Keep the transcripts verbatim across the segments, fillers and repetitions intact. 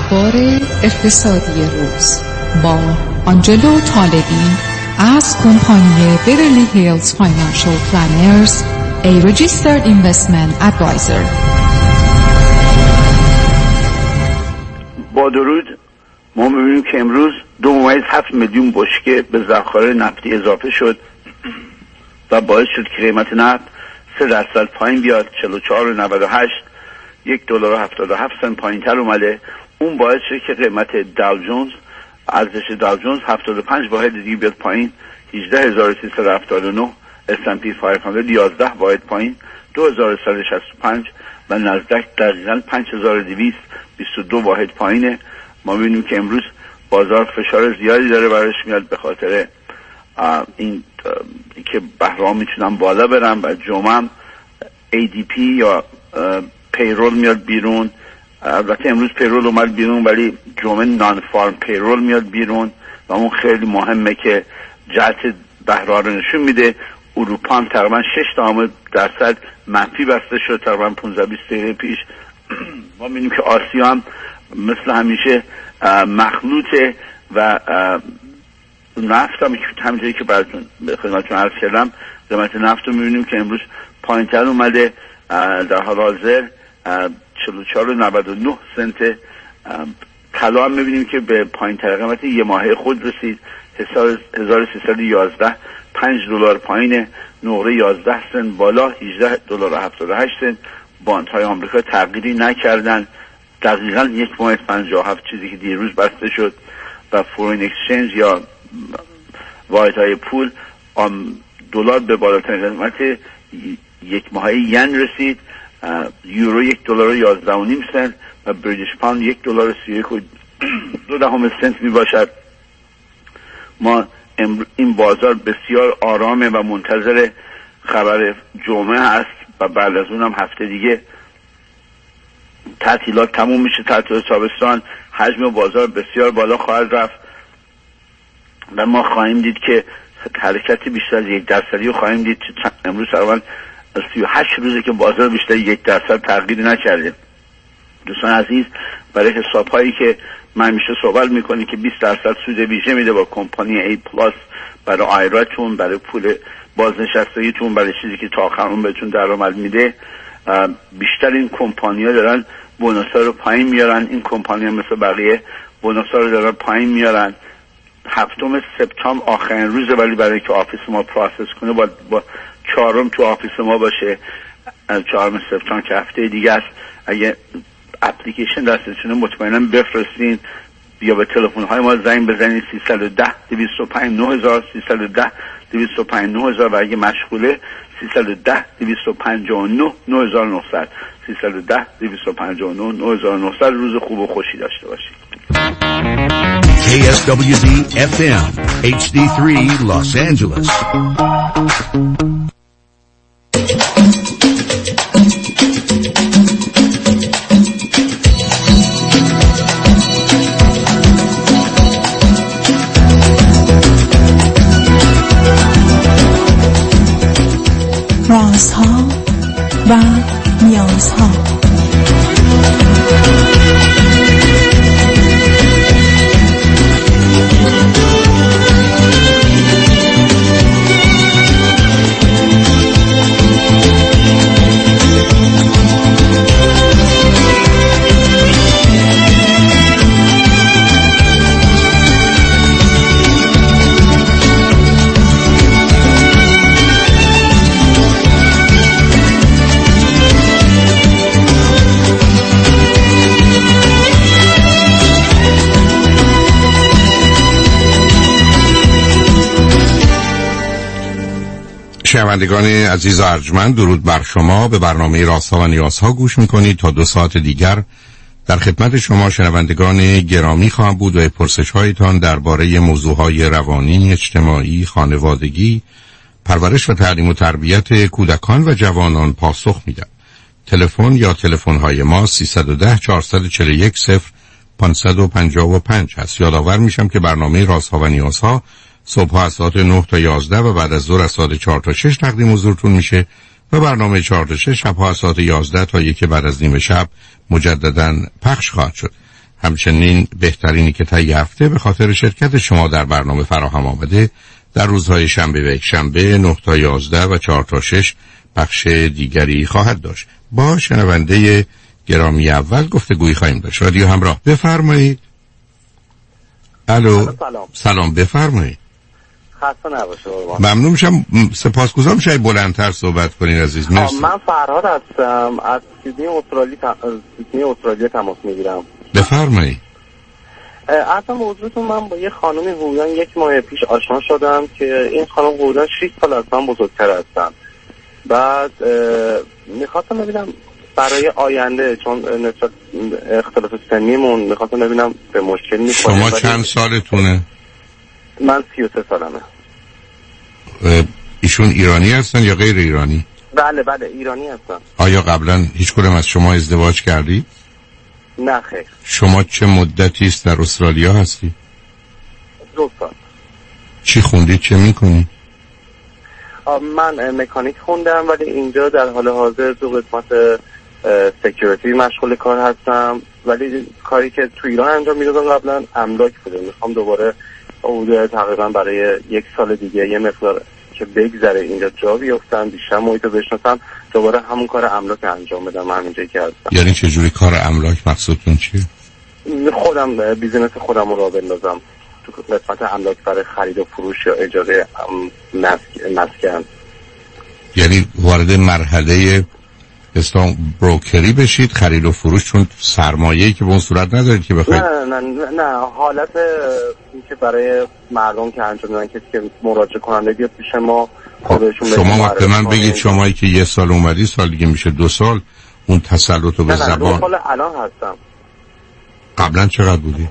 اخبار اقتصادی روز با آنجلو طالبی از کمپانی بیورلی هیلز فاینانشل پلانرز، a registered investment advisor. با درود. ما می‌بینیم که امروز دو ممیز هفت میلیون بشکه به ذخایر نفتی اضافه شد و باعث شد که قیمت نفت سه درصد پایین بیاد، چهل و چهار و نود و هشت، یک دلار و هفتاد و هفت سنت پایین‌تر اومده. اون باعث شد که قیمت داو جونز، ارزش داو جونز هفتاد و پنج واحد دیگه بیاد پایین، هجده هزار و سیصد و هفتاد و نه، اس اند پی پانصد یازده واحد پایین، دو هزار و صد و شصت و پنج و نزدک دقیقاً پنج هزار و دویست و بیست و دو واحد پایینه. ما می‌بینیم که امروز بازار فشار زیادی داره برش میاد به خاطر این که بهرام میتونن بالا برن و جمعه هم ای دی پی یا پیرول میاد بیرون. البته امروز پیرول اومد بیرون ولی جمعه نان فارم پیرول میاد بیرون و اون خیلی مهمه که جهت بهره رو نشون میده. اروپا هم تقریبا شش درصد منفی بسته شد تقریبا پانزده بیست دقیقه پیش. ما می‌بینیم که آسیا هم مثل همیشه مخلوطه و نفت هم همینطوری که براتون خدمتتون عرض کردم، قیمت نفت رو می‌بینیم که امروز پایین‌تر اومده، در حال حاضر چهل و چهار و نود و نه سنت. طلا هم می‌بینیم که به پایین‌تر قیمت یه ماهه خود رسید، هزار و سیصد و یازده، پنج دلار پایینه، نقره یازده سنت بالا، هجده دلار و هفتاد و هشت سنت. باندهای آمریکا تغییری نکردن، دقیقاً یک ممیز پنجاه و هفت چیزی که دیروز بسته شد و فورین اکسچنج یا واحدهای پول دلار به بالاترین قیمت یک ماهه ین رسید، یورو یک دلار و یازده و نیم سنت و بریتیش پاوند یک دلار و سی و یک و دو دهم سنت می باشد. ما این بازار بسیار آرامه و منتظر خبر جمعه هست و بعد از اونم هفته دیگه تعطیلات تموم میشه، تعطیلات تابستان، حجم بازار بسیار بالا خواهد رفت و ما خواهیم دید که حرکتی بیشتر از یک درصدی رو خواهیم دید. امروز تقریبا سی و هشت روزه که بازار بیشتر یک درصد تغییر نکرده. دوستان عزیز، برای حساب هایی که من میشه صحبت میکنی که بیست درصد سود ویژه میده با کمپانی ای پلاس برای آیراتون، برای پول بازنشستگیتون، برای چیزی که تا آخرون بهتون درآمد میده، بیشتر این کمپانی‌ها دارن بونوس‌ها رو پایین میارن. این کمپانی‌ها مثل بقیه بونوس‌ها رو دارن پایین میارن. هفتم سپتامبر آخرین روزه ولی برای اینکه آفیس ما پروسس کنه با, با چهارم تو آفیس ما باشه. چهارم سپتامبر که هفته دیگه است. اگه اپلیکیشن دستتونه مطمئنا بفرستین یا به تلفن های ما زنگ بزنید سیصد و ده دویست و پنج نه هزار، سیصد و ده دویست و پنج نه هزار و اگه مشغوله سیصد و ده دویست و پنجاه و نه نه هزار و نهصد، سیصد و ده دویست و پنجاه و نه نه هزار و نهصد. روز خوب و خوشی داشته باشید. کی اس دبلیو دی اف ام اچ دی سه Los Angeles. رازها و نیازها. شنوندگان عزیز و ارجمند، درود بر شما. به برنامه رازها و نیازها گوش میکنید. تا دو ساعت دیگر در خدمت شما شنوندگان گرامی خواهم بود و پرسش هایتان درباره موضوعهای روانی، اجتماعی، خانوادگی، پرورش و تعلیم و تربیت کودکان و جوانان پاسخ میدم. تلفن یا تلفن های ما سیصد و ده چهارصد و چهل و یک صفر پانصد و پنجاه و پنج هست. یادآور میشم که برنامه رازها و نیازها صبح از ساعت نه تا یازده و بعد از ظهر از ساعت چهار تا شش تقدیم حضورتون میشه و برنامه چهار تا شش شب ها از ساعت یازده تا یک بعد از نیم شب مجددا پخش خواهد شد. همچنین بهترینی که تا یه هفته به خاطر شرکت شما در برنامه فراهم آمده در روزهای شنبه و یک شنبه نه تا یازده و چهار تا شش بخش دیگری خواهد داشت. با شنونده گرامی اول گفتگویی خواهیم داشت. رادیو همراه، بفرمایید. الو. سلام. سلام، بفرمایید. خسته نباشه. ممنون میشم، سپاسگزارم. شاید بلندتر صحبت کنین عزیز. مرسی. من فرهاد هستم، از سیدنی استرالیا ت... سیدنی استرالیا تماس میگیرم. بفرمایید. اصلا موضوعتون، من با یه خانمی حدوداً یک ماه پیش آشنا شدم که این خانم حدوداً شش سال از من بزرگتر هستن. بعد میخواستم ببینم برای آینده، چون نسبت اختلاف سنیمون، میخواستم ببینم به مشکل میخوره. شما چند سالتونه؟ من سی و سه سالمه. ایشون ایرانی هستن یا غیر ایرانی؟ بله بله ایرانی هستن. آیا قبلا هیچ کدوم از شما ازدواج کردی؟ نه خیر. شما چه مدتی است در استرالیا هستی؟ دو سال. چی خوندی، چه میکنی؟ من مکانیک خوندم، ولی اینجا در حال حاضر تو قسمت سکیوریتی مشغول کار هستم، ولی کاری که تو ایران انجام میدادم قبلا املاک بوده. میخوام دوباره حدود تقریبا برای یک سال دیگه یه مقدار که بگذره اینجا جا بیفتم، بیشتر محیط رو بشناسم، دوباره همون کار املاک انجام بدم همینجایی که هستم. یعنی چجوری کار املاک؟ مقصودتون چیه؟ خودم بیزینس خودم رو راه بندازم تو قسمت املاک برای خرید و فروش یا اجاره مسکن. یعنی وارد مرحله اسلام بروکری بشید، خرید و فروش، چون سرمایه‌ای که به اون صورت ندارید که بخواید. نه نه نه, نه. حالت این که برای مردم که انجام دادن، کسی که مراجعه کننده بیاد پیش ما خودشون. شما وقت من بگید شمایی که یه سال اومدی، سال دیگه میشه دو سال، اون تسلط رو به زبان. دو سال الان هستم. قبلا چقدر بودی؟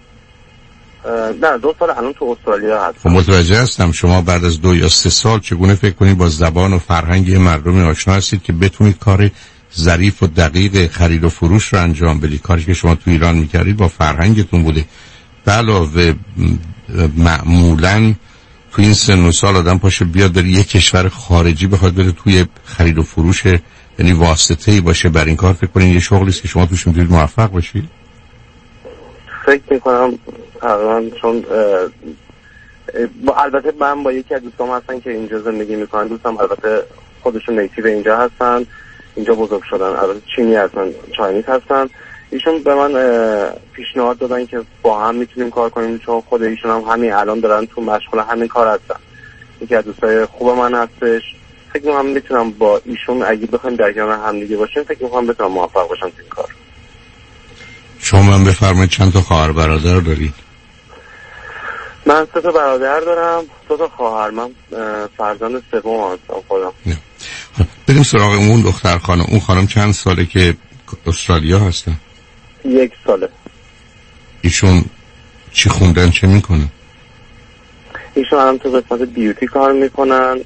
نه دو سال الان تو استرالیا هستم. خب متوجه هستم. شما بعد از دو یا سه سال چگونه فکر کنید با زبان و فرهنگ مردمی آشنا هستید که بتونید کار ظریف و دقیق خرید و فروش رو انجام بدید؟ کاری که شما تو ایران میکردید با فرهنگتون بوده. به علاوه معمولاً تو این سن و سال آدم پاشه بیاد در یک کشور خارجی بخواد بره توی خرید و فروش، یعنی واسطه‌ای باشه برای این کار. فکر کنید یه شغلی است که شما توش میتونید موفق باشید؟ فکر میکنم تقریبا، چون البته من با یکی از دوستام هستن که اینجا زندگی میکنن، دوستم البته خودشون نیتیو اینجا هستن، اینجا بزرگ شدن، البته چینی هستن، چاینیز هستن. ایشون به من پیشنهاد دادن که با هم میتونیم کار کنیم، چون خود ایشون هم همین الان دارن تو مشغول همین کار هستن. یکی از دوستای خوب من هستش. فکر میکنم میتونم با ایشون اگه بخوایم در کنار هم دیگه باشیم، فکر میکنم بتونم موفق باشم تو این کار. شما من بفرمایید چند تا خواهر برادر دارید؟ من سه تا برادر دارم، دو تا خواهر. من فرزند سوم هستم خودم. بریم سراغ اون دختر خانم. اون خانم چند ساله که استرالیا هستن؟ یک ساله. ایشون چی خوندن، چه میکنن؟ ایشون هم تو قسمت بیوتی کار میکنن،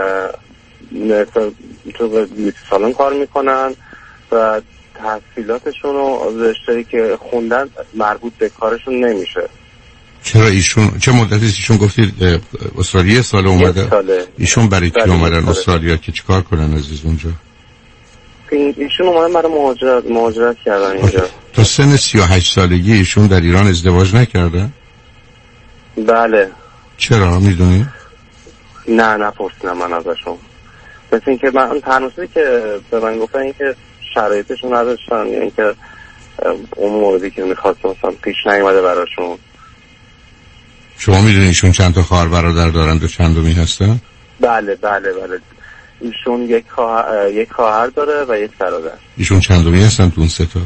تو بیوتی سالن کار میکنن و تحصیلاتشون و رشته‌ای که خوندن مربوط به کارشون نمیشه. چرا ایشون چه مدتی ایشون گفتید استرالیا سال اومده؟ ایشون برای چی اومدن استرالیا که چیکار کنن عزیز اونجا؟ ایشون اومدن برای مهاجرت مهاجرت کردن اینجا. تا سن سی و هشت سالگی ایشون در ایران ازدواج نکردن؟ بله. چرا میدونی؟ نه نپرسیدم من ازشون. مثل اینکه من تنوسی که به من گفتن این که شرایطشون نداشتن، یعنی که اون موردی که میخواستم مثلا پیش نیومده براشون. شما میدونی ایشون چند تا خواهر برادر دارند و چندمی هستن؟ بله بله بله. ایشون یک خواهر یک خواهر داره و یک برادر. ایشون چندمی هستن تو اون سه تا؟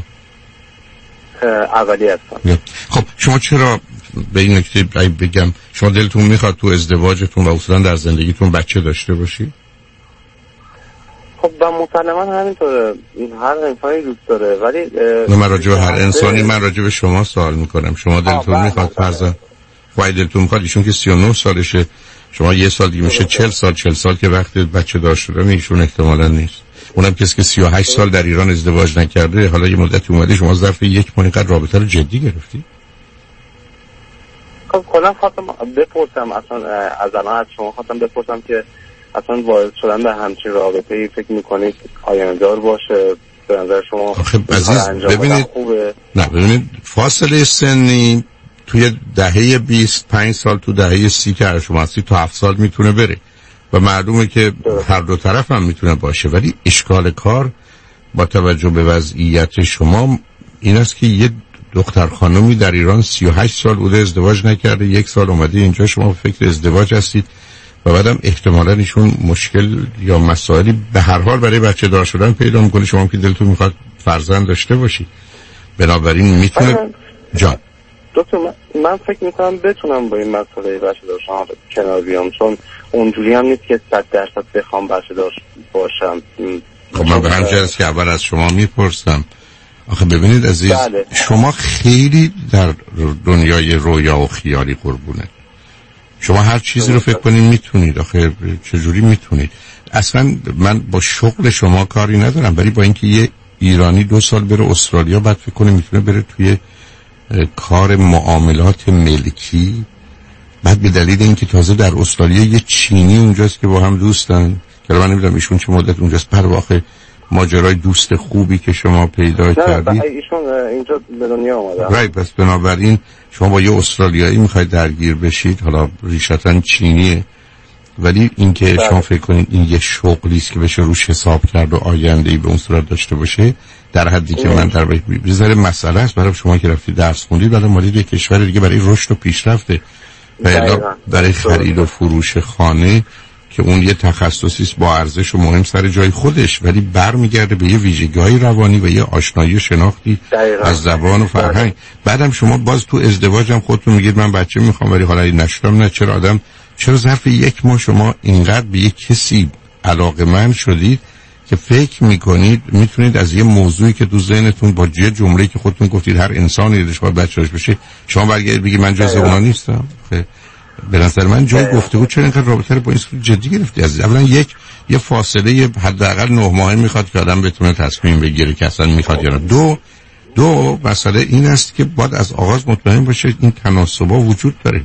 اولی هستن. خب شما چرا به این نکته بگم، شما دلتون میخواد تو ازدواجتون و اصولا در زندگیتون بچه داشته باشی؟ خب و مسلما همینطوره، هر انسانی دوست داره، ولی نه من راجع به هر انسانی، من راجع به شما سوال میکنم. شما دلتون میخواد فرضاً وای دلتون میخواد ایشون که سی و نه سالشه، شما یه سال دیگه میشه چهل سال، چهل سال که وقت بچه دار شدن ایشون احتمالاً نیست. اونم کسی که سی و هشت سال در ایران ازدواج نکرده، حالا یه مدتی اومده، شما ظرف یک ماه اینقدر رابطه رو جدی گرفتی؟ خب کلا خواستم بپرسم اصلا از الان از شما خواستم بپرسم که اصلا وارد شدن به همچین رابطه‌ای فکر میکنید آینده‌دار باشه به نظر شما آخه عزیز ببینید نه ببینید فاصله سنی توی دهه بیست پنج سال تو دهه سی که شما هستی تا هفت سال میتونه بره و معلومه که هر دو طرف هم میتونه باشه، ولی اشکال کار با توجه به وضعیت شما این است که یه دختر خانمی در ایران سی و هشت سال بوده ازدواج نکرده، یک سال اومده اینجا شما فکر ازدواج هستید و بعدم احتمالاً ایشون مشکل یا مسائلی به هر حال برای بچه دار شدن پیدا میکنه، شما که دلتون میخواد فرزند داشته باشی، بنابراین میتونه جان دکتر من, من فکر میکنم بتونم با این مسئله بچه دار شما کنار بیام، چون اونجوری هم نیست که صد درصد بخوام بچه دار باشم. خب من به همین جهت که اول از شما میپرسم. آخه ببینید عزیز بله. شما خیلی در دنیای رویا و خیالی قربونه، شما هر چیزی رو فکر کنید میتونید. آخه چجوری میتونید؟ اصلا من با شغل شما کاری ندارم، ولی با اینکه یه ایرانی دو سال بره استرالیا بعد فکر کنه میتونه بره توی کار معاملات ملکی، بعد به دلیل اینکه تازه در استرالیا یه چینی اونجاست که با هم دوستن که من نمیدونم ایشون چه مدت اونجاست، پر واقع ماجرای دوست خوبی که شما پیدا کردید ایشون اینجا به دنیا اومدن رایت. بس بنابراین شما با یه استرالیایی میخواید درگیر بشید، حالا ریشتاً چینیه، ولی اینکه شما فکر کنید این یه شغلی است که بشه روش حساب کرد و آینده‌ای به اون صورت داشته باشه، در حدی که من در بذار مسئله است برای شما که رفتید درس خوندید بعد مالید یک کشور دیگه برای رشد و پیشرفته و برای خرید و فروش خانه که اون یه تخصصی است با ارزش و مهم سر جای خودش، ولی برمیگرده به یه ویژگی‌های روانی و یه آشنایی و شناختی دقیقا. از زبان و فرهنگ. بعدم شما باز تو ازدواج هم خودتون میگید من بچه میخوام ولی حالا نشدم. نه چرا آدم چرا ظرف یک ماه شما اینقدر به یک کسی علاقه‌مند شدید که فکر میکنید میتونید از یه موضوعی که تو ذهنتون با یه جمله‌ای که خودتون گفتید هر انسانی دلش باید بچه‌اش بشه شما برگردید بگید من جز اونا نیستم؟ به نظر من جای گفتگو چرا اینقدر رابطه رو با این صورت جدی گرفتی عزیز؟ اولا یک یه فاصله حداقل نه ماهه میخواد که آدم بتونه تصمیم بگیره که اصلا میخواد یا نه. دو دو مسئله این است که باید از آغاز مطمئن باشه این تناسبا وجود داره.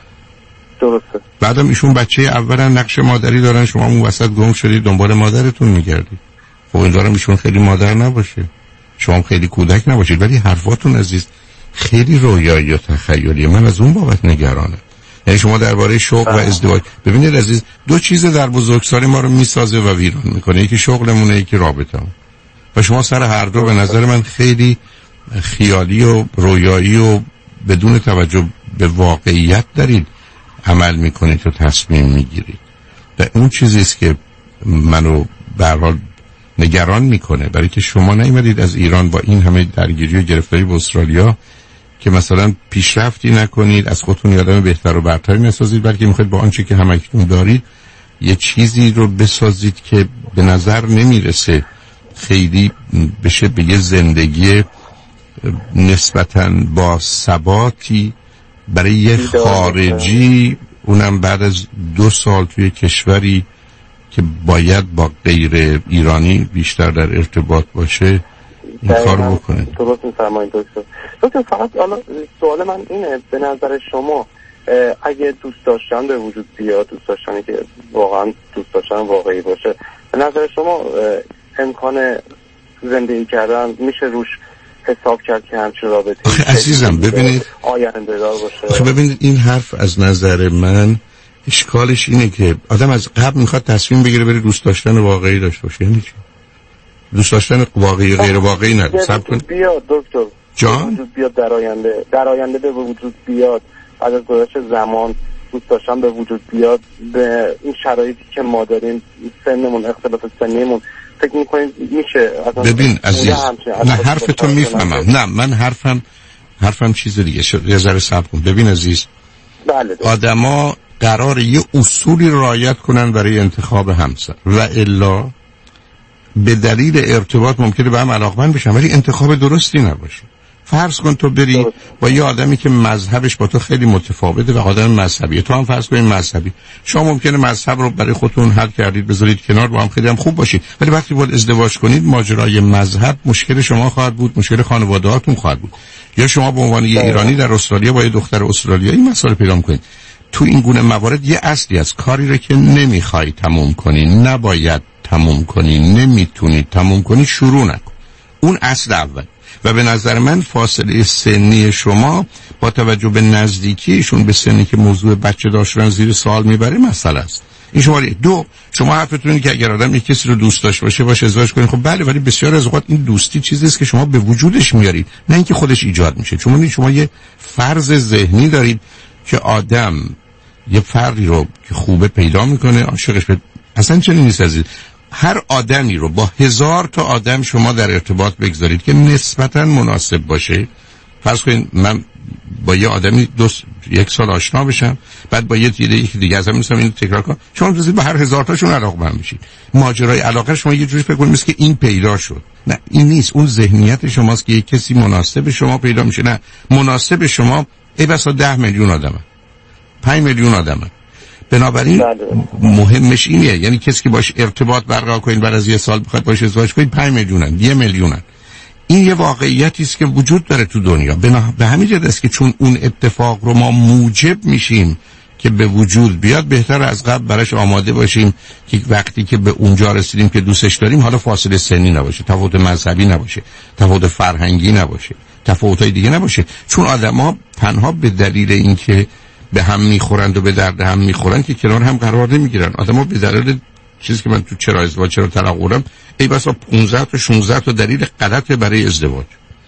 درسته. بعدم ایشون بچه اولا نقش مادری دارن، شما اون وسط گم شدید دنبال مادرتون میگردید. خب این دارم ایشون خیلی مادر نباشه، شما خیلی کودک نباشید، ولی حرفاتون عزیز خیلی رویایی و تخیلیه. من از اون بابت نگرانم. یعنی شما درباره شغل و ازدواج ببینید عزیز دو چیز در بزرگسالی ما رو میسازه و ویران میکنه، یکی شغلمونه یکی رابطه‌مون، و شما سر هر دو به نظر من خیلی خیالی و رویایی و بدون توجه به واقعیت دارید عمل میکنید و تصمیم میگیرید و اون چیزی است که منو به هر حال نگران میکنه، برای که شما نیومدید از ایران با این همه درگیری و گرفتاری به استرالیا که مثلا پیشرفتی نکنید، از خودتون یه آدم بهتر و برتری نسازید، بلکه میخواید با آنچه که همکنون دارید یه چیزی رو بسازید که به نظر نمیرسه خیلی بشه به یه زندگی نسبتاً با ثباتی برای یه خارجی، اونم بعد از دو سال توی کشوری که باید با غیر ایرانی بیشتر در ارتباط باشه این کار بکنه. درست می‌فرمایید دکتر. دکتر فقط حالا سوال من اینه، به نظر شما اگه دوست داشتن به وجود بیاد، دوست داشتنی که واقعا دوست داشتن واقعی باشه، به نظر شما امکان زندگی کردن میشه روش حساب کرد که همچین رابطه آخه عزیزم ببینید آینده دار باشه؟ آخه ببینید این حرف از نظر من اشکالش اینه که آدم از قبل میخواد تصمیم بگیره بره دوست داشتن واقعی داشته باشه. یعنی چی؟ دوست داشتن واقعی غیر واقعی نداره. صبر کن بیاد دکتر جان وجود بیاد در آینده، در آینده به وجود بیاد، بعد از گذشت زمان دوست داشتن به وجود بیاد، به این شرایطی که ما داریم سنمون اختلاف سنیمون فکر میکنید میشه؟ ببین عزیز نه حرف تو میفهمم، نه من حرفم حرفم چیز دیگه شد، یه ذره صبر کن. ببین عزیز بله آدما قرار یه اصولی رعایت کنن برای انتخاب همسر و الا به دلیل ارتباط ممکنه به هم علاقمند بشن ولی انتخاب درستی نباشه. فرض کن تو بری با یه آدمی که مذهبش با تو خیلی متفاوته و آدم مذهبیه، تو هم فرض کن این مذهبی، شما ممکنه مذهب رو برای خودتون حل کردید بذارید کنار، با هم خیلی هم خوب باشید، ولی وقتی باید ازدواج کنید ماجرای مذهب مشکل شما خواهد بود، مشکل خانواده‌هاتون خواهد بود. یا شما به عنوان یه ایرانی در استرالیا با یه دختر استرالیایی مسئله پیدا می‌کنید. تو این گونه موارد یه اصلی از کاری رو که نمیخوای تموم کنی، نباید تموم کنی، نمیتونی تموم کنی، شروع نکن. اون اصل اول. و به نظر من فاصله سنی شما با توجه به نزدیکیشون به سنی که موضوع بچه داشتن زیر سوال میبره مسئله است. این شماره دو. شما حرفتون اینه که اگر آدم یک کسی رو دوست داشته باشه باشه ازدواج کنه. خب بله، ولی بسیار از اوقات این دوستی چیزی است که شما به وجودش میارید، نه اینکه خودش ایجاد میشه. چون شما یه فرض ذهنی دارید که آدم یه فردی رو که خوبه پیدا میکنه، عاشقش به. اصلا چنین نیست عزیز. هر آدمی رو با هزار تا آدم شما در ارتباط بگذارید که نسبتاً مناسب باشه. فرض کنید من با یه آدمی دو یک سال آشنا بشم، بعد با یه دیگه یک دیگه از هم می‌سم اینو تکرار کنم، شما دوست با هر هزار تاشون علاقه‌مند بشید. ماجرای علاقه شما یه جوری فکر کنید مثل که این پیدا شد. نه، این نیست. اون ذهنیت شماست که یک کسی مناسب شما پیدا میشه. نه، مناسب شما ای بسا ده میلیون آدمه، پنج میلیون آدمه. بنابراین مهمش اینه، یعنی کسی که باش ارتباط برقرار کنید بعد از یه سال بخواد باش ازدواج کنید پنج میلیونن، یه میلیونن. این یه واقعیتی است که وجود داره تو دنیا. به همین جهت است که چون اون اتفاق رو ما موجب میشیم که به وجود بیاد، بهتر از قبل براش آماده باشیم که وقتی که به اونجا رسیدیم که دوستش داریم، حالا فاصله سنی نباشه، تفاوت مذهبی نباشه، تفاوت فرهنگی نباشه، تفاوت‌های دیگه نباشه. چون آدم‌ها تنها به دلیل اینکه به هم میخورند و به درد هم میخورند که کنار هم قرار نمیگیرن. آدم‌ها به دلیل چیزی که من تو چرا ازدواج چرا طلاق بردم، ای بسا پانزده تا شانزده تا دلیل غلط برای ازدواج.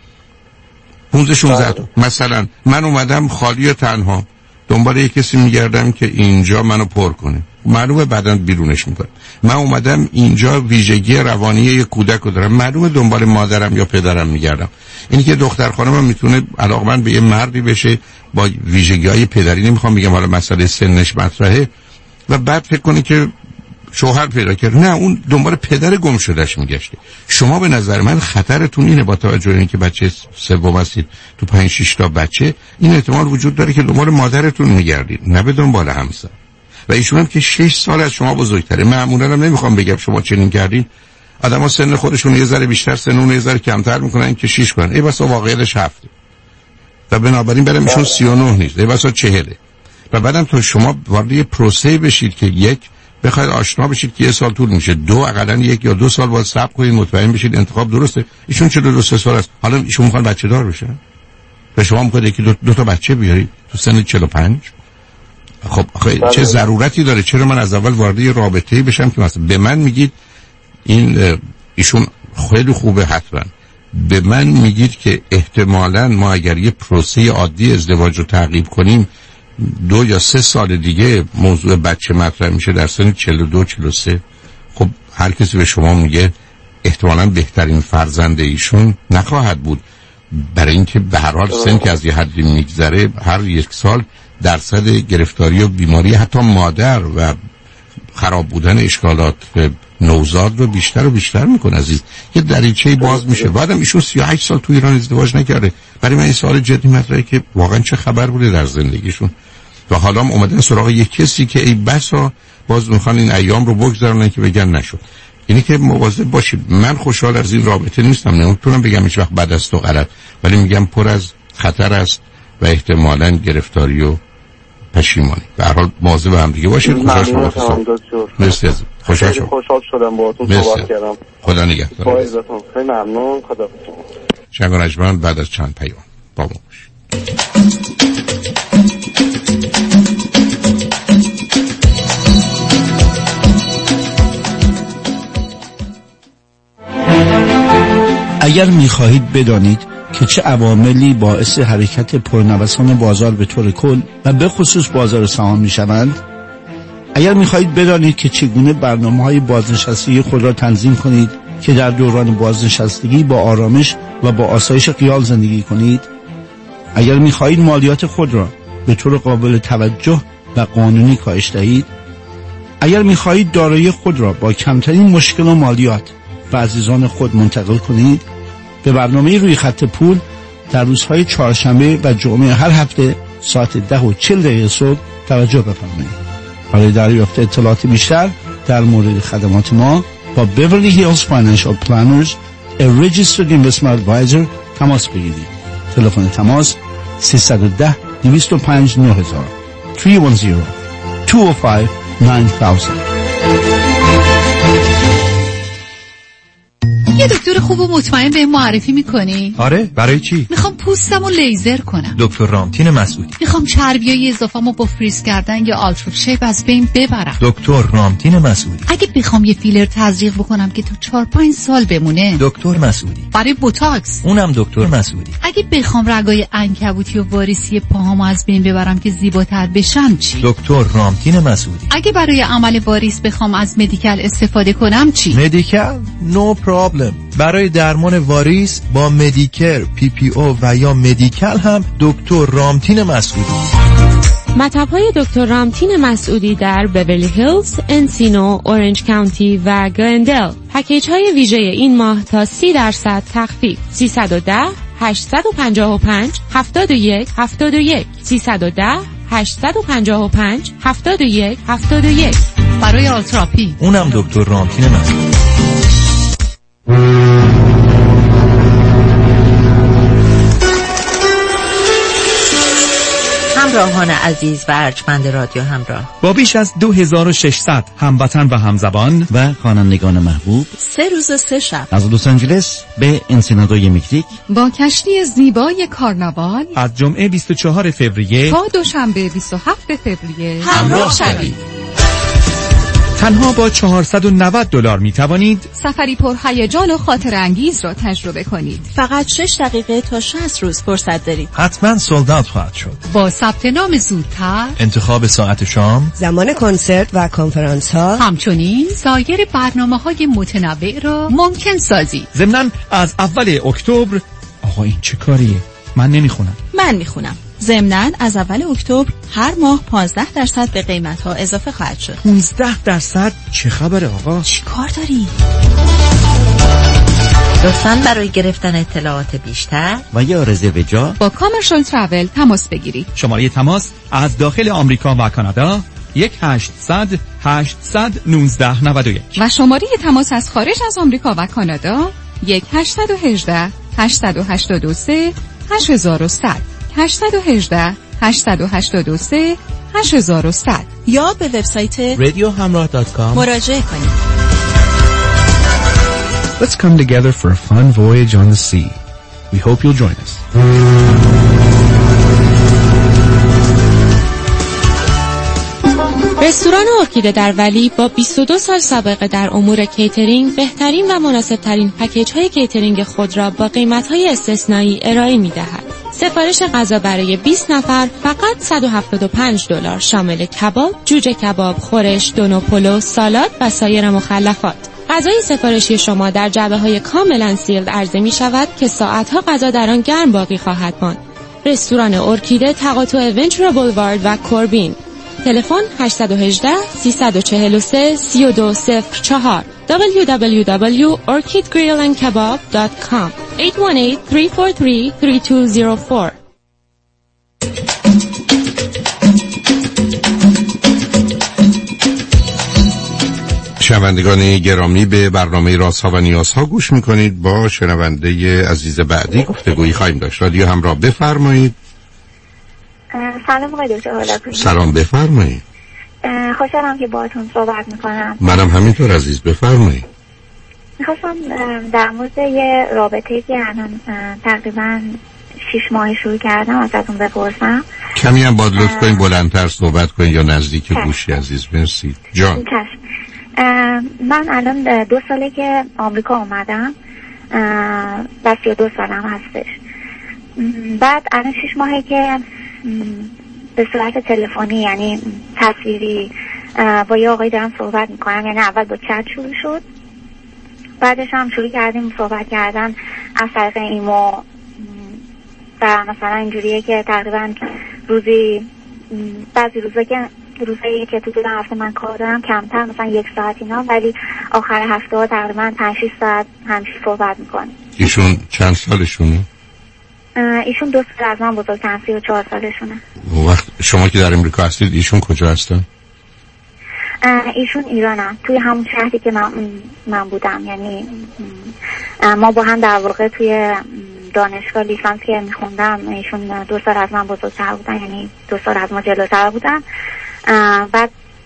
پانزده شانزده تا. مثلا من اومدم خالی و تنها دنبال یک کسی میگردم که اینجا منو پر کنه، معلومه بعداً بیرونش میکنه. من اومدم اینجا ویژگی روانی یک کودک رو دارم، معلومه دنبال مادرم یا پدرم میگردم. اینی که دختر خانم میتونه علاقمند به یه مردی بشه با ویژگی‌های پدری، نمیخوام بگم حالا مسئله سنش مطرحه، و بعد فکر کنه که شوهر پیدا کرد. نه، اون دنبال پدر گم شدهش میگشته. شما به نظر من خطرتون اینه با توجه به اینکه بچه سوم هستید تو پنج شش تا بچه، این احتمال وجود داره که دنبال مادرتون میگردید، نه به دنبال همسر. و ایشون هم که شش سال از شما بزرگتره. معمولا هم نمیخوام بگم شما چنین کردین. آدما سن خودشون یه ذره بیشتر، سن اون یه ذره کمتر میکنن که شش کنن. ای بسا واقعیتش هفته. و بنابراین برای میشون سی و نه نیست، ای بسا چهله. و بعدم تو شما وارد یه پروسه بشید که یک بخواید آشنا بشید که یه سال طول میشه، دو اقلا یک یا دو سال باید صبر کنید مطمئن بشید انتخاب درسته. ایشون چه دو سه سال است، حالا ایشون میخوان بچه دار بشن و شما میخواید یکی دو, دو تا بچه بیارید تو سن چهل و پنج. خب آخه چه ضرورتی داره؟ چرا من از اول وارد یه رابطه‌ای بشم که مثلا به من میگید این ایشون خیلی خوبه، حتما به من میگید که احتمالاً ما اگر یه پروسه عادی ازدواج رو تعقیب کنیم دو یا سه سال دیگه موضوع بچه مطرح میشه در سن چهل و دو چهل و سه. خب هر کسی به شما میگه احتمالاً بهترین فرزند ایشون نخواهد بود، برای اینکه به هر حال سن که از یه حدی میگذره هر یک سال درصد گرفتاری و بیماری حتی مادر و خراب بودن اشکالات نوزاد رو بیشتر و بیشتر میکنه. عزیز یه دریچه‌ای باز میشه. بعدم ایشون سی و هشت سال تو ایران ازدواج نکرده. برای من این سوال جدی مطرحه که واقعا چه خبر بوده در زندگیشون و حالا هم اومدن سراغ یک کسی که ای بسا باز میخوان این ایام رو بگذارن که بگن نشد. اینی که مواظب باشید. من خوشحال از این رابطه نیستم، نمیتونم بگم هیچ وقت بد است و غلط، ولی میگم پر از خطر است و احتمالاً گرفتاری و پشیمانی. به هر حال مواظب هم دیگه باشید. خوشحال شدم. مرسی از خوشحال شدم. خوشحال شدم باهاتون صحبت کردم. خدا نگهدار. با عزتون. خیلی ممنون. خدا شنگ رجمن بعد از چند پیام با ما باشید. اگر می‌خواهید بدانید که چه عواملی باعث حرکت پرنوسان بازار به طور کل و به خصوص بازار سهام می‌شوند، اگر می‌خواهید بدانید که چگونه برنامه‌های بازنشستگی خود را تنظیم کنید که در دوران بازنشستگی با آرامش و با آسایش خیال زندگی کنید، اگر می‌خواهید مالیات خود را به طور قابل توجه و قانونی کاهش دهید، اگر می‌خواهید دارایی خود را با کمترین مشکل و مالیات به عزیزان خود منتقل کنید، به برنامه روی خط پول در روزهای چهارشنبه و جمعه هر هفته ساعت ده و چهل دقیقه صبح توجه بفرمایید. برای دریافت اطلاعات بیشتر در مورد خدمات ما با Beverly Hills Financial Planners a Registered Investment Advisor تماس بگیرید. تلفن تماس سه یک صفر دو صفر پنج نه هزار سه یک صفر دو پنج نه هزار. یه یه دکتر خوب و مطمئن به معرفی میکنی؟ آره، برای چی؟ میخوام پوستمو لیزر کنم. دکتر رامتین مسعودی. میخوام چربیای اضافه‌مو با فریز کردن یا آلترا شیپ از بین ببرم. دکتر رامتین مسعودی. اگه بخوام یه فیلر تزریق بکنم که تا چهار پنج سال بمونه. دکتر مسعودی. برای بوتاکس. اونم دکتر مسعودی. اگه بخوام رگای عنکبوتی و واریسی پاهامو از بین ببرم که زیباتر بشم چی؟ دکتر رامتین مسعودی. اگه برای عمل واریس بخوام از مدیکال استفاده کنم چی؟ مدیکال؟ نو پرابلم. برای درمان واریس با مدیکر، پی پی او و یا مدیکال هم دکتر رامتین مسعودی. مطب‌های دکتر رامتین مسعودی در بیولی هیلز، انسینو، اورنج کانتی و گلندل. پکیج‌های ویژه این ماه تا سی درصد تخفیف. سیصد و ده هشتصد و پنجاه و پنج هفتاد و یک هفتاد و یک سیصد و ده هشتصد و پنجاه و پنج هفتاد و یک هفتاد و یک. برای آلتراپی اونم دکتر رامتین مسعودی. همراهان عزیز و ارجمند رادیو همراه، با بیش از دو هزار و ششصد هموطن و همزبان و خوانندگان محبوب، سه روز و سه شب از لس آنجلس به انسینادوی مکزیک با کشتی زیبای کارناوال از جمعه بیست و چهارم فوریه تا دوشنبه بیست و هفتم فوریه همراه شوید. تنها با چهارصد و نود دلار می توانید سفری پر هیجان و خاطر انگیز را تجربه کنید. فقط شش دقیقه تا شصت روز فرصت دارید. حتما سولد اوت خواهد شد. با ثبت نام زودتر، انتخاب ساعت شام، زمان کنسرت و کنفرانس ها، همچنین سایر برنامه‌های متنوع را ممکن سازید. ضمناً از اول اکتبر. آقا این چه کاریه؟ من نمیخونم. من میخونم. ضمناً از اول اکتبر هر ماه پانزده درصد به قیمت‌ها اضافه خواهد شد. پانزده درصد؟ چه خبره آقا؟ چی کار داری؟ لطفاً برای گرفتن اطلاعات بیشتر و یا رزرو جا با کامرشال ترافل تماس بگیرید. شماره تماس از داخل آمریکا و کانادا یک هشتصد هشتصد نوزده نود و یک و شماره تماس از خارج از آمریکا و کانادا یک هشتصد و هجده هشتصد و هشتاد و سه هشت هزار و صد هشتصد و هجده هشتصد و هشتاد و سه هشت هزار و صد یا به وبسایت رادیو همراه دات کام مراجعه کنید. Let's come together for a fun voyage on the sea. We hope you'll join us. رستوران ارکیده در ولی با بیست و دو سال سابقه در امور کیترینگ بهترین و مناسب ترین پکیج های کیترینگ خود را با قیمت های استثنایی ارائه می دهد. سفارش غذا برای بیست نفر فقط صد و هفتاد و پنج دلار شامل کباب، جوجه کباب، خورش، دونو پلو، سالاد و سایر مخلفات. غذای سفارشی شما در جعبه‌های کاملا سیلد عرضه می شود که ساعتها غذا در آن گرم باقی خواهد ماند. رستوران ارکیده تقاطع ونچورا بولوارد و کوربین. تلفن هشت یک هشت سه چهار سه سه دو صفر چهار دبلیو دبلیو دبلیو دات orchid grill and kebab دات کام هشت یک هشت سه چهار سه سه دو صفر چهار. شنوندگان گرامی، به برنامه رازها و نیازها گوش میکنید. با شنونده عزیز بعدی گفتگویی خواهیم داشت. رادیو همراه، بفرمایید. سلام آقای دکتر حالتون؟ سلام، بفرمایید. خوشحالم که باهاتون صحبت میکنم. منم همینطور عزیز، بفرمایید. میخواستم در مورد یه رابطه‌ای که الان تقریبا شیش ماه شروع کردم ازتون بپرسم. کمی هم باید لطف کنید بلندتر صحبت کنید یا نزدیک گوشی عزیز. مرسی جان. من الان دو ساله که آمریکا اومدم و سی و دو سالم هستش. بعد الان شیش ماهه که به صورت تلفنی یعنی تصویری با یه آقایی دارم صحبت میکنم. یعنی اول با چت شروع شد، بعدش هم شروع کردیم صحبت کردن از طریق ایمو و مثلا اینجوریه که تقریبا روزی بعضی روزا که روزایی که تو دو هفته من کار دارم کمتر، مثلا یک ساعت اینا، ولی آخر هفته ها تقریبا پنج شش ساعت همیشه صحبت میکنیم. ایشون چند سالشونه؟ ایشون دو سال از من بزرگترن، سی و چهار سالشونه. وقت شما که در امریکا هستید ایشون کجا هستن؟ ایشون ایرانن، توی همون شهری که من من بودم. یعنی ما با هم در واقع توی دانشگاه لیسانس که میخوندم ایشون دو سال از من بزرگتر بودن، یعنی دو سال از ما جلوتر بودن. بعد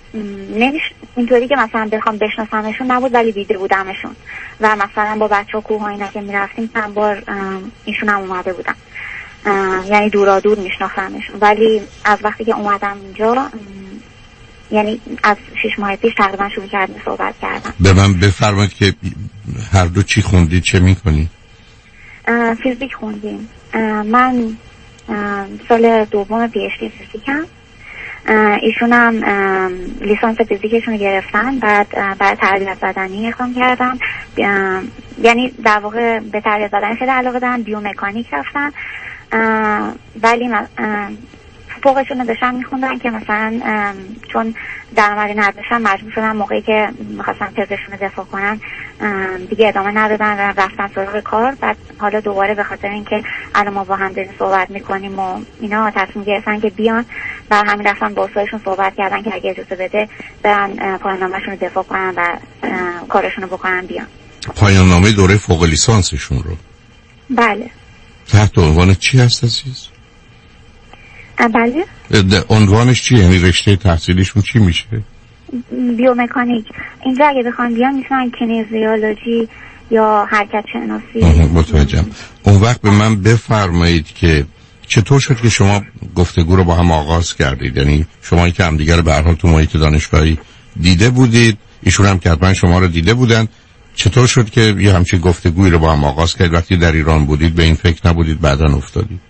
نمیش اینطوری که مثلا بخوام بشناسمشون نبود، ولی دیده بودمشون و مثلا با بچه‌ها کوه و اینا که میرفتیم چند بار ایشون هم اومده بودن، یعنی دورا دور میشناختمشون. ولی از وقتی که اومدم اینجا، یعنی از شش ماه پیش تقریبا شروع کردیم صحبت کردن. به من بفرمایید که هر دو چی خوندید، چه میکنید؟ فیزیک خوندیم. من سال دوم پی اچ دی فیزیکم، ایشون هم لیسانس فیزیکشون رو گرفتن، بعد برای تربیت بدنی اقدام کردم، یعنی در واقع به تربیت بدنی خیلی علاقه دارن، بیومکانیک رفتن، ولی فوقشون رو داشتن میخوندن که مثلا چون درآمدی نداشتن مجبور شدن موقعی که میخواستن تزشون رو دفاع کنن دیگه ادامه ندادن و رفتن سراغ کار. بعد حالا دوباره به خاطر اینکه الان ما با هم داریم صحبت میکنیم و اینا تصمیم گرفتن که بیان و همین رفتن با استادشون صحبت کردن که اگه اجازه بده برن پایان نامه‌شون رو دفاع کنن و کارشون رو بکنن بیان. پایان نامه دوره فوق لیسانسشون رو؟ بله. تحت عنوان چی هست عزیز؟ بله. عنوانش چیه؟ یعنی رشته تحصیلیشون چی میشه؟ بیومکانیک. اینجا اگه بخوان بیان میتونن کنزیولوژی یا حرکت شناسی. متوجهم. اون وقت به من بفرمایید که چطور شد که شما گفتگو رو با هم آغاز کردید؟ یعنی شما که همدیگه رو به هر حال تو محیط دانشگاهی دیده بودید، ایشون هم که حتما شما رو دیده بودن، چطور شد که یه همچین گفتگویی رو با هم آغاز کردید؟ وقتی در ایران بودید به این فکر نبودید بعداً افتادید؟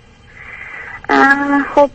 خب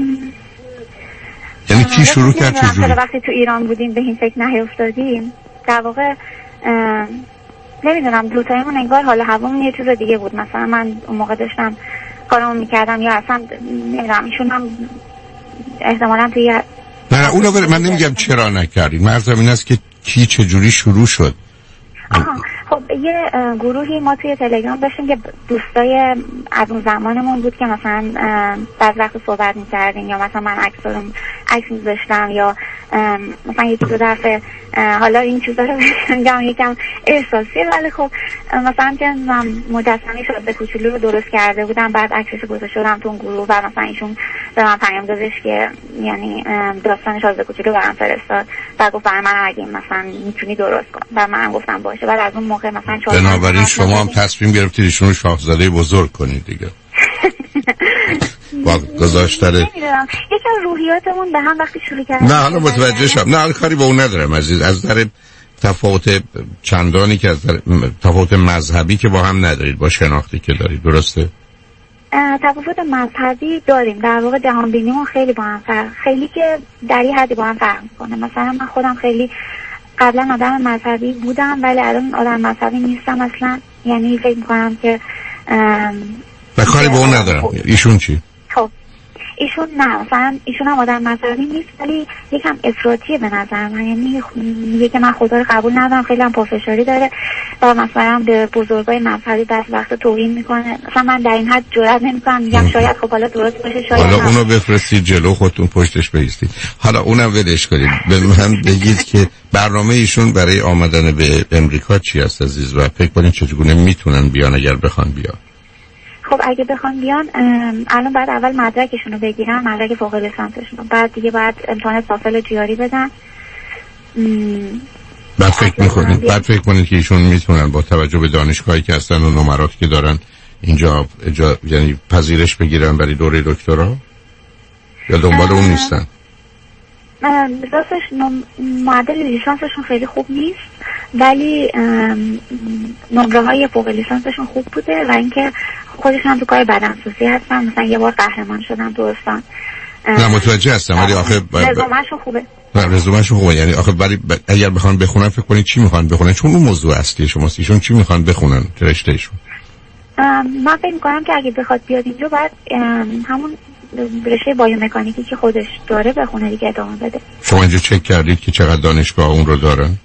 یعنی کی شروع کرد؟ چجوری؟ وقتی تو ایران بودیم به این فکر نیفتادیم. در واقع نمیدونم دوتایمون انگار حال هوامون یه چیز دیگه بود. مثلا من اون موقع داشتم کارمو میکردم یا اصلا نمیدونم ایشون هم احتمالاً توی نه نه اونو بر... من نمیگم چرا نکردید، مرزم این است که کی چجوری شروع شد. آها خب یه گروهی ما توی تلگرام داشتیم که دوستای از اون زمانمون بود که مثلا بعض وقت صحبت می‌کردیم یا مثلا من عکس رو عکس می‌ذاشتم یا مثلا یه چیز دفعه حالا این چیزا رو میگم یکم احساسیه، ولی خب مثلا که من مجسمه شازده کوچولو رو درست کرده بودم، بعد عکسش رو گذاشتم تو اون گروه و مثلا ایشون به من پیام دادش که یعنی داستان شازده کوچولو برام فرستاد و گفت برای من اگه مثلا میتونی درست کن و من گفتم باشه. بعد از اون موقع مثلا چهار بنابراین شما هم تصمیم گرفتید ایشون رو شاهزاده بزرگ کنید دیگه. با گذاشتن نمیدونم یکم روحیاتمون به هم وقتی شروع کردیم. نه حالا متوجه شدم. نه کاری با اون ندارم عزیز، از نظر تفاوت چندانی که از تفاوت مذهبی که با هم ندارید، با شناختی که دارید، درسته؟ تفاوت مذهبی داریم، در واقع جهان بینیمون خیلی با هم فرق، خیلی که در یه حدی با هم فرق میکنه. مثلا من خودم خیلی قبلا آدم مذهبی بودم ولی الان آدم مذهبی نیستم اصلا، یعنی فکر میکنم که و کاری با اون ندارم. ایشون چی؟ خب ایشون نه، مثلا ایشون هم آدم مذهبی نیست ولی یکم افراطیه به نظر من، یعنی میگه که من خدا رو قبول ندارم، خیلی هم پافشاری داره و مثلا به بزرگای مذهبی بعض وقت توهین میکنه. مثلا من در این حد جرئت نمیکنم میگم شاید خب حالا درست باشه، شاید حالا اونو بفرستید جلو خودتون پشتش بایستید. حالا اونم ولش کنید. به من بگید که برنامه ایشون برای آمدن به امریکا چی است عزیز و فکر کنید چگونه میتونن بیان اگر بخوان بیان؟ خب اگه بخوان بیان الان بعد اول مدرکشون رو بگیرن، مدرک فوق لیسانسشون رو، بعد دیگه بعد امتحان تافل جیاری بدن. بعد فکر میکنید بعد فکر کنید که ایشون میتونن با توجه به دانشگاهی که هستن و نمراتی که دارن اینجا اجا... یعنی پذیرش بگیرن برای دوره دکترا یا دنبال اون نیستن؟ راستش معدل لیسانسشون خیلی خوب نیست ولی نمره های فوق لیسانسشون خوب بوده و اینکه خودشون هم تو کار بدنسازی هستن، مثلا یه بار قهرمان شدن تو استان. نه متوجه هستم ولی آخه رزومه‌شون خوبه. نه رزومه‌شون خوبه، یعنی آخه ولی ب... اگر بخوان بخونن فکر کنید چی میخوان بخونن؟ چون اون موضوع اصلی شماست. ایشون چی میخوان بخونن رشته ایشون؟ من فکر می‌کنم که اگه بخواد بیاد اینجا بعد همون رشته بایومکانیکی که خودش داره بخونه دیگه ادامه بده. شما اینجا چک کردید که چقدر دانشگاه اون رو دارن؟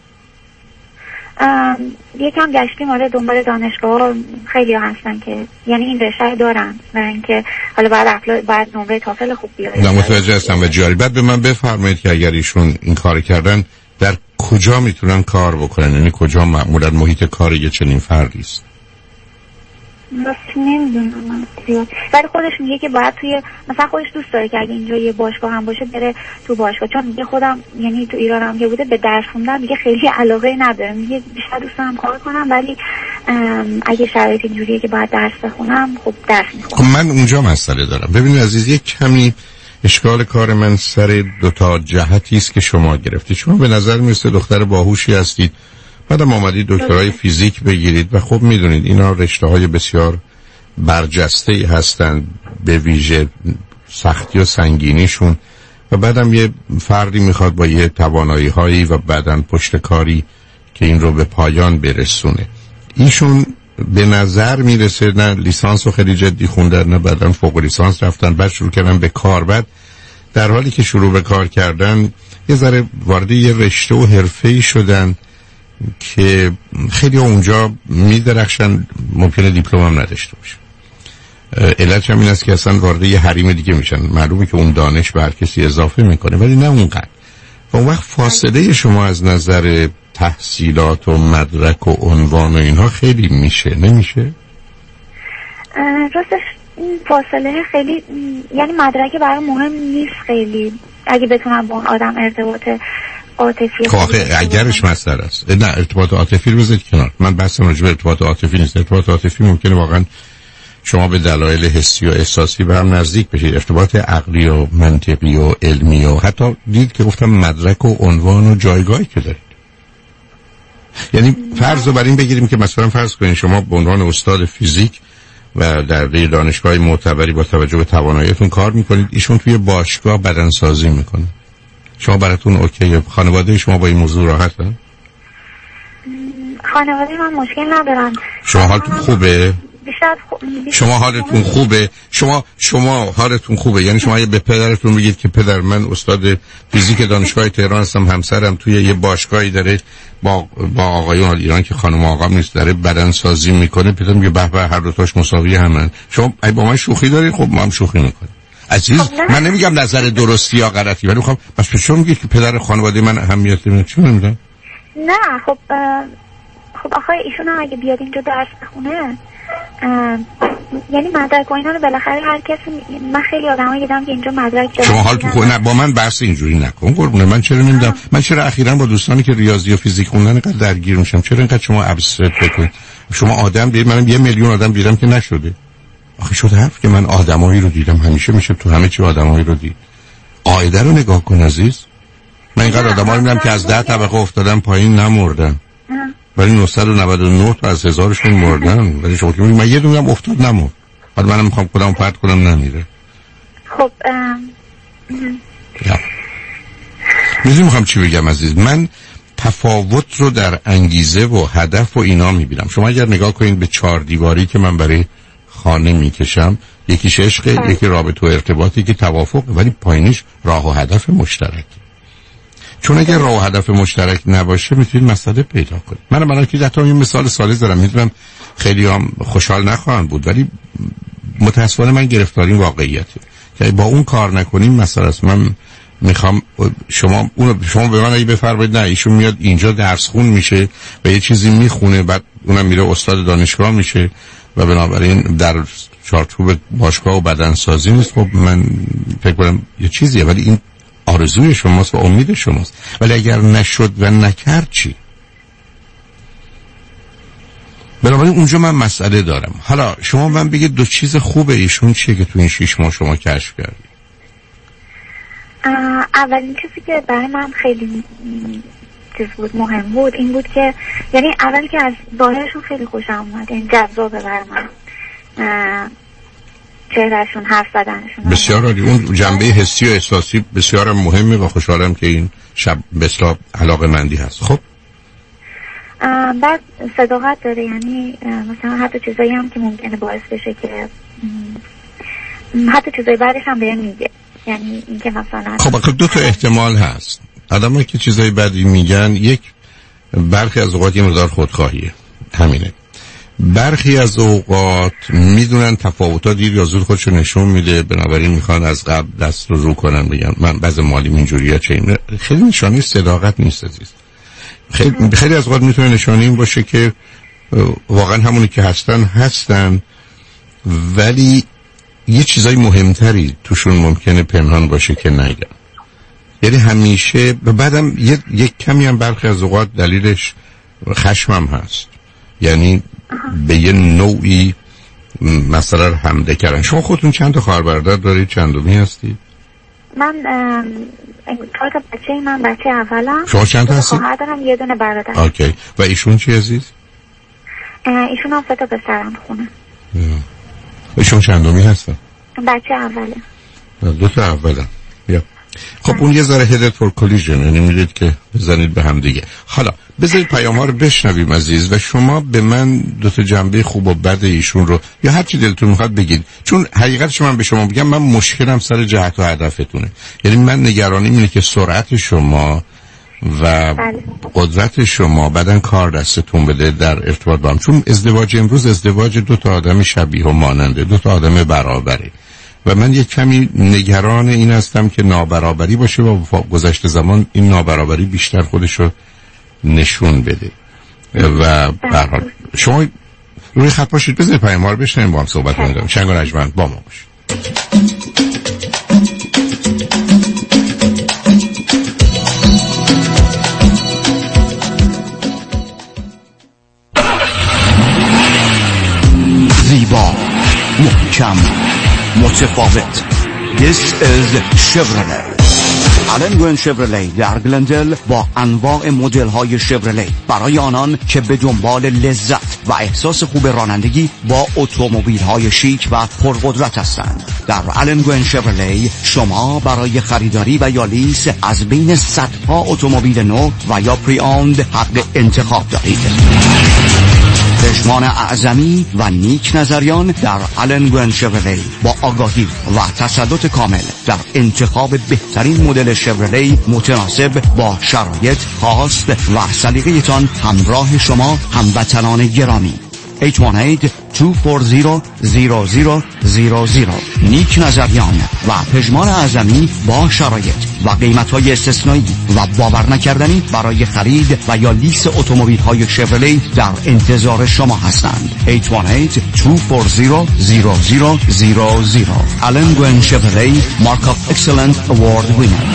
یکم گشتیم آره دنبال دانشگاه خیلی ها هستن که یعنی این رشته دارن و اینکه حالا بعد اپلای بعد نمره تافل خوب بیاره. نه متوجه هستم و جاری. بعد به من بفرمایید که اگر ایشون این کار کردن در کجا میتونن کار بکنن؟ یعنی کجا معمولا محیط کار یه چنین فردی است؟ راست نمیدونم من زیاد، ولی خودش میگه که باید توی مثلا خودش دوست داره که اگه اینجا یه باشگاه هم باشه بره تو باشگاه، چون میگه خودم یعنی تو ایران هم که بوده به درس خوندن میگه خیلی علاقه نداره، میگه بیشتر دوست دارم کار کنم ولی اگه شرایط اینجوریه که باید درس بخونم خب درس میخونم. خب من اونجا مسئله دارم. ببینید عزیز، یک کمی اشکال کار من سر دو تا جهتی است که شما گرفتید. شما به نظر میرسه دختر باهوشی هستید، بعدم آمدید دکترای فیزیک بگیرید و خب میدونید اینا رشته‌های بسیار برجسته هستند به ویژه سختی و سنگینیشون، و بعدم یه فردی میخواد با یه توانایی‌هایی و بعدن پشتکاری که این رو به پایان برسونه. ایشون به نظر میرسه نه لیسانس رو خیلی جدی خوندن نه بعدن فوق لیسانس رفتن، بعد شروع کردن به کار، بعد در حالی که شروع به کار کردن یه ذره وارد یه رشته و حرفه‌ای شدن که خیلی اونجا میدرخشن، ممکنه دیپلم هم نداشته باشن. علتش هم این است که اصلا وارد یه حریم دیگه میشن، معلومه که اون دانش به هر کسی اضافه میکنه ولی نه اونقدر. و اون وقت فاصله شما از نظر تحصیلات و مدرک و عنوان و اینها خیلی میشه، نمیشه؟ راستش این فاصله خیلی، یعنی مدرک برای مهم نیست خیلی، اگه بتونم با اون آدم ارتباط عاطفی. خب اگرش مسئله است، نه ارتباط عاطفی رو بذارید کنار، من بحثم راجع به ارتباط عاطفی نیست. ارتباط عاطفی ممکنه واقعا شما به دلایل حسی و احساسی به هم نزدیک بشید، ارتباط عقلی و منطقی و علمی و حتی دید که گفتم مدرک و عنوان و جایگاهی که دارید. یعنی فرض رو بر این بگیریم که مثلا فرض کنید شما به عنوان استاد فیزیک و در دانشگاه معتبری با توجه به تواناییتون کار میکنید، ایشون توی باشگاه بدنسازی میکنه، شما براتون اوکیه؟ خانواده شما با این موضوع راحته؟ خانواده من مشکل ندارن. شما حالتون خوبه؟ بیشتر خو... شما حالتون خوبه؟ شما شما حالتون خوبه؟ یعنی شما به پدرتون بگید که پدر من استاد فیزیک دانشگاه تهران هستم، همسرم توی یه باشگاهی داره با با آقایون ایران که خانم آقام نیست داره بدن سازی میکنه، پدر میگه به به هر دو تاش مساوی همن، شما ای با من شوخی دارید؟ خب ما هم شوخی میکنیم عزیز. من نمیگم نظر درستی یا غلطی، ولی میخوام بس چون میگید که پدر خانواده من اهمیت نمیده، چون نمیدونم. نه خب خب آخه ایشون هم اگه بیاد اینجا درس بخونه یعنی مدرک و اینا رو بالاخره هر کسی، من خیلی آدمایی دیدم که اینجا مدرک دارن. شما حالتون خوبه؟ نه با من بحث اینجوری نکن قربونه من. چرا نمیدونم من چرا اخیراً با دوستانی که ریاضی و فیزیک خوندن اینقدر درگیر میشم؟ چرا اینقدر شما ابسترکت فکر شما آدم دید؟ منم یه میلیون آدم دیدم که نشده. آخه شده حرف که من آدمایی رو دیدم، همیشه میشه تو همه چی آدمایی رو دید. قاعده رو نگاه کن عزیز. من اینقدر آدمایی میبینم که از ده طبقه افتادن پایین نمردن، ولی نهصد و نود و نه تا از هزارشون مردن. ولی شما که من یه دونه هم افتاد نمرد، بعد منم میخوام کدام پرت کنم نمیره. خب یا میدونی میخوام چی بگم عزیز؟ من تفاوت رو در انگیزه و هدف و اینا میبینم. شما اگر نگاه کنید به چهار دیواری که من برای خانه میکشم، یکیش عشق، یکی رابطه و ارتباطی که توافق، ولی پایینش راه و هدف مشترک. چون اگر راه و هدف مشترک نباشه میتونید مسئله پیدا کنید. من برای که حتی یه مثال ساده دارم، میدونم خیلی هم خوشحال نخواهند بود ولی متاسفانه من گرفتاریم واقعیته که با اون کار نکنیم مسئله است. من میخوام شما اون شما به من اگه بفرمایید نه ایشون میاد اینجا درس خون میشه و یه چیزی میخونه، بعد اونم میره استاد دانشگاه میشه و بنابراین در چارچوب باشگاه و بدنسازی نیست. خب من فکر کنم یه چیزیه، ولی این آرزوی شماست و امید شماست. ولی اگر نشد و نکرد چی؟ بنابراین اونجا من مسئله دارم. حالا شما من بگید دو چیز خوبه ایشون چیه که تو این شیش ماه شما کشف کردید؟ اولین چیزی که برای من خیلی چیز بود، مهم بود، این بود که یعنی اول که از ظاهرشون خیلی خوشم اومد، این جذابه برای من چهرهشون، حرف زدنشون. بسیار عالی. اون جنبه حسی و احساسی بسیار مهمه و خوشحالم که این شب بسیار علاقه‌مندی هست. خب بعد صداقت داره، یعنی مثلا حتی چیزایی هم که ممکنه باعث بشه که حتی چیزایی بعدش هم بهم میگه، یعنی اینکه مثلا خب دو تا احتمال هست. آدمایی که چیزایی بدی میگن، یک برخی از اوقات یه مقدار خودخواهیه، همینه. برخی از اوقات میدونن تفاوت‌ها دیر یا زود خودشو نشون میده، بنابراین میخوان از قبل دست رو رو کنن، بگن من بعض مالیم اینجوریه. چه این خیلی نشانه صداقت نیست عزیز. خیلی خیلی از اوقات میتونه نشانه این باشه که واقعا همونی که هستن هستن ولی یه چیزای مهمتری توشون ممکنه پنهان باشه که نگم. یعنی همیشه و بعدم یه یک کمی هم برخی از اوقات دلیلش خشمم هست، یعنی به یه نوعی مثلا حمله کردن. شما خودتون چند تا خواهر برادر دارید؟ چندمی هستید؟ من چهار تا بچه، من بچه اولم. شما چند تا هستید؟ خواهر دارم، یه دونه برادر. اوکی. و ایشون چی عزیز؟ ایشون هم سه تا پسرم خونه. ایشون چندمی هستن؟ بچه اوله. دو تا اولم. یا خب اون یه ذره هدت فور کلیژن، یعنی میدید که بزنید به هم دیگه. حالا بذارید پیام ها رو بشنویم عزیز و شما به من دو تا جنبه خوب و بد ایشون رو یا هر چی دلتون میخواد بگید، چون حقیقتش من به شما بگم من مشکلم سر جهت و هدفتونه. یعنی من نگرانیم اینه که سرعت شما و قدرت شما بعدن کار دستتون بده در ارتباط با هم، چون ازدواج امروز ازدواج دو تا آدم شبیه و ماننده، دو تا آدم برابره و من یک کمی نگران این هستم که نابرابری باشه و گذشته زمان این نابرابری بیشتر خودش رو نشون بده. و به هر حال شما روی خط باشید، بذارید پیام ها رو بشنویم با هم صحبت کنیم. شنگ و نجمن با ما باشید. زیبا، محکم، متفاوت. This is Chevrolet. آلن گوین شفرلی در گلندل با انواع مدل های شفرلی برای آنان که به دنبال لذت و احساس خوب رانندگی با اتومبیل های شیک و پرقدرت هستند. در آلن گوین شفرلی شما برای خریداری و یا لیز از بین صدها اتومبیل نو و یا پری اوند حق انتخاب دارید. پشمان اعظمی و نیک نظریان در آلن گوین شفرلی با آگاهی و تسلط کامل در انتخاب بهترین مدل شفرلی متناسب با شرایط خاص و سلیقه تان همراه شما هموطنان گرامی. هشت یک هشت دو چهار صفر صفر صفر صفر صفر نیک نظریان و پژمان اعظمی با شرایط و قیمت‌های استثنایی و باور نکردنی برای خرید و یا لیز اتومبیل‌های شفرلی در انتظار شما هستند. هشت یک هشت دو چهار صفر صفر صفر صفر صفر آلن گوین شفرلی مارک اف اکسلنت اوارد وینر.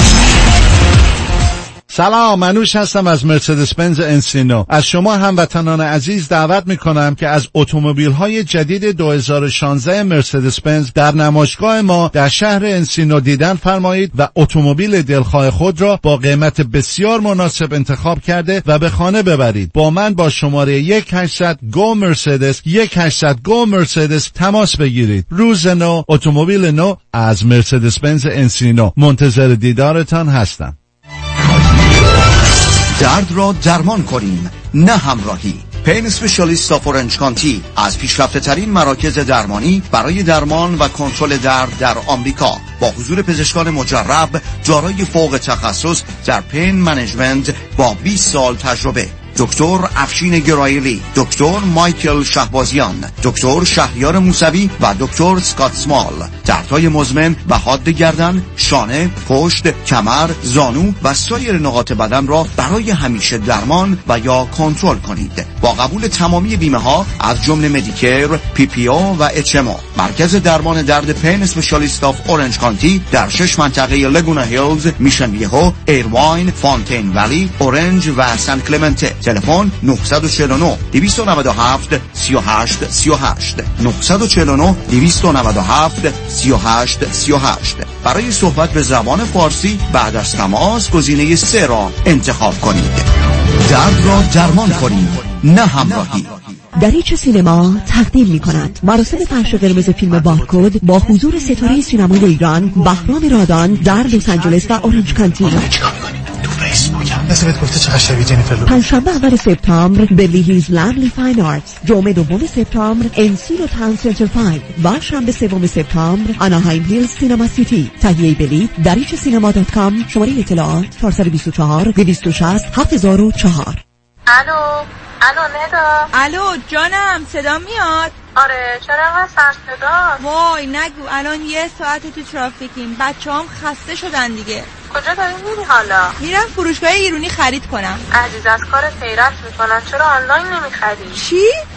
سلام، منوش هستم از مرسدس بنز انسینو. از شما هموطنان عزیز دعوت میکنم که از اتومبیل‌های جدید دو هزار و شانزده مرسدس بنز در نمایشگاه ما در شهر انسینو دیدن فرمایید و اتومبیل دلخواه خود را با قیمت بسیار مناسب انتخاب کرده و به خانه ببرید. با من با شماره یک هشتصد گو مرسدس یک هشتصد گو مرسدس تماس بگیرید. روز نو، اتومبیل نو از مرسدس بنز انسینو. منتظر دیدارتان هستم. درد را درمان کنیم، نه همراهی. پین اسپشیالیست آف اورنج کانتی از پیشرفته ترین مراکز درمانی برای درمان و کنترل درد در آمریکا با حضور پزشکان مجرب دارای فوق تخصص در پین منیجمنت با بیست سال تجربه. دکتر افشین گرایلی، دکتر مایکل شهبازیان، دکتر شهریار موسوی و دکتر سکات سمال. دردهای مزمن و حاد گردن، شانه، پشت، کمر، زانو و سایر نقاط بدن را برای همیشه درمان و یا کنترل کنید. با قبول تمامی بیمه ها از جمله مدیکر، پی پی او و اچ ام او. مرکز درمان درد پین اسپشیالیست آف اورنج کانتی در شش منطقه لگونا هیلز، میشن ویهو، ایرواین، فونتین ولی، اورنج و سان کلمنته. تلفن نه چهار نه دو نه هفت سه هشت سه هشت نه چهار نه دو نه هفت سه هشت سه هشت. برای صحبت به زبان فارسی بعد از تماس گزینه سه را انتخاب کنید. درد را درمان کنید، نه همراهی. دریچه سینما تقدیم می کند مراسم پخش قرمز فیلم بارکد با حضور ستاره سینمای ایران بهرام رادان در لس آنجلس و اورنج کانتی. مثل بهت گفته چقدر شبیه جنیفر لوپز. پنجشنبه اول سپتامبر بیلی هیلز لندلی فاین آرتس، جمعه دوم سپتامبر انسینو تاون سنتر پنج و شنبه سوم سپتامبر آناهایم هیلز سینما سیتی. تهیه بلیط دریچه سینما دات کام. شماره اطلاعات چهار دو چهار دو شش صفر هفت صفر صفر چهار. الو الو ندا. الو جانم، صدا میاد؟ آره، چرا انقدر سر صداست؟ وای نگو، الان یه ساعت تو ترافیکیم، بچه‌هام خسته شدن دیگه. کجا داری میری حالا؟ میرم فروشگاه ایرونی خرید کنم. عزیز از کار غیرت میکنن، چرا آنلاین نمیخری؟ چی؟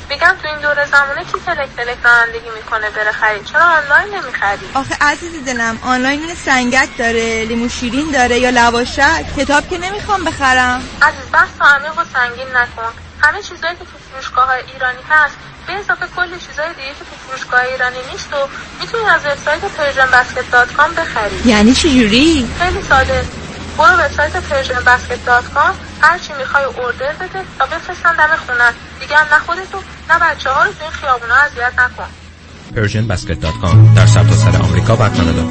میگم تو این دوره زمانه کی تلک تلک رانندگی میکنه بره خرید؟ چرا آنلاین نمیخری؟ آخه عزیز دلم آنلاین این سنگک داره، لیمو شیرین داره یا لواشک، کتاب که نمیخوام بخرم. عزیز بحث عمیق و سنگین نکن. همه چیزایی که تو فروشگاه‌های ایرانی هست به اضافه کلی چیزای دیگه که تو فروشگاه ایرانی نیست و میتونی از وبسایت پرژن بسکت دات کام بخری. یعنی چی جوری؟ خیلی ساده. برو وبسایت پرژن بسکت دات کام، هر چی میخوای اوردر بده تا بفرستن دم خونت. دیگه هم نه خودتو نه بچه‌ها رو تو این خیابونا اذیت نکن. پرژن بسکت دات کام در سرتاسر آمریکا و کانادا.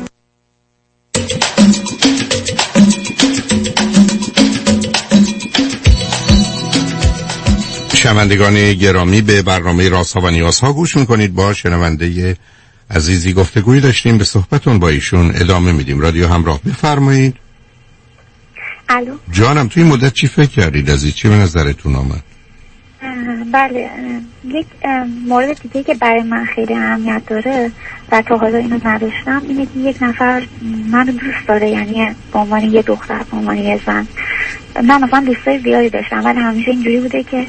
شنوندگان گرامی، به برنامه رازها و نیازها گوش میکنید. با شنونده عزیزی گفتگویی داشتیم، به صحبتون با ایشون ادامه میدیم. رادیو همراه، بفرمایید. الو جانم، توی مدت چی فکر کردید عزیز؟ چی به نظرتون آمد؟ بله، یک مورد دیگه که برای من خیلی اهمیت داره و تا حالا اینو نداشتم اینه که یک نفر منو دوست داره، یعنی به عنوان یه دختر، به عنوان یه زن. من مثلا دوستای زیادی داشتم ولی همیشه اینجوری بوده که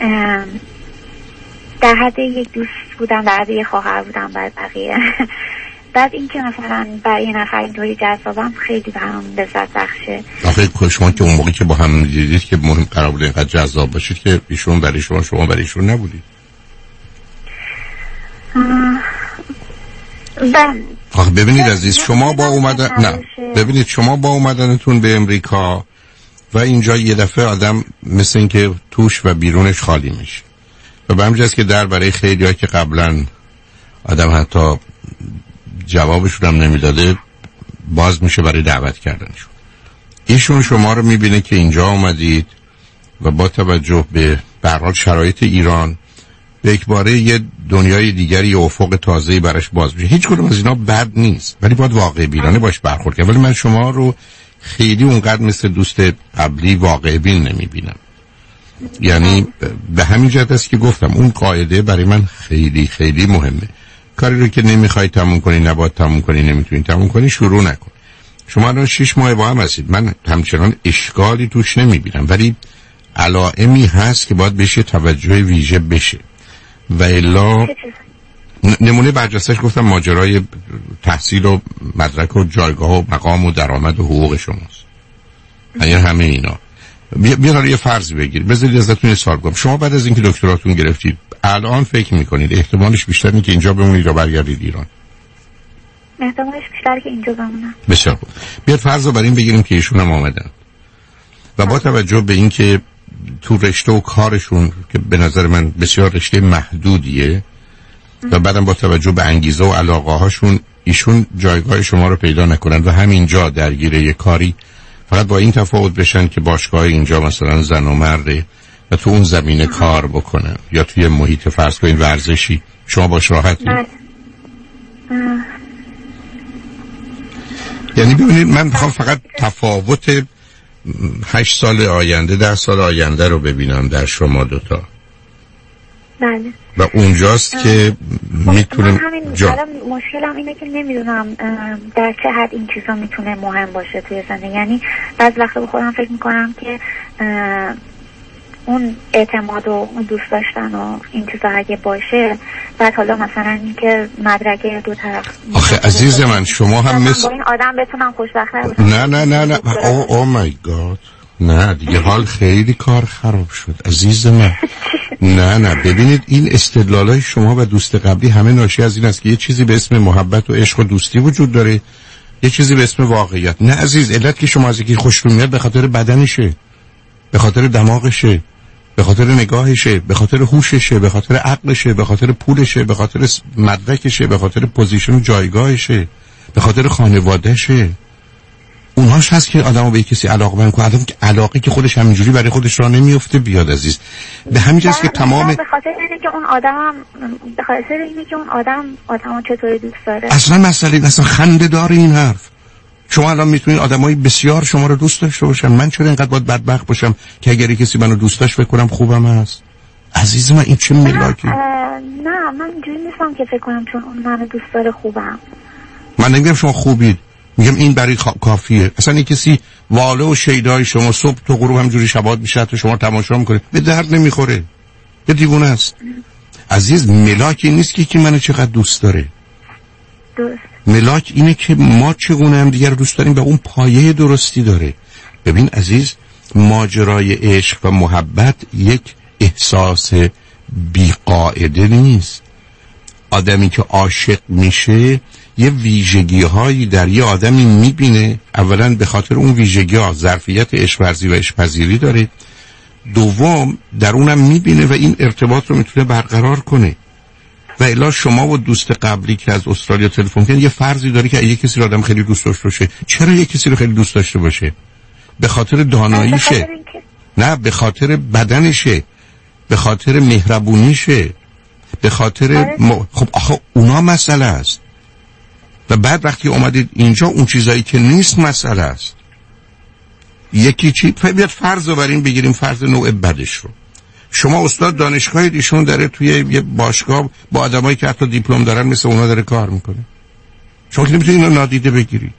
در حد یک دوست بودم، در حد یک خواهر بودم برای بقیه. بعد این که مثلا برای یه نفر اینطوری جذابم خیلی برام لذت بخشه. آخه شما که اون موقعی که با هم دیدید که مهم قرار بود اینقدر جذاب باشید که ایشون برای شما، شما برای ایشون نبودید. آخه ببینید عزیز، شما با اومدن نه ببینید شما با اومدنتون به امریکا و اینجا یه دفعه آدم مثل این که توش و بیرونش خالی میشه و به همین جاست که در برای خیلی ها که قبلا آدم حتی جوابشون هم نمیداده باز میشه برای دعوت کردنشون. ایشون شما رو میبینه که اینجا آمدید و با توجه به به هر حال شرایط ایران به اکباره یه دنیای دیگری، یه افق تازه‌ای براش باز میشه. هیچ کدوم از اینا بد نیست ولی باید واقع بینانه باش برخورد کنید. ولی من شما رو خیلی اونقدر مثل دوست قبلی واقع بین نمیبینم. یعنی به همین جهت است که گفتم اون قاعده برای من خیلی خیلی مهمه. کاری رو که نمیخوای تموم کنی، نباید تموم کنی، نمیتونی تموم کنی، شروع نکن. شما الان شش ماه با هم هستید، من همچنان اشکالی توش نمیبینم ولی علائمی هست که باید بشه توجه ویژه بشه و الا نمونه برجستش گفتم ماجرای تحصیل و مدرک و جایگاه و مقام و درآمد و حقوق شماست. یعنی همه اینا بیان یه فرض بگیر. بذارید ازتون یه سوال کنم. شما بعد از اینکه دکتراتون گرفتید الان فکر میکنید احتمالش بیشتره که اینجا بمونید یا برگردید ایران؟ احتمالش بیشتره که اینجا بمونم. بسیار خوب. بیاد فرض رو بر این بگیریم که ایشون هم آمدن و با توجه به اینکه تو رشته و کارشون که به نظر من بسیار رشته محدودیه و بعدم با توجه به انگیزه و علاقه هاشون ایشون جایگاه شما رو پیدا نکنن و همینجا درگیر یه کاری فقط با این تفاوت بشن که باشگاه اینجا مثلا زن و مرده و تو اون زمینه کار بکنن یا توی محیط فرض کنین ورزشی شما باش راحتی. یعنی ببینید من میخوام فقط تفاوت هشت سال آینده، ده سال آینده رو ببینم در شما دوتا. بله. و اونجاست که میتونیم جا... مشکلم اینه که نمیدونم در چه حد این چیزا میتونه مهم باشه توی زندگی. یعنی بعض وقتا به خودم فکر میکنم که اون اعتماد و اون دوست داشتن و این چیزا اگه باشه بعد حالا مثلا اینکه مدرک دو طرف. آخه عزیز من شما هم مثل با این آدم بتونم خوشبخت‌تر باشم. نه نه نه نه او او مای گاد نه دیگه حال خیلی کار خراب شد عزیز من. نه نه ببینید این استدلالای شما و دوست قبلی همه ناشی از این است که یه چیزی به اسم محبت و عشق و دوستی وجود داره، یه چیزی به اسم واقعیت. نه عزیز، علت که شما از یکی خوشتون میاد به خاطر بدنشه، به خاطر دماغشه، به خاطر نگاهشه، به خاطر هوششه، به خاطر عقلشه، به خاطر پولشه، به خاطر مدرکشه، به خاطر پوزیشن و جایگاهشه، به خاطر خانوادهشه. اونهاش هست که آدمو به کسی علاقه من کنه. آدم که علاقه که خودش همینجوری برای خودش راه نمیفته بیاد عزیز. به همین جاست که تمام به خاطر اینه که اون آدم به خاطر اینه که اون آدم آدمو چطوری دوست داره. اصلا مسئله اصلا خنده داره این حرف. شما الان میتونید آدمای بسیار شما رو دوست داشته باشن. من چرا اینقدر باید بدبخت باشم که اگه کسی منو دوست داشت فکر کنم خوبم هست؟ عزیز من این چه ملاکی؟ نه من اینجوری نیستم که فکر کنم چون اون منو دوست داره خوبم. من نمیگم شما خوبید، میگم این برای کافیه. اصلا این کسی واله و شیدای شما صبح تو غروب همجوری شبات میشه تو شما تماشا میکنه به درد نمیخوره. یه دیوونه است. عزیز، ملاک این نیست که کی منو چقدر دوست داره. درست. ملاک اینه که ما چگونه هم دیگر دوست داریم و اون پایه درستی داره. ببین عزیز، ماجرای عشق و محبت یک احساس بیقاعده نیست. آدمی که عاشق میشه یه ویژگی هایی در یه آدمی میبینه. اولا به خاطر اون ویژگی ها ظرفیت عشق ورزی و عشق پذیری داره. دوم در اونم میبینه و این ارتباط رو میتونه برقرار کنه. و الا شما و دوست قبلی که از استرالیا تلفن کردن یه فرضی داره که یه کسی رو آدم خیلی دوست داشته باشه. چرا یه کسی رو خیلی دوست داشته باشه؟ به خاطر داناییشه، نه به خاطر بدنشه، به خاطر مهربونیشه، به خاطر م... خب آخه اونا مسئله است. و بعد وقتی اومدید اینجا اون چیزایی که نیست مسئله است. یکی چی؟ بیاد فرض رو بریم بگیریم، فرض نوع بدش رو. شما استاد دانشگاه ایشون داره توی یه باشگاه با آدمایی که حتی دیپلم دارن مثل اونا داره کار میکنه. شما که نمیتونید اینا نادیده بگیرید.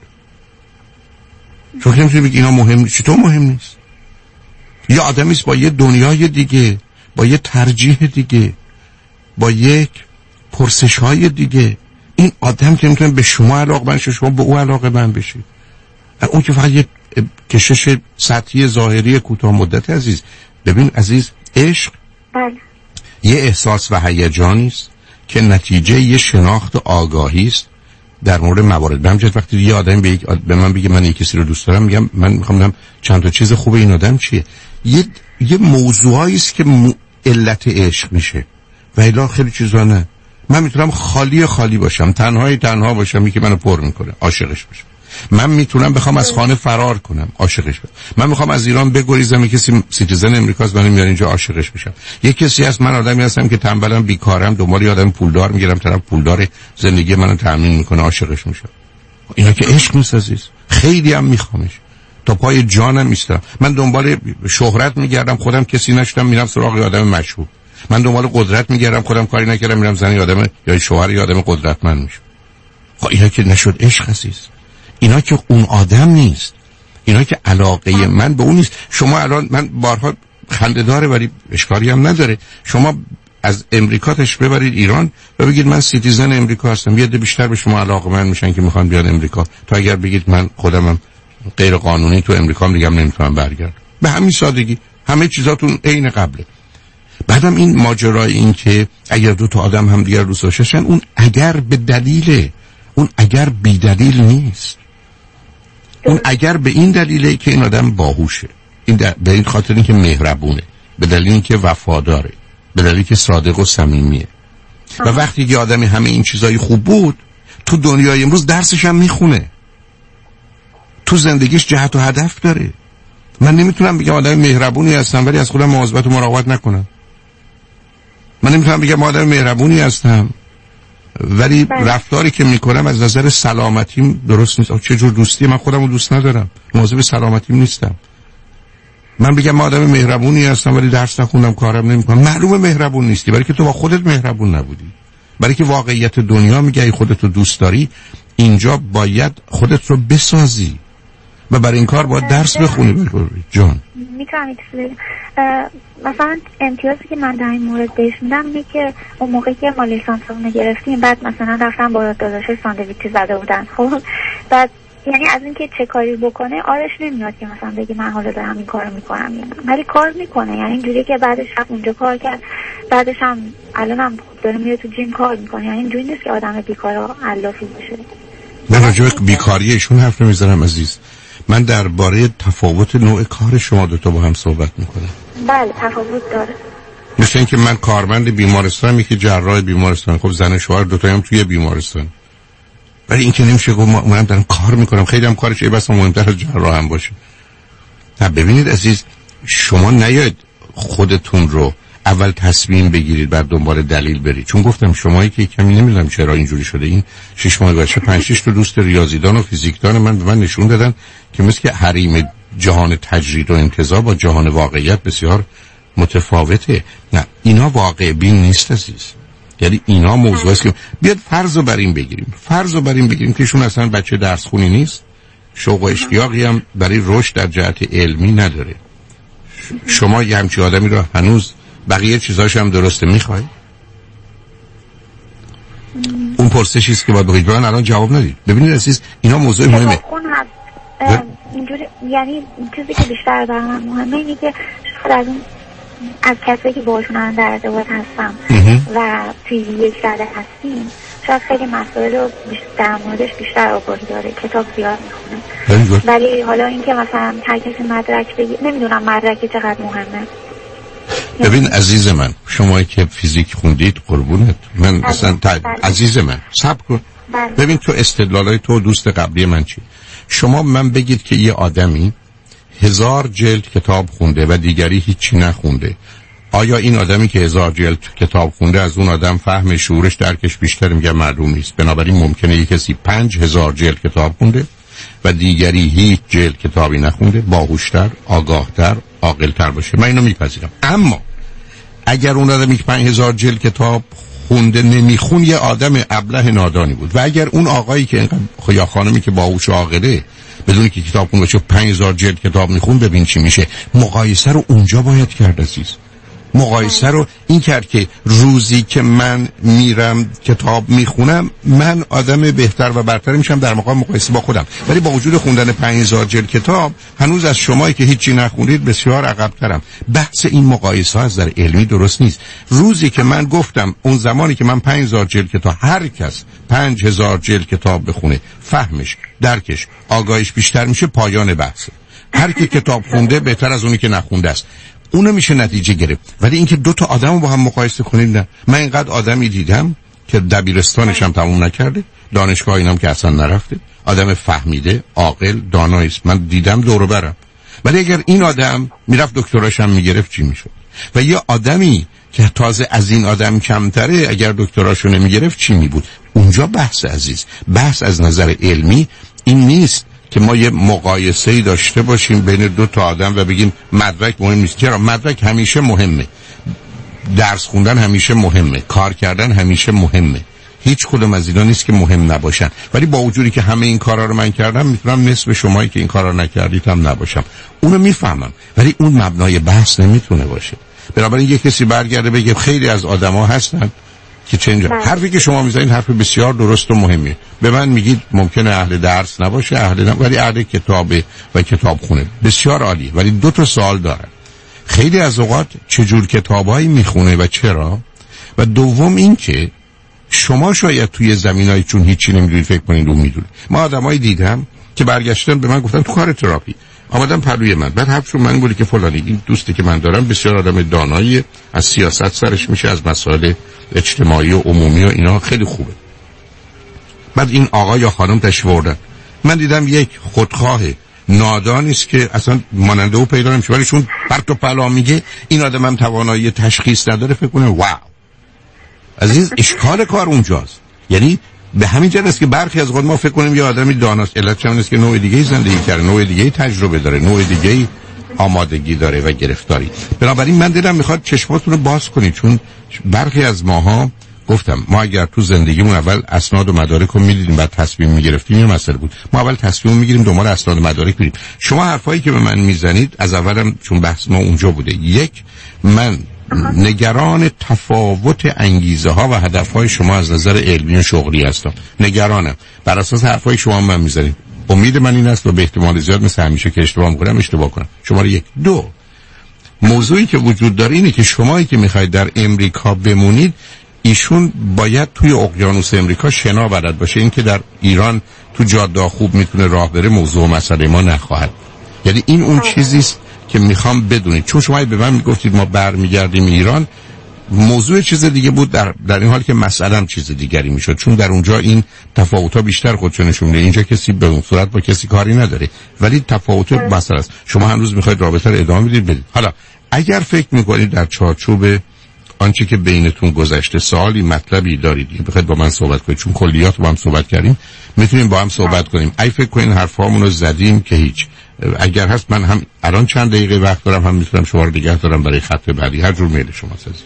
شما که نمیتونید بگید اینا مهم نیست. چطور مهم نیست؟ یه آدمیست با یه دنیای دیگه، با یه ترجیح دیگه، با یک پرسش‌های دیگه. این آدم که نمیتونه به شما علاقه‌مند شه، شما به او علاقه‌مند بشید. اون که فقط یک کشش سطحی ظاهری کوتاه مدت. عزیز ببین عزیز، عشق بله. یه احساس و هیجانی است که نتیجه یه شناخت آگاهی است در مورد موارد. همچنین وقتی یه آدم به, یک آد... به من بگه من یک کسی رو دوست دارم، میگم من میخوام بدونم چند تا چیز خوبه این آدم چیه. یه یه موضوعایی است که م... علت عشق میشه و الا خیلی چیزا نه. من میتونم خالی خالی باشم، تنهای تنها باشم، یکی منو پر میکنه، عاشقش باشم. من میتونم بخوام از خانه فرار کنم، عاشقش بشم. من میخوام از ایران بگریزم، کسی سیتیزن امریکاست منو میاره اینجا، عاشقش بشم. یک کسی هست من آدمی هستم که تنبلم، بیکارم، دنبال آدم پولدار میگیرم، طرف پولدار زندگی منو تامین میکنه، عاشقش میشم. اینا که عشق نیست عزیز. خیلی هم میخوامش، تا پای جانم میستم. من دنبال شهرت میگردم، خودم کسی نشدم، میرم سراغ آدم مشهور. من دنبال قدرت میگردم، خودم کاری نکردم، میرم زن آدم یا شوهر یا آدم قدرتمند میشم. خب اینا که نشد عشق عزیز. اینا که اون آدم نیست. اینا که علاقه من به اون نیست. شما الان من بارها خنده داره ولی اشکالی هم نداره، شما از امریکا تش ببرید ایران و بگید من سیتیزن امریکا هستم، یه ده بیشتر به شما علاقه من میشن که میخوان بیان امریکا، تا اگر بگید من خودمم غیر قانونی تو امریکا هم دیگه نمیتونم برگردم. به همین سادگی همه چیزاتون عین قبله. بعدم این ماجرای این که اگر دو تا آدم هم دیگر دوست داشتن، اون اگر به دلیله، اون اگر بی دلیل نیست. اون اگر به این دلیله که این آدم باهوشه، این به این خاطر این که مهربونه، به دلیل این که وفاداره، به دلیل که صادق و صمیمیه. و وقتی که آدمی همه این چیزای خوب بود، تو دنیای امروز درسش هم میخونه، تو زندگیش جهت و هدف داره. من نمیتونم بگم آدم مهربونی هستم ولی از خودم مواظبت و مراقبت نکنم. من نمیتونم بگم آدم مهربونی هستم ولی بله. رفتاری که میکنم از نظر سلامتیم درست نیست. چه جور دوستی؟ من خودم رو دوست ندارم، مواظب سلامتیم نیستم. من بگم من آدم مهربونی هستم ولی درس نخوندم، کارم نمیکنم، معلومه مهربون نیستی، برای که تو با خودت مهربون نبودی. برای که واقعیت دنیا میگه ای خودت رو دوست داری، اینجا باید خودت رو بسازی و برای این کار باید درس بخونی. جان میتونم ایتسی مثلا امتیازی که من در این مورد بهش میدم اینه که اون موقعی که ما لیسانسمون گرفتیم، بعد مثلا رفتم با داداش ساندویچی زده بودن، خب بعد یعنی از اینکه چه کاری بکنه آرش نمیاد که مثلا بگه من حالا دارم این کارو میکنم، ولی کار میکنه. یعنی اینجوری که بعدش هم اونجا کار کرد، بعدش هم الانم داره میره تو جیم کار میکنه. یعنی اینجوری نیست که آدم بیکار علافی باشه. من راجع به بیکاری ایشون حرف نمیزنم عزیز، من درباره تفاوت نوع کار شما دو تا با هم صحبت میکنم. بله تفاوت داره. مثل اینکه من کارمند بیمارستانم، یکی جراح بیمارستان، خب زن شوهر دو تایی هم توی بیمارستان، ولی این که نمیشه گفت منم دارم کار میکنم، خیلی هم کارش ای بس مهمتر از جراح هم باشه. نه ببینید عزیز، شما نیاید خودتون رو اول تصمیم بگیرید بعد دنبال دلیل برید. چون گفتم شمایی که کمی نمیدونم چرا اینجوری شده، این شش ماه گذشته پنج شش تا دوست ریاضیدان و فیزیکدان من به من نشون دادن که مثل که حریم جهان تجرید و انتزاع با جهان واقعیت بسیار متفاوته. نه اینا واقع بین نیست عزیز. یعنی اینا موضوعی است که بیاد فرض رو بر این بگیریم، فرض رو بر این بگیریم که ایشون اصلا بچه درس خونی نیست، شوق و اشتیاقی هم برای رشد در جهت علمی نداره. شما یه همچین آدمی رو هنوز بقیه چیزاش هم درسته. میخوای؟ اون پرسشی است که باید بگید. من الان جواب ندید. ببینید عزیز، اینا موضوع مهمه. اینجوری یعنی چیزی که بیشتر در من مهمه اینه که شاید از اون از کسایی که باشون هم در ارتباط هستم و توی یک رده هستیم شاید خیلی مسائل رو در موردش بیشتر آگاهی داره، کتاب زیاد میخونه. ولی حالا اینکه مثلا هر کسی مدرک بگیر، نمیدونم مدرک چقدر مهمه. ببین عزیز من، شما که فیزیک خوندید قربونت من بله. اصلا تا... بله. عزیز من صبر کن. بله. ببین تو استدلالای تو دوست قبلی من چی؟ شما من بگید که یه آدمی هزار جلد کتاب خونده و دیگری هیچی نخونده، آیا این آدمی که هزار جلد کتاب خونده از اون آدم فهم شعورش درکش بیشتر؟ میگه معلوم نیست. بنابراین ممکنه یک کسی پنج هزار جلد کتاب خونده و دیگری هیچ جلد کتابی نخونده، باهوشتر، آگاهتر، عاقلتر باشه. من اینو میپذیرم. اما اگر اون آدمی که پنج هزار جلد کتاب خونده نمیخون یه آدم ابله نادانی بود، و اگر اون آقایی که اینقدر یا خانمی که باهوش و عاقله بدون که کتاب خون باشه پنج هزار جلد کتاب میخون، ببین چی میشه. مقایسه رو اونجا باید کرد عزیز. مقایسه رو این کرد که روزی که من میرم کتاب میخونم من آدم بهتر و برتر میشم در مقام مقایسه با خودم، ولی با وجود خوندن پنج هزار جلد کتاب هنوز از شمایی که هیچی نخوندید بسیار عقب‌ترم. بحث این مقایسه از در علمی درست نیست. روزی که من گفتم اون زمانی که من پنج هزار جلد کتاب، هر کس پنج هزار جلد کتاب بخونه فهمش، درکش، آگاهیش بیشتر میشه، پایان بحثه. هر کی کتاب خونده بهتر از اونی که نخونده است. اونو میشه نتیجه گرفت. ولی اینکه دو تا آدمو با هم مقایسه کنید نه. من اینقدر آدمی دیدم که دبیرستانش هم تموم نکرده، دانشگاه اینم که اصلا نرفته، آدم فهمیده، عاقل، دانایی است. من دیدم دور و برم. ولی اگر این آدم میرفت دکتراش هم میگرفت چی میشد؟ و یه آدمی که تازه از این آدم کمتره اگر دکتراشو نمیگرفت چی میبود؟ اونجا بحث عزیز. بحث از نظر علمی این نیست که ما یه مقایسه‌ای داشته باشیم بین دو تا آدم و بگیم مدرک مهم نیست. چرا؟ مدرک همیشه مهمه، درس خوندن همیشه مهمه، کار کردن همیشه مهمه. هیچ کدوم از اینا نیست که مهم نباشن. ولی با وجودی که همه این کارا رو من کردم میتونم نصف شمایی که این کارا رو نکردید هم نباشم. اونو میفهمم، ولی اون مبنای بحث نمیتونه باشه. بنابراین یه کسی برگرده بگه خیلی از آدما هستن که چنج حرفی که شما میزنید حرف بسیار درست و مهمیه. به من میگید ممکنه اهل درس نباشه، اهل نم... ولی اهل کتابه و کتاب خونه. بسیار عالی. ولی دو تا سوال دارم. خیلی از اوقات چجور کتابایی میخونه و چرا؟ و دوم این که شما شاید توی زمینایی چون هیچی نمیدونید فکر کنید اون میدونه. ما آدمایی دیدم که برگشتن به من گفتن تو کار تراپی آمدن پلوی من، بعد حرفشون من بوده که فلانی این دوستی که من دارم بسیار آدم دانایی، از سیاست سرش میشه، از مسائل اجتماعی و عمومی و اینا خیلی خوبه. بعد این آقا یا خانم تشریف آوردن، من دیدم یک خودخواه نادانی است که اصلا ماننده او پیدا نمیشه، ولی چون پرت و پلا میگه این آدم هم توانایی تشخیص نداره فکر کنه واو. عزیز اشکال کار اونجاست. یعنی به همین جهت است که برخی از خود ما فکر کنیم یه آدمی داناست، علتش این است که نوع دیگه‌ای زندگی کرده، نوع دیگه‌ای تجربه داره، نوع دیگه‌ای آمادگی داره و گرفتاری. بنابراین من دلم میخواد چشماتون رو باز کنید، چون برخی از ماها گفتم ما اگر تو زندگیمون اول اسناد و مدارک رو می‌دیدیم بعد تصمیم می‌گرفتیم یه مسئله بود. ما اول تصمیم می‌گیریم دنبال اسناد و مدارک بریم. شما حرفایی که به من میزنید از اولم چون بحث ما اونجا بوده، یک من نگران تفاوت انگیزه ها و هدف های شما از نظر علمی و شغلی هستم. نگرانم بر اساس حرفای شما من میزنید. امید من این است و به احتمال زیاد مثل همیشه که اشتباه میکنم اشتباه کنم. شماره یک. دو، موضوعی که وجود داره اینه که شمایی که میخواید در امریکا بمونید ایشون باید توی اقیانوس امریکا شنا بلد باشه. این که در ایران تو جاده خوب میتونه راه بره موضوع مسئله ما نخواهد. یعنی این اون چیزیست که میخوام بدونید. چون شما به من میگفتید ما برمیگردیم ایران، موضوع چیز دیگه بود، در در این حال که مسئله‌ام چیز دیگری میشد، چون در اونجا این تفاوت‌ها بیشتر خودشون نشون میده. اینجا کسی به اون صورت با کسی کاری نداره، ولی تفاوت مسئله است. شما هنوز میخواید رابطه رو ادامه بدید بدید. حالا اگر فکر میکنید در چارچوب آنچه که بینتون گذشته سوالی مطلبی دارید بخواید با من صحبت کنید، چون کلیات با هم صحبت کردیم میتونیم با هم صحبت کنیم. ای فکر کنین حرفامون رو زدیم که هیچ، اگر هست من هم الان چند دقیقه وقت دارم، هم میتونم شما رو نگه دارم برای خط بعدی، هر جور میل شما عزیز.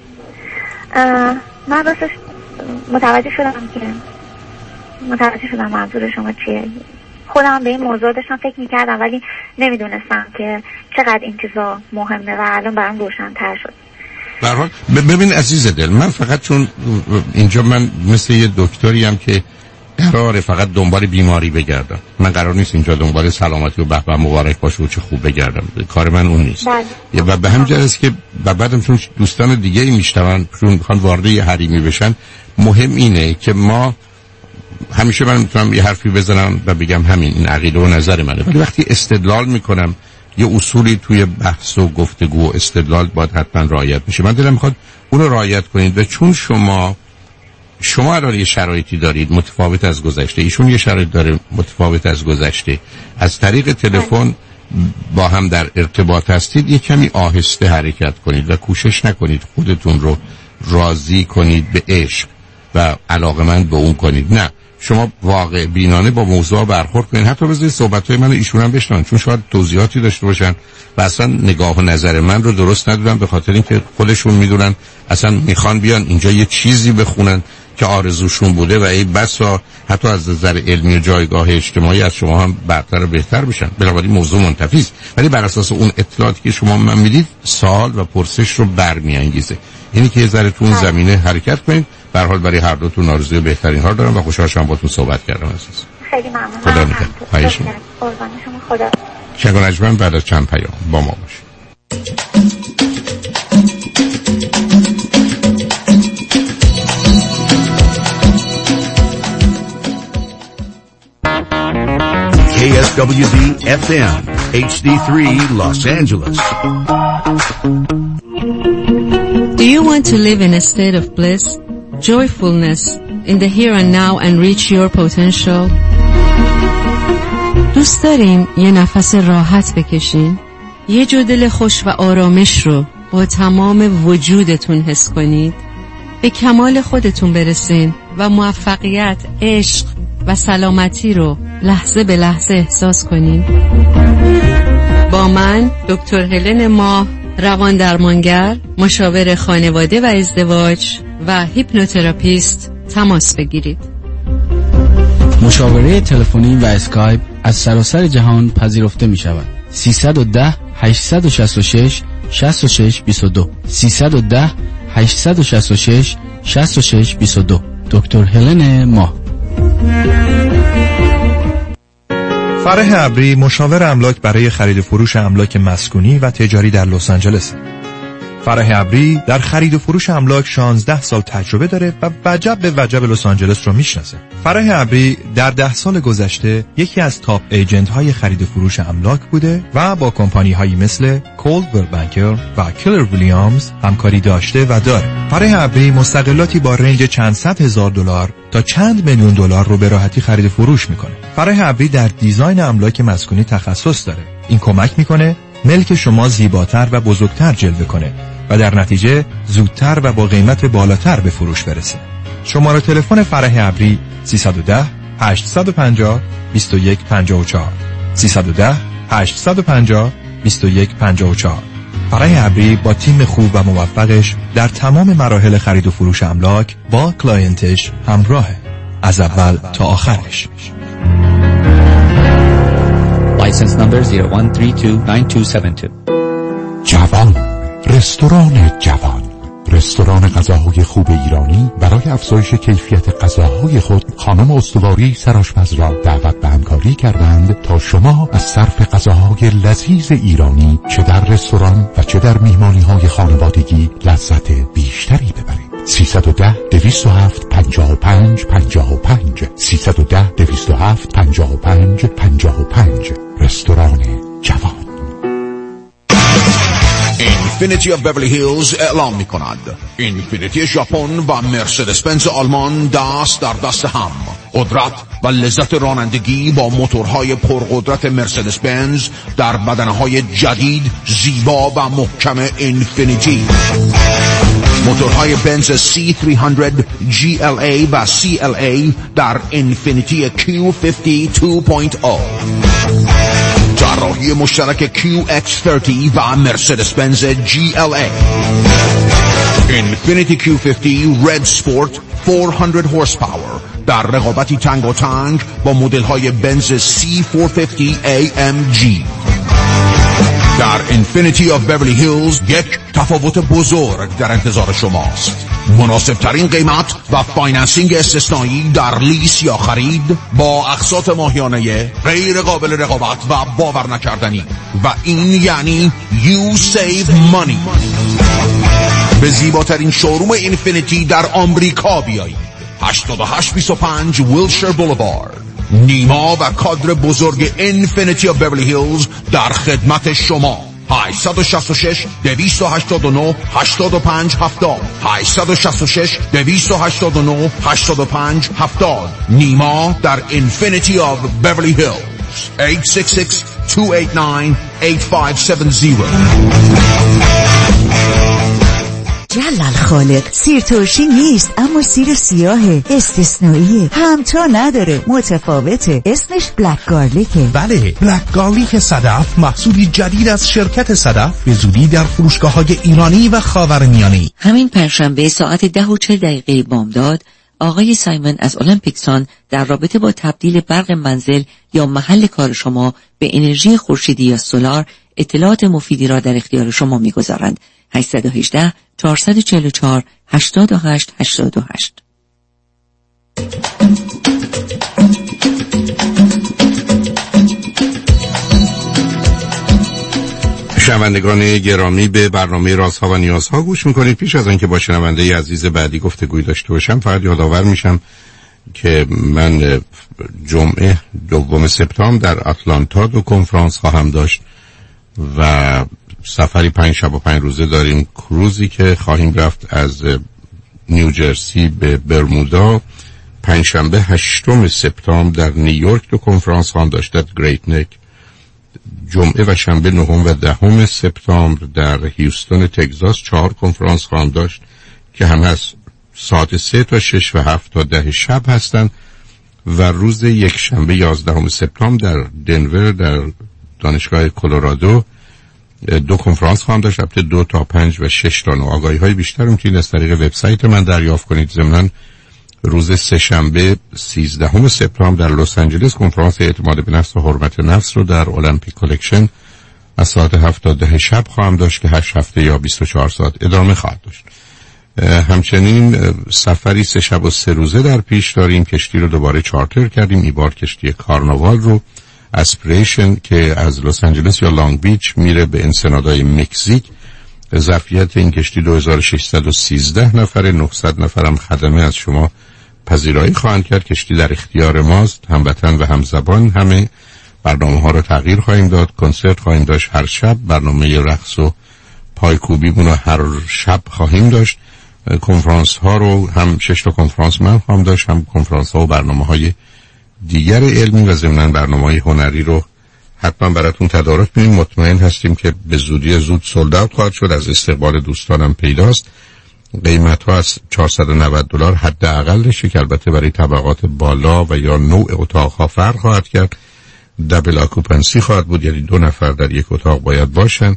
من راستش متوجه شدم که متوجه شدم منظور شما چیه. خودم به این موضوع داشتم فکر میکردم ولی نمیدونستم که چقدر این چیزا مهمه و الان برام روشن‌تر شد. به هر حال ببین عزیز دل، من فقط چون اینجا من مثل یه دکتری ام که قراره فقط دنبال بیماری بگردم، من قرار نیست اینجا دنبال سلامتی و به به مبارک باشه و چه خوب بگردم، کار من اون نیست. بله. و به همین جهت است که بعدم چون دوستان دیگه ای میشتون چون میخوان وارد یه حریمی بشن، مهم اینه که ما همیشه من میتونم یه حرفی بزنم و بگم همین این عقیده و نظر منه، ولی وقتی استدلال میکنم یه اصولی توی بحث و گفتگو و استدلال باید حتما رعایت بشه. من دلم میخواد اون رو رعایت کنید و چون شما شما الان یه شرایطی دارید متفاوت از گذشته، ایشون یه شرایط داره متفاوت از گذشته، از طریق تلفن با هم در ارتباط هستید، یه کمی آهسته حرکت کنید و کوشش نکنید خودتون رو راضی کنید به عشق و علاقمند به اون کنید. نه، شما واقع بینانه با موضوع برخورد کنید، حتی بذارید صحبت‌های من ایشون هم بشنون، چون شاید توضیحاتی داشته باشن و اصلا نگاه و نظر من رو درست ندونن، به خاطر اینکه خودشون میدونن اصلا میخوان بیان اینجا یه چیزی بخونن که آرزوشون بوده و ای بسا حتی از نظر علمی و جایگاه اجتماعی از شما هم برتر و بهتر بشن. بنابراین موضوع منتفی است، ولی بر اساس اون اطلاعاتی که شما من میدید سوال و پرسش رو برمیانگیزه. یعنی که یه ذره تو اون زمینه حرکت کنید. به هر حال برای هر دوتون آرزوی بهترین ها دارم و خوشحال شدم باهاتون صحبت کردم عزیز. خیلی ممنون. خدا نگهدار. قربان شما. خدا. شنگ نجمن بعد از چند پیام با ما باشید. K S W D F M H D three Los Angeles. Do you want to live in a state of bliss, joyfulness in the here and now and reach your potential? دوست دارین یه نفس راحت بکشین؟ یه جو دل خوش و آرامش رو با تمام وجودتون حس کنید؟ به کمال خودتون برسین و موفقیت، عشق و سلامتی رو لحظه به لحظه احساس کنین؟ با من دکتر هلن ماه، روان درمانگر، مشاور خانواده و ازدواج و هیپنوتراپیست تماس بگیرید. مشاوره تلفنی و اسکایپ از سراسر جهان پذیرفته می شود. سیصد و ده هشتصد و شصت و شش شصت و شش بیست و دو سیصد و ده هشتصد و شصت و شش شصت و شش بیست و دو. دکتر هلن ماه. فرح ابری، مشاور املاک برای خرید و فروش املاک مسکونی و تجاری در لس آنجلس. فرح ابری در خرید و فروش املاک شانزده سال تجربه داره و وجب به وجب لس آنجلس رو میشناسه. فرح ابری در ده سال گذشته یکی از تاپ ایجنت های خرید و فروش املاک بوده و با کمپانی هایی مثل کولدویل بانکر و کلر ویلیامز همکاری داشته و داره. فرح ابری مستقلاتی با رنج چند صد هزار دلار تا چند میلیون دلار رو به راحتی خرید و فروش میکنه. فرح ابری در دیزاین املاک مسکونی تخصص داره. این کمک میکنه ملک شما زیباتر و بزرگتر جلوه کنه و در نتیجه زودتر و با قیمت بالاتر به فروش برسه. شماره تلفن فرح ابری سیصد و ده هشتصد و پنجاه بیست و یک پنجاه و چهار سیصد و ده هشتصد و پنجاه بیست و یک پنجاه و چهار. فرح ابری با تیم خوب و موفقش در تمام مراحل خرید و فروش املاک با کلاینتش همراهه، از اول تا آخرش. License number zero one three two nine two seven two. جوان، رستوران جوان، رستوران غذاهای خوب ایرانی برای افزایش کیفیت غذاهای خود خانم استواری سرآشپز را دعوت به همکاری کردند تا شما از صرف غذاهای لذیذ ایرانی چه در رستوران و چه در میهمانی‌های خانوادگی لذت بیشتری ببرید. سیصد و ده دویست و هفت پنجاه و پنج پنجاه و پنج سیصد و ده دویست و هفت پنجاه و پنج پنجاه و پنج. رستوران جوان. اینفینیتی آف بیورلی هیلز اعلام می کند اینفینیتی ژاپن و مرسدس بنز آلمان دست در دست هم. قدرت و لذت رانندگی با موتورهای پرقدرت مرسدس بنز در بدنه‌های جدید، زیبا و محکم اینفینیتی. موتورهای بنز سی سیصد جی ال ای و سی ال ای در اینفینیتی کیو پنجاه دو نقطه صفر. طراحی مشترک کیو اکس صد و مرسدس بنز جی ال ای. اینفینیتی کیو پنجاه رد سپورت چهارصد هورس پاور در رقابتی تنگ و تنگ با مدل های بنز سی چهارصد پنجاه ای ام جی. در اینفینیتی آف بیورلی هیلز یک تفاوت بزرگ در انتظار شماست. مناسب ترین قیمت و فایننسینگ استثنایی در لیس یا خرید با اقساط ماهیانه غیر قابل رقابت و باور نکردنی، و این یعنی you save money. به زیباترین شوروم اینفینیتی در آمریکا بیایید. هشتاد و هشت بیست و پنج ویلشر بولوارد. نیما و کادر بزرگ اینفینیتی آف بیورلی هیلز در خدمت شما. هشت شش شش دویست و هشتاد و نه هشتاد و پنج هفتاد هشت شش شش دویست و هشتاد و نه هشتاد و پنج هفتاد. نیما در اینفینیتی آف بیورلی هیلز. هشت شش شش دو هشت نه هشت پنج هفت صفر. جلال خالق، سیر ترشی نیست اما سیر سیاهه، استثنائیه، همتا نداره، متفاوته، اسمش بلک گارلیکه. بله، بلک گارلیک صدف محصولی جدید از شرکت صدف به زودی در فروشگاه‌های ایرانی و خاورمیانه. همین پنجشنبه ساعت ده و چهل دقیقه بامداد آقای سایمن از المپیکسان در رابطه با تبدیل برق منزل یا محل کار شما به انرژی خورشیدی یا سولار اطلاعات مفیدی را در اختیار شما می‌گذارند. هشت یک هشت چهار چهار چهار هشت هشت هشت هشت. شنوندگان گرامی، به برنامه رازها و نیازها گوش میکنید. پیش از آنکه با شنونده عزیز بعدی گفتگوی داشته باشم فقط یادآور میشم که من جمعه دوم سپتامبر در آتلانتا دو کنفرانس خواهم داشت و سفری پنج شب و پنج روزه داریم، کروزی که خواهیم رفت از نیوجرسی به برمودا. پنجشنبه هشتم سپتامبر در نیویورک دو کنفرانس خواهم داشت در گریت نک. جمعه و شنبه نهم و دهم سپتامبر در هیوستون تگزاس چهار کنفرانس خواهم داشت که همه از ساعت سه تا شش و هفت تا ده شب هستند. و روز یک شنبه یازدهم سپتامبر در دنور در دانشگاه کلرادو دو کنفرانس خواهم داشت، البته دو تا پنج و شش تا نه. آگاهی های بیشتر میتونید از طریق وبسایت من دریافت کنید. ضمناً روز سه شنبه سیزدهم سپتامبر در لس آنجلس کنفرانس اعتماد به نفس و حرمت نفس رو در المپیک کلکشن از ساعت هفت تا ده شب خواهم داشت که هشت هفته یا بیست و چهار ساعت ادامه خواهد داشت. همچنین سفری سه شب و سه روزه در پیش داریم. کشتی رو دوباره چارتر کردیم، این بار کشتی کارناوال رو اسپریشن که از لس آنجلس یا لانگ بیچ میره به انسنادای مکزیک. ظرفیت این کشتی دو هزار و ششصد و سیزده نفر، نهصد نفرم خدمه از شما پذیرایی خواهند کرد. کشتی در اختیار ماست، هموطن و همزبان. همه برنامه ها رو تغییر خواهیم داد. کنسرت خواهیم داشت هر شب، برنامه رقص و پایکوبیمون رو هر شب خواهیم داشت. کنفرانس ها رو هم شش تا کنفرانس من خواهم داشت، هم کنفرانس ها و برنامه های دیگر علمی و ضمناً برنامه‌های هنری رو حتما براتون تدارک می‌کنیم. مطمئن هستیم که به زودی زود سولد اوت خواهد شد. از استقبال دوستانم پیداست. قیمت‌ها از چهارصد و نود دلار حداقلشه که البته برای طبقات بالا و یا نوع اتاق‌ها فرق خواهد کرد. دبل اکوپنسی خواهد بود، یعنی دو نفر در یک اتاق باید باشن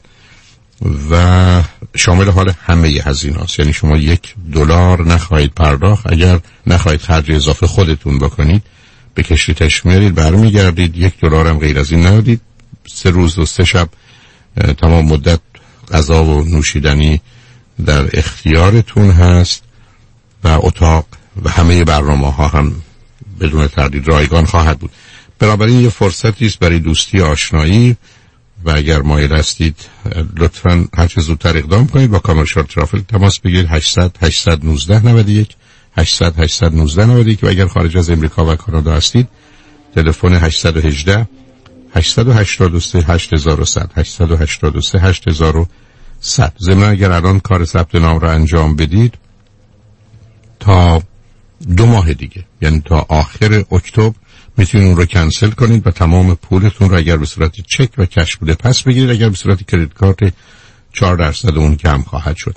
و شامل حال همه هزینه‌هاست. یعنی شما یک دلار نخواهید پرداخت اگر نخواهید خرج اضافه خودتون بکنید. به کشتی تشمیرید، برمیگردید، یک دلار هم غیر از این ندید. سه روز و سه شب تمام مدت غذا و نوشیدنی در اختیارتون هست و اتاق و همه برنامه ها هم بدون تردید رایگان خواهد بود. بنابراین یه فرصتی است برای دوستی آشنایی و اگر مایل هستید لطفاً هر چه زودتر اقدام کنید. با کامرشال ترافل تماس بگیرید. هشتصد هشتصد و نوزده نود و یک هشتصد هشتصد و نوزده نود و یک و اگر خارج از امریکا و کانادا هستید تلفن هشتصد و هجده هشتصد و هشتاد و سه هشت هزار و صد هشتصد و هشتاد و سه هشت هزار و صد. ضمن اگر الان کار ثبت نام را انجام بدید تا دو ماه دیگه، یعنی تا آخر اکتبر میتونید اون رو کنسل کنید و تمام پولتون رو اگر به صورت چک و کش بوده پس بگیرید. اگر به صورت کریدیت کارت چهار درصد اون کم خواهد شد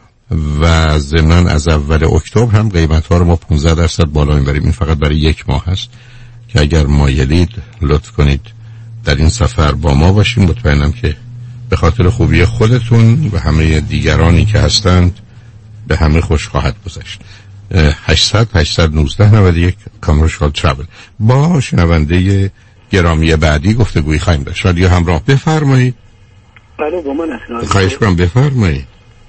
و ضمناً از اول اکتبر هم قیمت ها رو ما پانزده درصد بالا میبریم. این فقط برای یک ماه هست که اگر مایلید لطف کنید در این سفر با ما باشین. مطمئنم که به خاطر خوبی خودتون و همه دیگرانی که هستند به همه خوش خواهد گذشت. هشتصد هشتصد و نوزده نود و یک کامرشال ترافل. با شنونده گرامی بعدی گفتگویی خواهیم داشت. رادیو همراه، بفرمایید. الو با من هستم. خواهش کنم بفرمایید.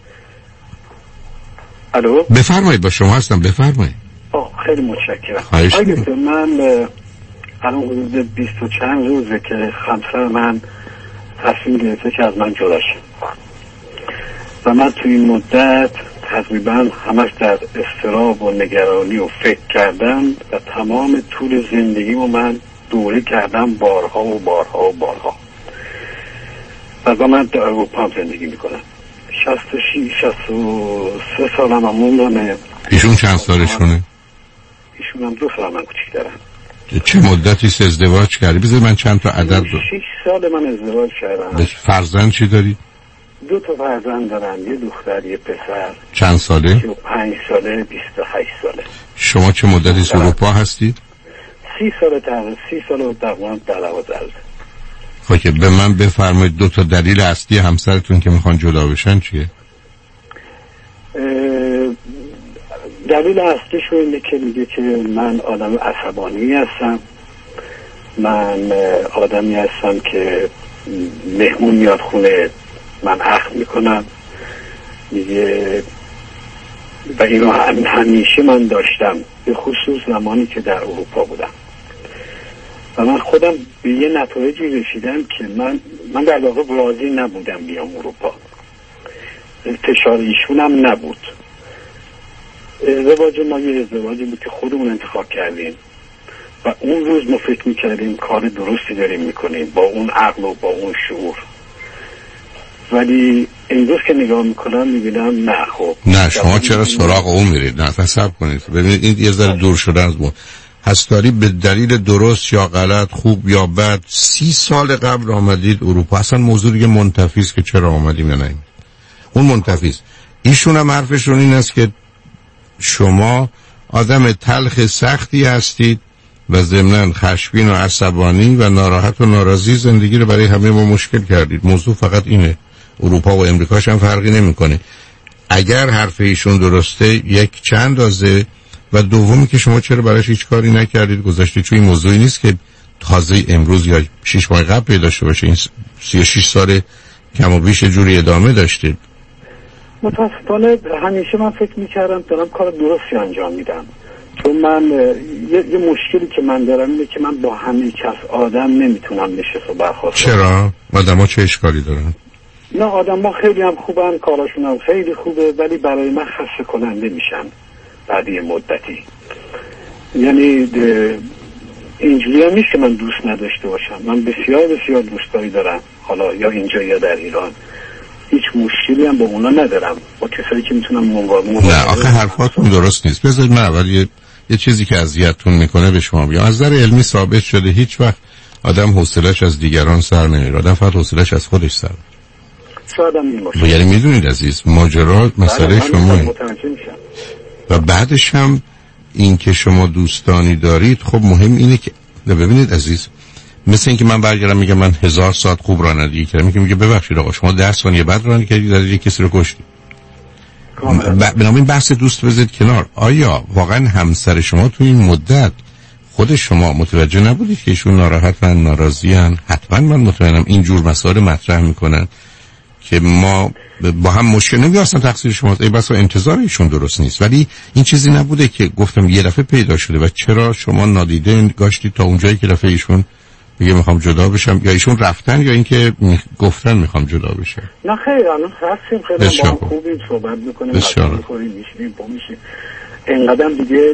الو بفرمایید، با شما هستم، بفرمایید. آه خیلی متشکرم. خواهش کنم. من الان حدود بیست و چند روزه که همسر من تصمیم گرفته که از من جدا شه و من توی این مدت تقریبا همش در اضطراب و نگرانی و فکر کردم و تمام طول زندگیمو من دوره کردم بارها و بارها و بارها و با من در اروپا هم زندگی میکنم. شصت و شش شصت و سه سالم هم موندمه. ایشون چند سالشونه؟ ایشون هم دو سال من کوچیک‌ترن. چه مدتی است ازدواج کردی؟ بذار من چند تا عدد رو. شش سال من ازدواج کردم. فرزند چی داری؟ دو تا فرزند دارم، یه دختر یه پسر. چند ساله؟ پنج ساله، بیست و هشت ساله. شما چه مدتی از اروپا هستید؟ سی سال تقریبا سی سال و تقریبا در لوازل. خب که به من بفرمایید دو تا دلیل اصلی همسرتون که میخوان جدا بشن چیه؟ دلیل اصلیش اینه که میگه که من آدم عصبانی هستم، من آدمی هستم که مهمون میاد خونه من عقل میکنم، میگه و اینو همیشه من داشتم به خصوص زمانی که در اروپا بودم و من خودم به یه نتایجی رسیدم که من من در واقع راضی نبودم بیام اروپا، انتشار ایشونم نبود. ازدواج ما یه ازدواجی بود که خودمون انتخاب کردیم و اون روز ما فکر میکردیم کار درستی داریم میکنیم با اون عقل و با اون شعور، ولی امروز که نگاه میکنم میبینم نه. خب نه شما چرا سراغ اون میرید؟ نه تصبر کنید ببینید این یه ذره دور شده از ما. هستاری به دلیل درست یا غلط، خوب یا بد، سی سال قبل آمدید اروپا. اصلا موضوع دیگه منتفی است که چرا آمدیم یا نه. اون منتفی است. ایشون هم حرفشون این است که شما آدم تلخ سختی هستید و ضمناً خشمگین و عصبانی و ناراحت و ناراضی زندگی رو برای همه ما مشکل کردید. موضوع فقط اینه. اروپا و امریکاش هم فرقی نمیکنه. اگر حرف ایشون درسته یک چند اندازه و دومی که شما چرا براش هیچ کاری نکردید گذاشتید، چون این موضوعی نیست که تازه امروز یا شش ماه قبل پیدا شده باشه. این سی و شش سال کم و بیش جوری ادامه داشتید. متاسفانه همیشه من فکر میکردم دارم کار درستی انجام میدم، چون من یه, یه مشکلی که من دارم اینه که من با همه کس آدم نمیتونم نشست و برخواست. چرا؟ آدم ها چه اشکالی دارن؟ نه آدم ها خیلی هم خوبن، کاراشون هم خیلی خوبه، ولی برای من خسته کننده میشن بعد یه مدتی. یعنی اینجوری هم نیست که من دوست نداشته باشم، من بسیار بسیار دوستایی دارم، حالا یا اینجا یا در ایران. هیچ مشکلی هم با اونا ندارم، با کسایی که میتونم مواجه. نه آخه حرفاتون درست نیست. بذارید من اول یه, یه چیزی که اذیتتون میکنه به شما بگم. از نظر علمی ثابت شده هیچ وقت آدم حوصله‌اش از دیگران سر نمیره، آدم فقط حوصله‌اش از خودش سر میره. شاید هم این باشه. یعنی میدونید عزیز ماجرا مسئله شما و بعدش هم این که شما دوستانی دارید. خب مهم اینه که ببینید عزیز، مثل این که من برگردم میگم من هزار ساعت خوب رانندگی کردم، میگم میگه ببخشید آقا شما ده ثانیه بعد رانندگی کردید در یک کسی رو کشتید. بنابراین بحث دوست بذارید کنار. آیا واقعا همسر شما تو این مدت خود شما متوجه نبودید که ایشون ناراحتن، ناراضیان؟ حتما من مطمئنم این جور مسائل مطرح میکنن که ما با هم مشکل نمیگه اصلا تقصیر شماست، ای بسا انتظار ایشون درست نیست، ولی این چیزی نبوده که گفتم یه دفعه پیدا شده و چرا شما نادیده گاشتید تا اونجایی که دفعه ایشون بگه میخوام جدا بشم، یا ایشون رفتن یا اینکه می... گفتن میخوام جدا بشم؟ نه خیر، الان هستیم خیلی با هم خوبیم، صحبت میکنیم، بسیار میخوریم، میشیم، با میشیم، اینقدر دیگه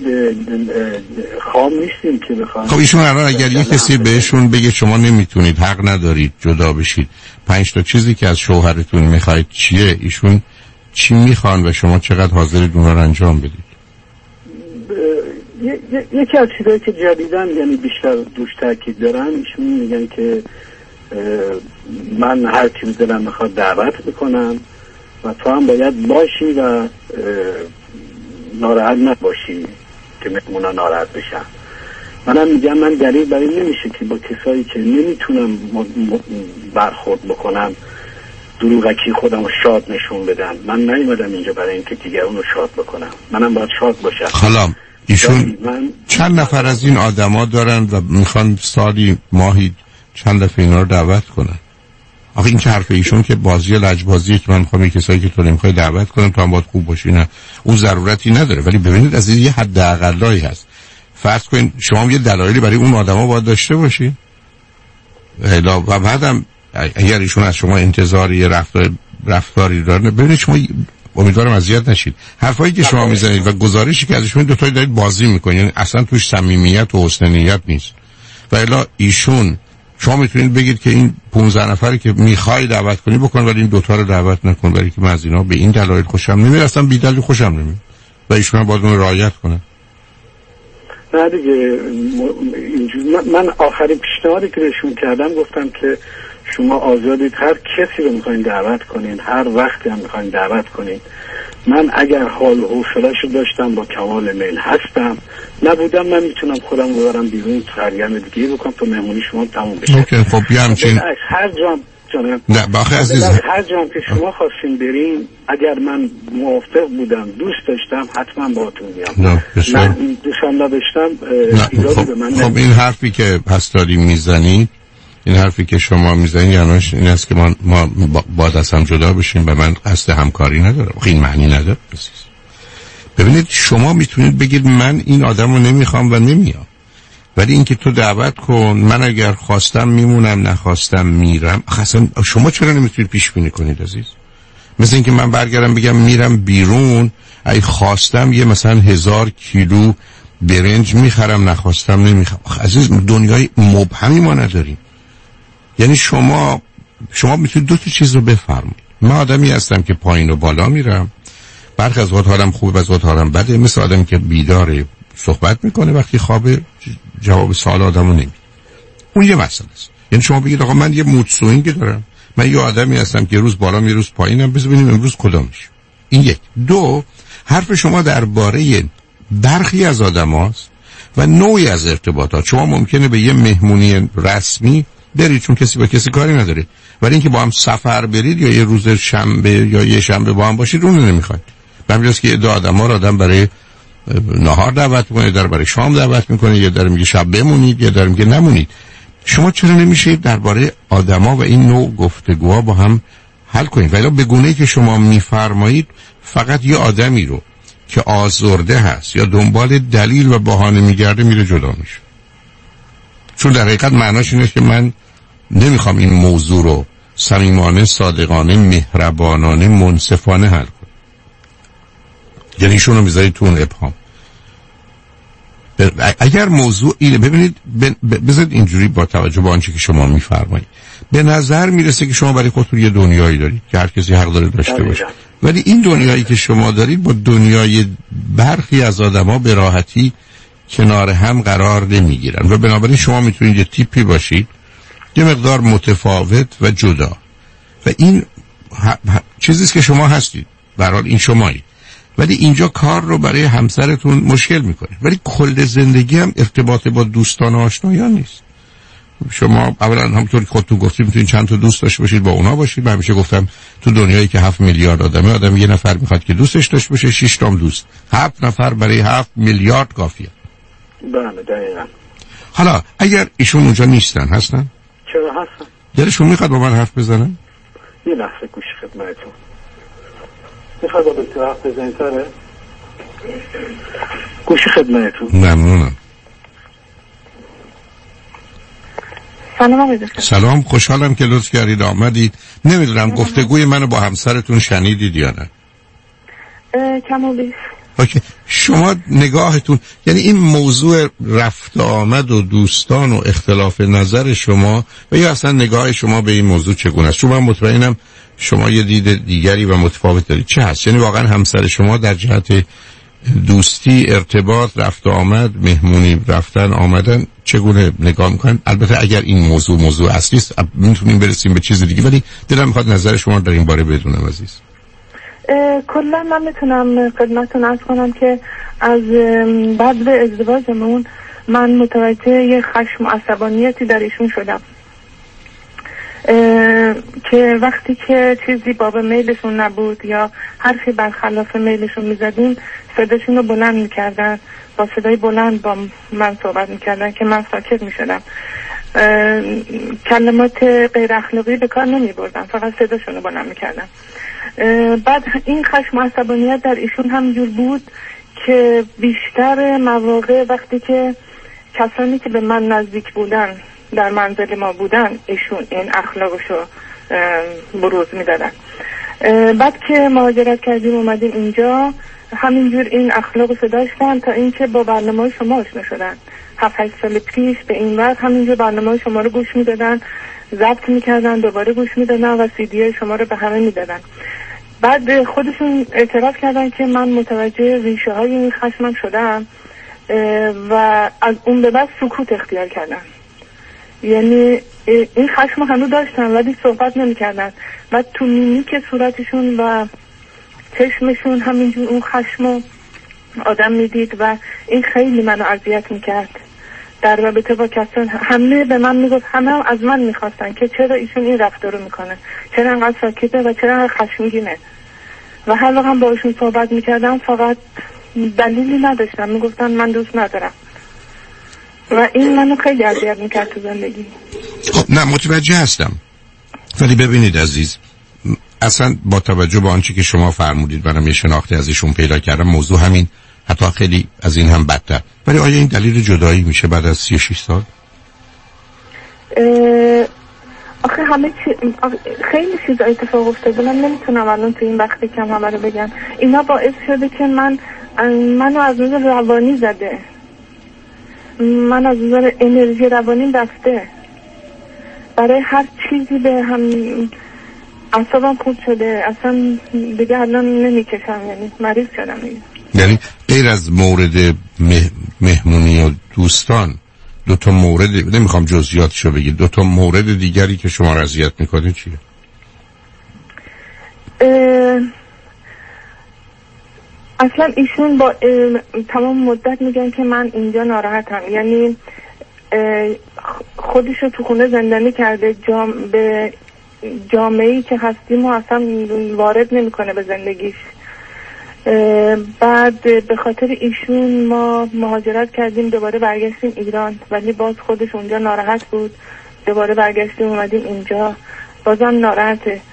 خام نیستیم که بخوام. خب ایشون الان اگر یه کسی بهشون بگه شما نمیتونید، حق ندارید جدا بشید، پنج تا چیزی که از شوهرتون میخواید چیه؟ ایشون چی میخوان و شما چقدر حاضرید اونا رو انجام بدید؟ یکی از چیزایی که جدیدن یعنی بیشتر دوش تاکید دارن، ایشون میگن که من هر چیز دلم میخواد دعوت میکنم و تو هم باید باشی و ناراحت نباشی که مهمونا ناراحت بشن. منم میگم من دلیل برای نمیشه که با کسایی که نمیتونم برخورد بکنم دروغکی خودم رو شاد نشون بدم. من نیومدم اینجا برای اینکه دیگران رو شاد بکنم، منم باید شاد باشم. حالا ایشون چند نفر از این آدما دارن و میخوان سالی ماهی چند دفعه اینا رو دعوت کنن؟ آخه این که حرف ایشون که بازی لجبازیه که من میخوام کسایی که تو نمیخوای دعوت کنم تو هم باید خوب باشی، نه اون ضرورتی نداره. ولی ببینید از یه حد اقلایی هست. فرض کنید شما یه دلایلی برای اون آدما باید داشته باشی و بعدم اگر ایشون از شما انتظاری یه رفتار رفتاری داره، ببینید شما امیدوارم اذیت نشید. حرفایی که شما میزنید و گزارشی که ازشون دو تایی دارید بازی میکنید، یعنی اصلا توش صمیمیت و حسن نیت نیست. و الا ایشون شما میتونید بگید که این پانزده نفری که میخوای دعوت کنی بکن ولی این دوتا رو دعوت نکن، ولی که من از اینا به این دلایل خوشم نمیاد، اصلا بی دلیل خوشم نمیاد و ایشون هم باید اون رعایت کنه. نه دیگه من آخرین پیشنهادی که بهشون کردم گفتم که شما آزادید هر کسی رو میخواین دعوت کنین، هر وقتی هم میخواین دعوت کنین. من اگر حال و حوصله‌شو داشتم با کمال میل هستم، نبودم من میتونم خودم رو ببرم بیرون سرگرم دیگه بکنم تا مهمونی شما تموم بشه. اوکی خب بیام چین هر جام جانم نه باخه عزیز هر جام که شما خواستین برین اگر من موافق بودم دوست داشتم حتما باهاتون میام. من دوستم نداشتم ایرادی به من. خب این حرفی که پس داری میزنید، این حرفی که شما میزنید یعنی این است که ما ما باید از هم جدا بشیم و من قصد همکاری ندارم. این معنی نداره. ببینید شما میتونید بگید من این آدم رو نمیخوام و نمیام، ولی اینکه تو دعوت کن، من اگر خواستم میمونم نخواستم میرم. اصلا شما چرا نمیتونید پیش بینی کنید عزیز؟ مثل اینکه من برگردم بگم میرم بیرون، ای خواستم یه مثلا هزار کیلو برنج میخرم، نخواستم نمیخرم. عزیز دنیای مبهمی ما نداریم. یعنی شما شما میتونید دو تا چیز رو بفرمایید. من آدمی هستم که پایین و بالا میرم، برخی از وقت حالم خوبه، از وقت حالم بده. مثل آدمی که بیداره صحبت میکنه، وقتی خوابه جواب سوال آدمو نمیده. اون یه مسئله است. یعنی شما بگید آقا من یه مود سوینگ دارم، من یه آدمی هستم که یه روز بالا یه روز پایینم، بذار ببینیم امروز کدامش. این یک. دو، حرف شما درباره برخی از آدماست و نوعی از ارتباطات. شما ممکنه به یه مهمونی رسمی برید چون کسی با کسی کاری نداره، ولی اینکه با هم سفر برید یا یه روز شنبه یا یه شنبه با هم باشید اون رو نمیخواید. به همین جاست که دو آدم‌ها رو آدم برای نهار دعوت میکنه، در برای شام دعوت میکنه، یه در میگه شب بمونید، یه در میگه نمونید. شما چرا نمیشه درباره آدما و این نوع گفتگوها با هم حل کنید؟ ولی به گونه‌ای که شما میفرمایید فقط یه آدمی رو که آزرده هست یا دنبال دلیل و بهانه میگرده میره جدا میشه. چون در حقیقت معناش اینه که من نمیخوام این موضوع رو صمیمانه، صادقانه، مهربانانه، منصفانه حل کنم. یعنی ایشون رو میذارید تو اون ابهام. اگر موضوع اینه، ببینید بذارید اینجوری با توجه به آنچه که شما میفرمایید، به نظر میرسه که شما برای خودتون یه دنیایی دارید که هر کسی حق داره داشته باشه، ولی این دنیایی که شما دارید با دنیای برخی از آدما به راحتی کنار هم قرار نمیگیرن و بنابراین شما میتونید یه تیپی باشید یه مقدار متفاوت و جدا و این چیزیست که شما هستید، به هر حال این شمایید، ولی اینجا کار رو برای همسرتون مشکل میکنه. ولی کل زندگی هم ارتباط با دوستان و آشنایان نیست. شما اولا همونطور که خودتون گفتید میتونید چند تا دوست داشته باشید، با اونا باشید. من همیشه گفتم تو دنیایی که هفت میلیارد آدمه، آدم یه نفر میخواد که دوستش داشته باشه، شش تا دوست. هفت نفر برای هفت میلیارد کافیه. بله دقیقاً. حالا اگر ایشون اونجا نیستن، هستن؟ چرا هستن؟ دلشون میخواد با من حرف بزنن؟ یه لحظه گوش خدمتتون. میخواد با دکتر حرف بزنید سره؟ گوش خدمتتون. ممنونم. سلام آقای دکتر. سلام، خوشحالم که لطف کردید آمدید. نمیدونم گفتگوی منو با همسرتون شنیدید یا نه؟ کم و بیش. اوکی. شما نگاهتون، یعنی این موضوع رفت آمد و دوستان و اختلاف نظر شما و یا اصلا نگاه شما به این موضوع چگونه است؟ چون من مطمئنم شما یه دید دیگری و متفاوت دارید. چه هست؟ یعنی واقعا همسر شما در جهت دوستی، ارتباط، رفت آمد، مهمونی رفتن آمدن چگونه نگاه میکنن؟ البته اگر این موضوع موضوع اصلی است میتونیم برسیم به چیز دیگه، ولی دلم میخواد نظر شما در این باره بدونم عزیز. کلا من میتونم خدمتتون عرض کنم که از بعد ازدواجمون من متوجه یه خشم و عصبانیتی در ایشون شدم که وقتی که چیزی باب میلشون نبود یا حرفی برخلاف میلشون میزدیم صداشون رو بلند میکردن، با صدای بلند با من صحبت میکردن که من ساکت میشدم. کلمات غیر اخلاقی به کار نمی بردم، فقط صداشون رو بلند میکردم. بعد این خشم و عصبانیت در ایشون همینجور بود که بیشتر مواقع وقتی که کسانی که به من نزدیک بودن در منزل ما بودن ایشون این اخلاقشو بروز میدادن. بعد که مهاجرت کردیم اومدیم اینجا همینجور این اخلاقشو داشتن تا اینکه با برنامه شما آشنا شدن. هفت هشت سال پیش به این وقت همینجور برنامه شما رو گوش میدادن، ضبط میکردن، دوباره گوش میدادن و سیدی شما رو به همه میدادن. بعد خودشون اعتراف کردن که من متوجه ریشه های این خشمم شدم و از اون به بعد سکوت اختیار کردن. یعنی این خشم هنوز داشتن ولی صحبت نمی کردن. بعد تو میمیک صورتشون و چشمشون همینجور اون خشم آدم میدید و این خیلی منو اذیت میکرد. در رابطه با کسان همه به من میگفت، همه هم از من میخواستن که چرا ایشون این رفتار رو میکنه، چرا انقدر ساکته و چرا انقدر خشمگینه. و هر وقت هم با ایشون صحبت میکردم فقط دلیلی نداشتم، میگفتن من دوست ندارم و این منو خیلی اذیت میکرد تو زندگی. خب نه متوجه هستم، ولی ببینید عزیز، اصلا با توجه به آنچه که شما فرمودید برام یه شناختی از ایشون پیدا کردم، موضوع همین، حتی خیلی از این هم بدتر. ولی آیا این دلیل جدایی میشه بعد از سی و شش سال؟ آخه همه چی... خیلی چیزا اتفاق افتاده، من نمیتونم الان تو این وقتی کم همه رو بگم. اینا باعث شده که من منو از نظر روانی زده، من از نظر انرژی روانی رفته، برای هر چیزی به هم اعصابم خود شده، اصلا دیگه الان نمیکشم، یعنی مریض شدم دیگه. یعنی غیر از مورد مه... مهمونی و دوستان، دو تا مورد، نمیخوام جزئیاتشو بگید، دو تا مورد دیگری که شما را اذیت میکنه چیه؟ اه... اصلا ایشون با تمام مدت میگن که من اینجا ناراحتم، یعنی خودشو تو خونه زندانی کرده، جام... به جامعه‌ای که هستیم و اصلا وارد نمیکنه به زندگیش. بعد به خاطر ایشون ما مهاجرت کردیم، دوباره برگشتیم ایران، ولی باز خودش اونجا ناراحت بود، دوباره برگشتیم اومدیم اینجا، بازم ناراحته.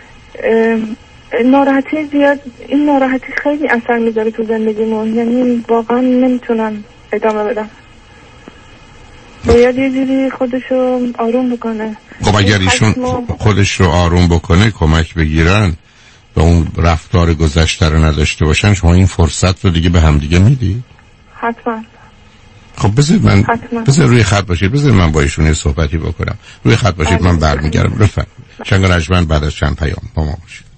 ناراحتی زیاد، این ناراحتی خیلی اثر میذاره تو زندگیمون، یعنی واقعا نمیتونم ادامه بدم. باید یه جوری خودشو آروم بکنه. خب اگر ایشون خودش رو آروم بکنه، کمک بگیرن و اون رفتار گذشته رو نداشته باشن، شما این فرصت رو دیگه به هم دیگه میدی؟ حتما. خب بذار من بذار روی خط باشید، بذار من با ایشون صحبتی بکنم. روی خط باشید، من برمیگردم. لطفا شنگ رجمن بعد از چند پیام با ما باشید.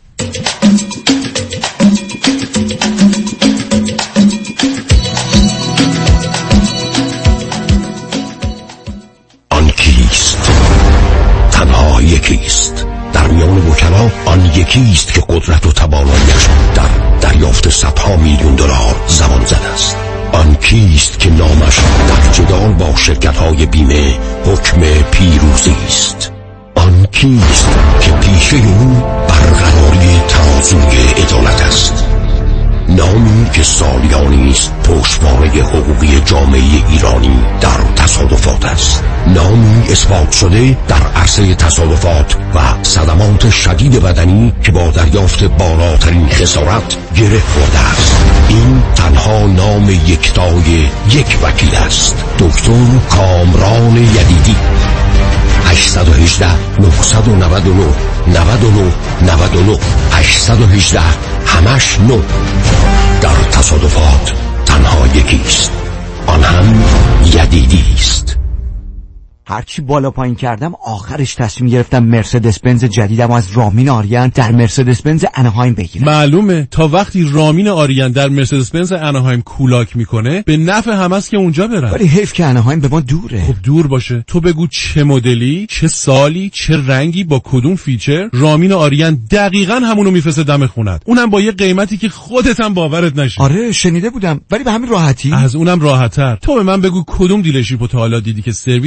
آن کیست؟ تنها یکیست. در میان وکلا آن یکیست که قدرت و تواناییش در دریافت صدها میلیون دلار زمان زده است. آن کیست که نامش در جدال با شرکت‌های بیمه حکم پیروزی است. آن کیست که پیشه او برقراری ترازوی عدالت است. نامی که سالیانی است پشتوانه حقوقی جامعه ایرانی در تصادفات است. نامی اثبات شده در عرصه تصادفات و صدمات شدید بدنی که با دریافت بالاترین خسارت گره خورده است. این تنها نام یکتای یک وکیل است، دکتر کامران یدیدی. هشت یک هشت نه نه نه نه نه نه نه هشت یک هشت همش نو. در تصادفات تنها یکیست، آن هم یدیدی است. هرچی بالا پایین کردم آخرش تصمیم گرفتم مرسدس بنز جدیدم از رامین آریان در مرسدس بنز اناهایم بگیرم. معلومه، تا وقتی رامین آریان در مرسدس بنز اناهایم کولاک میکنه به نفع همه است که اونجا برن. ولی حیف که اناهایم به ما دوره. خب دور باشه، تو بگو چه مدلی، چه سالی، چه رنگی، با کدوم فیچر، رامین آریان دقیقاً همونو میفرسته دم خونت، اونم با یه قیمتی که خودت هم باورت نشه. آره شنیده بودم، ولی به همین راحتی. از اونم راحت‌تر. تو به من بگو کدوم دیلرشیپو تا حالا دیدی که سرویس سیار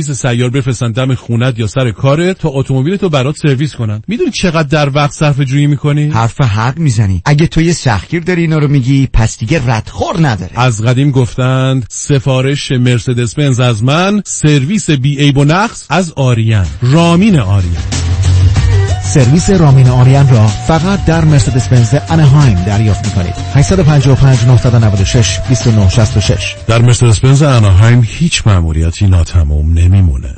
بفرستن دم خونت یا سر کارت تا اتومبیلتو برات سرویس کنن. میدونی چقدر در وقت صرفه جویی میکنی؟ حرف حق میزنی. اگه تو یه سختگیر داری اینا رو میگی پس دیگه ردخور نداره. از قدیم گفتند سفارش مرسدس بنز از من، سرویس بی عیب و نقص از آریان. رامین آریان. سرویس رامین آریان را فقط در مرسدس بنز انهایم دریافت می‌کنید. هشت پنج پنج نه نه شش دو نه شش شش. در مرسدس بنز انهایم هیچ مأموریتی ناتمام نمیمونه.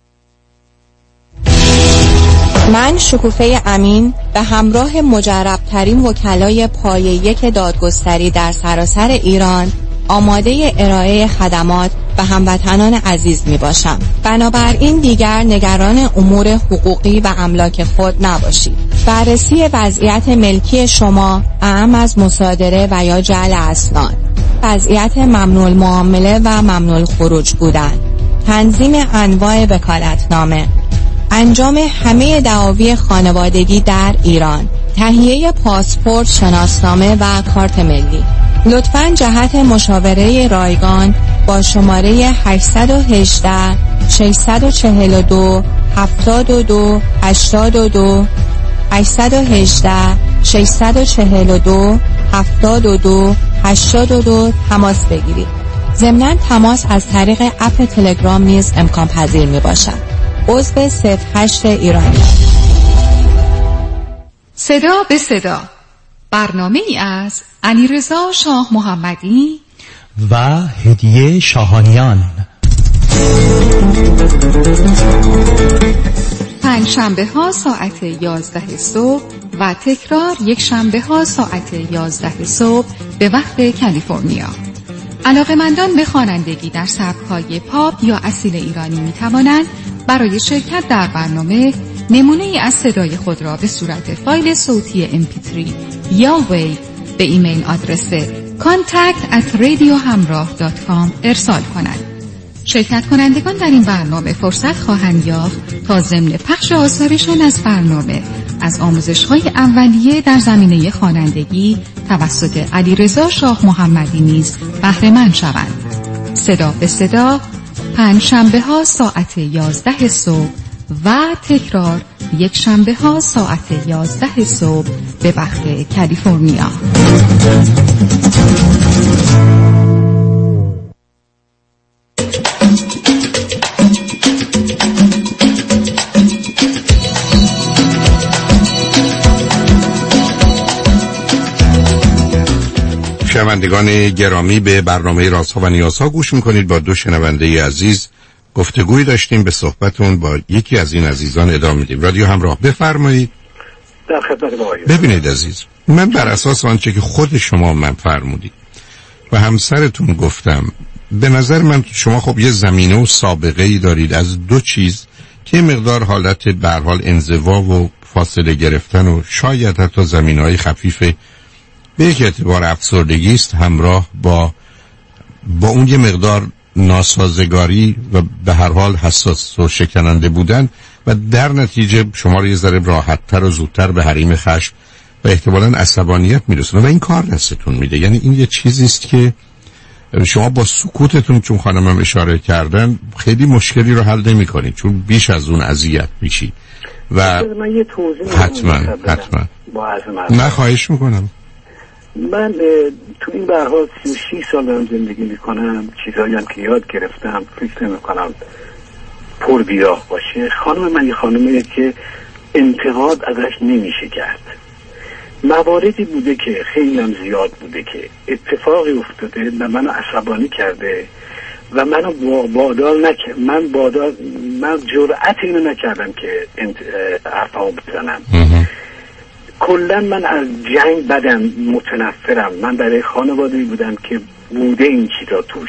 من شکوفه امین به همراه مجرب‌ترین وکلای پایه یک دادگستری در سراسر ایران آماده ارائه خدمات به هموطنان عزیز می باشم. بنابراین دیگر نگران امور حقوقی و املاک خود نباشید. بررسی وضعیت ملکی شما اعم از مصادره و یا جعل اسناد، وضعیت ممنوع المعامله و ممنوع الخروج بودن، تنظیم انواع وکالتنامه، انجام همه دعاوی خانوادگی در ایران، تهیه پاسپورت، شناسنامه و کارت ملی. لطفاً جهت مشاوره رایگان با شماره هشت یک هشت شش چهار دو هفتاد و دو هشتاد و دو هشت یک هشت شش چهار دو هفتاد و دو هشتاد و دو تماس بگیرید. ضمناً تماس از طریق اپ تلگرام نیز امکان پذیر می باشد. عضو صفر هشت ایرانی. صدا به صدا، برنامه ای از علیرضا شاه محمدی و هدیه شاهانیان. پنج شنبه ها ساعت یازده صبح و تکرار یک شنبه ها ساعت یازده صبح به وقت کالیفرنیا. علاقه‌مندان به خوانندگی در سبک‌های پاپ یا اصیل ایرانی می‌توانند برای شرکت در برنامه نمونه‌ای از صدای خود را به صورت فایل صوتی ام پی تری یا ویو به ایمیل آدرس کانتکت ات رادیو همراه دات کام ارسال کنند. شرکت کنندگان در این برنامه فرصت خواهند یافت تا ضمن پخش آثارشان از برنامه از آموزش‌های اولیه در زمینه خوانندگی توسط علیرضا شاه محمدی نیز بهره مند شوند. صدا به صدا، پنج شنبه ها ساعت یازده صبح و تکرار یک شنبه ها ساعت یازده صبح به وقت کالیفرنیا. شنوندگان گرامی، به برنامه رازها و نیازها گوش میکنید. با دو شنونده عزیز گفتگوی داشتیم، به صحبتون با یکی از این عزیزان ادامه میدیم. رادیو همراه، بفرمایید. در خدمت آقای. ببینید عزیز، من بر اساس آنچه که خود شما من فرمودید و همسرتون گفتم، به نظر من شما خب یه زمینه و سابقه ای دارید از دو چیز که مقدار حالت به هر حال انزوا و فاصله گرفتن و شاید حتی زمینه‌های خفیف به یک اعتبار افسردگی است، همراه با با اون یه مقدار ناسازگاری و به هر حال حساس و شکننده بودن و در نتیجه شما رو یه ذره راحت‌تر و زودتر به حریم خشم و احتمالاً عصبانیت میرسونه و این کار دستتون میده. یعنی این یه چیزی است که شما با سکوتتون، چون خانمم اشاره کردن، خیلی مشکلی رو حل نمی‌کنید، چون بیش از اون اذیت میشی. و من یه توضیح حتما حتما با عزم نه خواهش میکنم. من تو این به هر حال سی و شش سال دارم زندگی میکنم، چیزایی هم که یاد گرفتم فکر نمیکنم پر بیراه باشه. خانم من یه خانمیه که انتقاد ازش نمیشه کرد. مواردی بوده که خیلی هم زیاد بوده که اتفاقی افتاده و منو عصبانی کرده و منو بادار نکرد. من بادار من جرأت اینو نکردم که حرفامو بزنم. کلا من از جنگ بدم، متنفرم. من برای خانواده‌ای بودم که بوده این چیزا توش.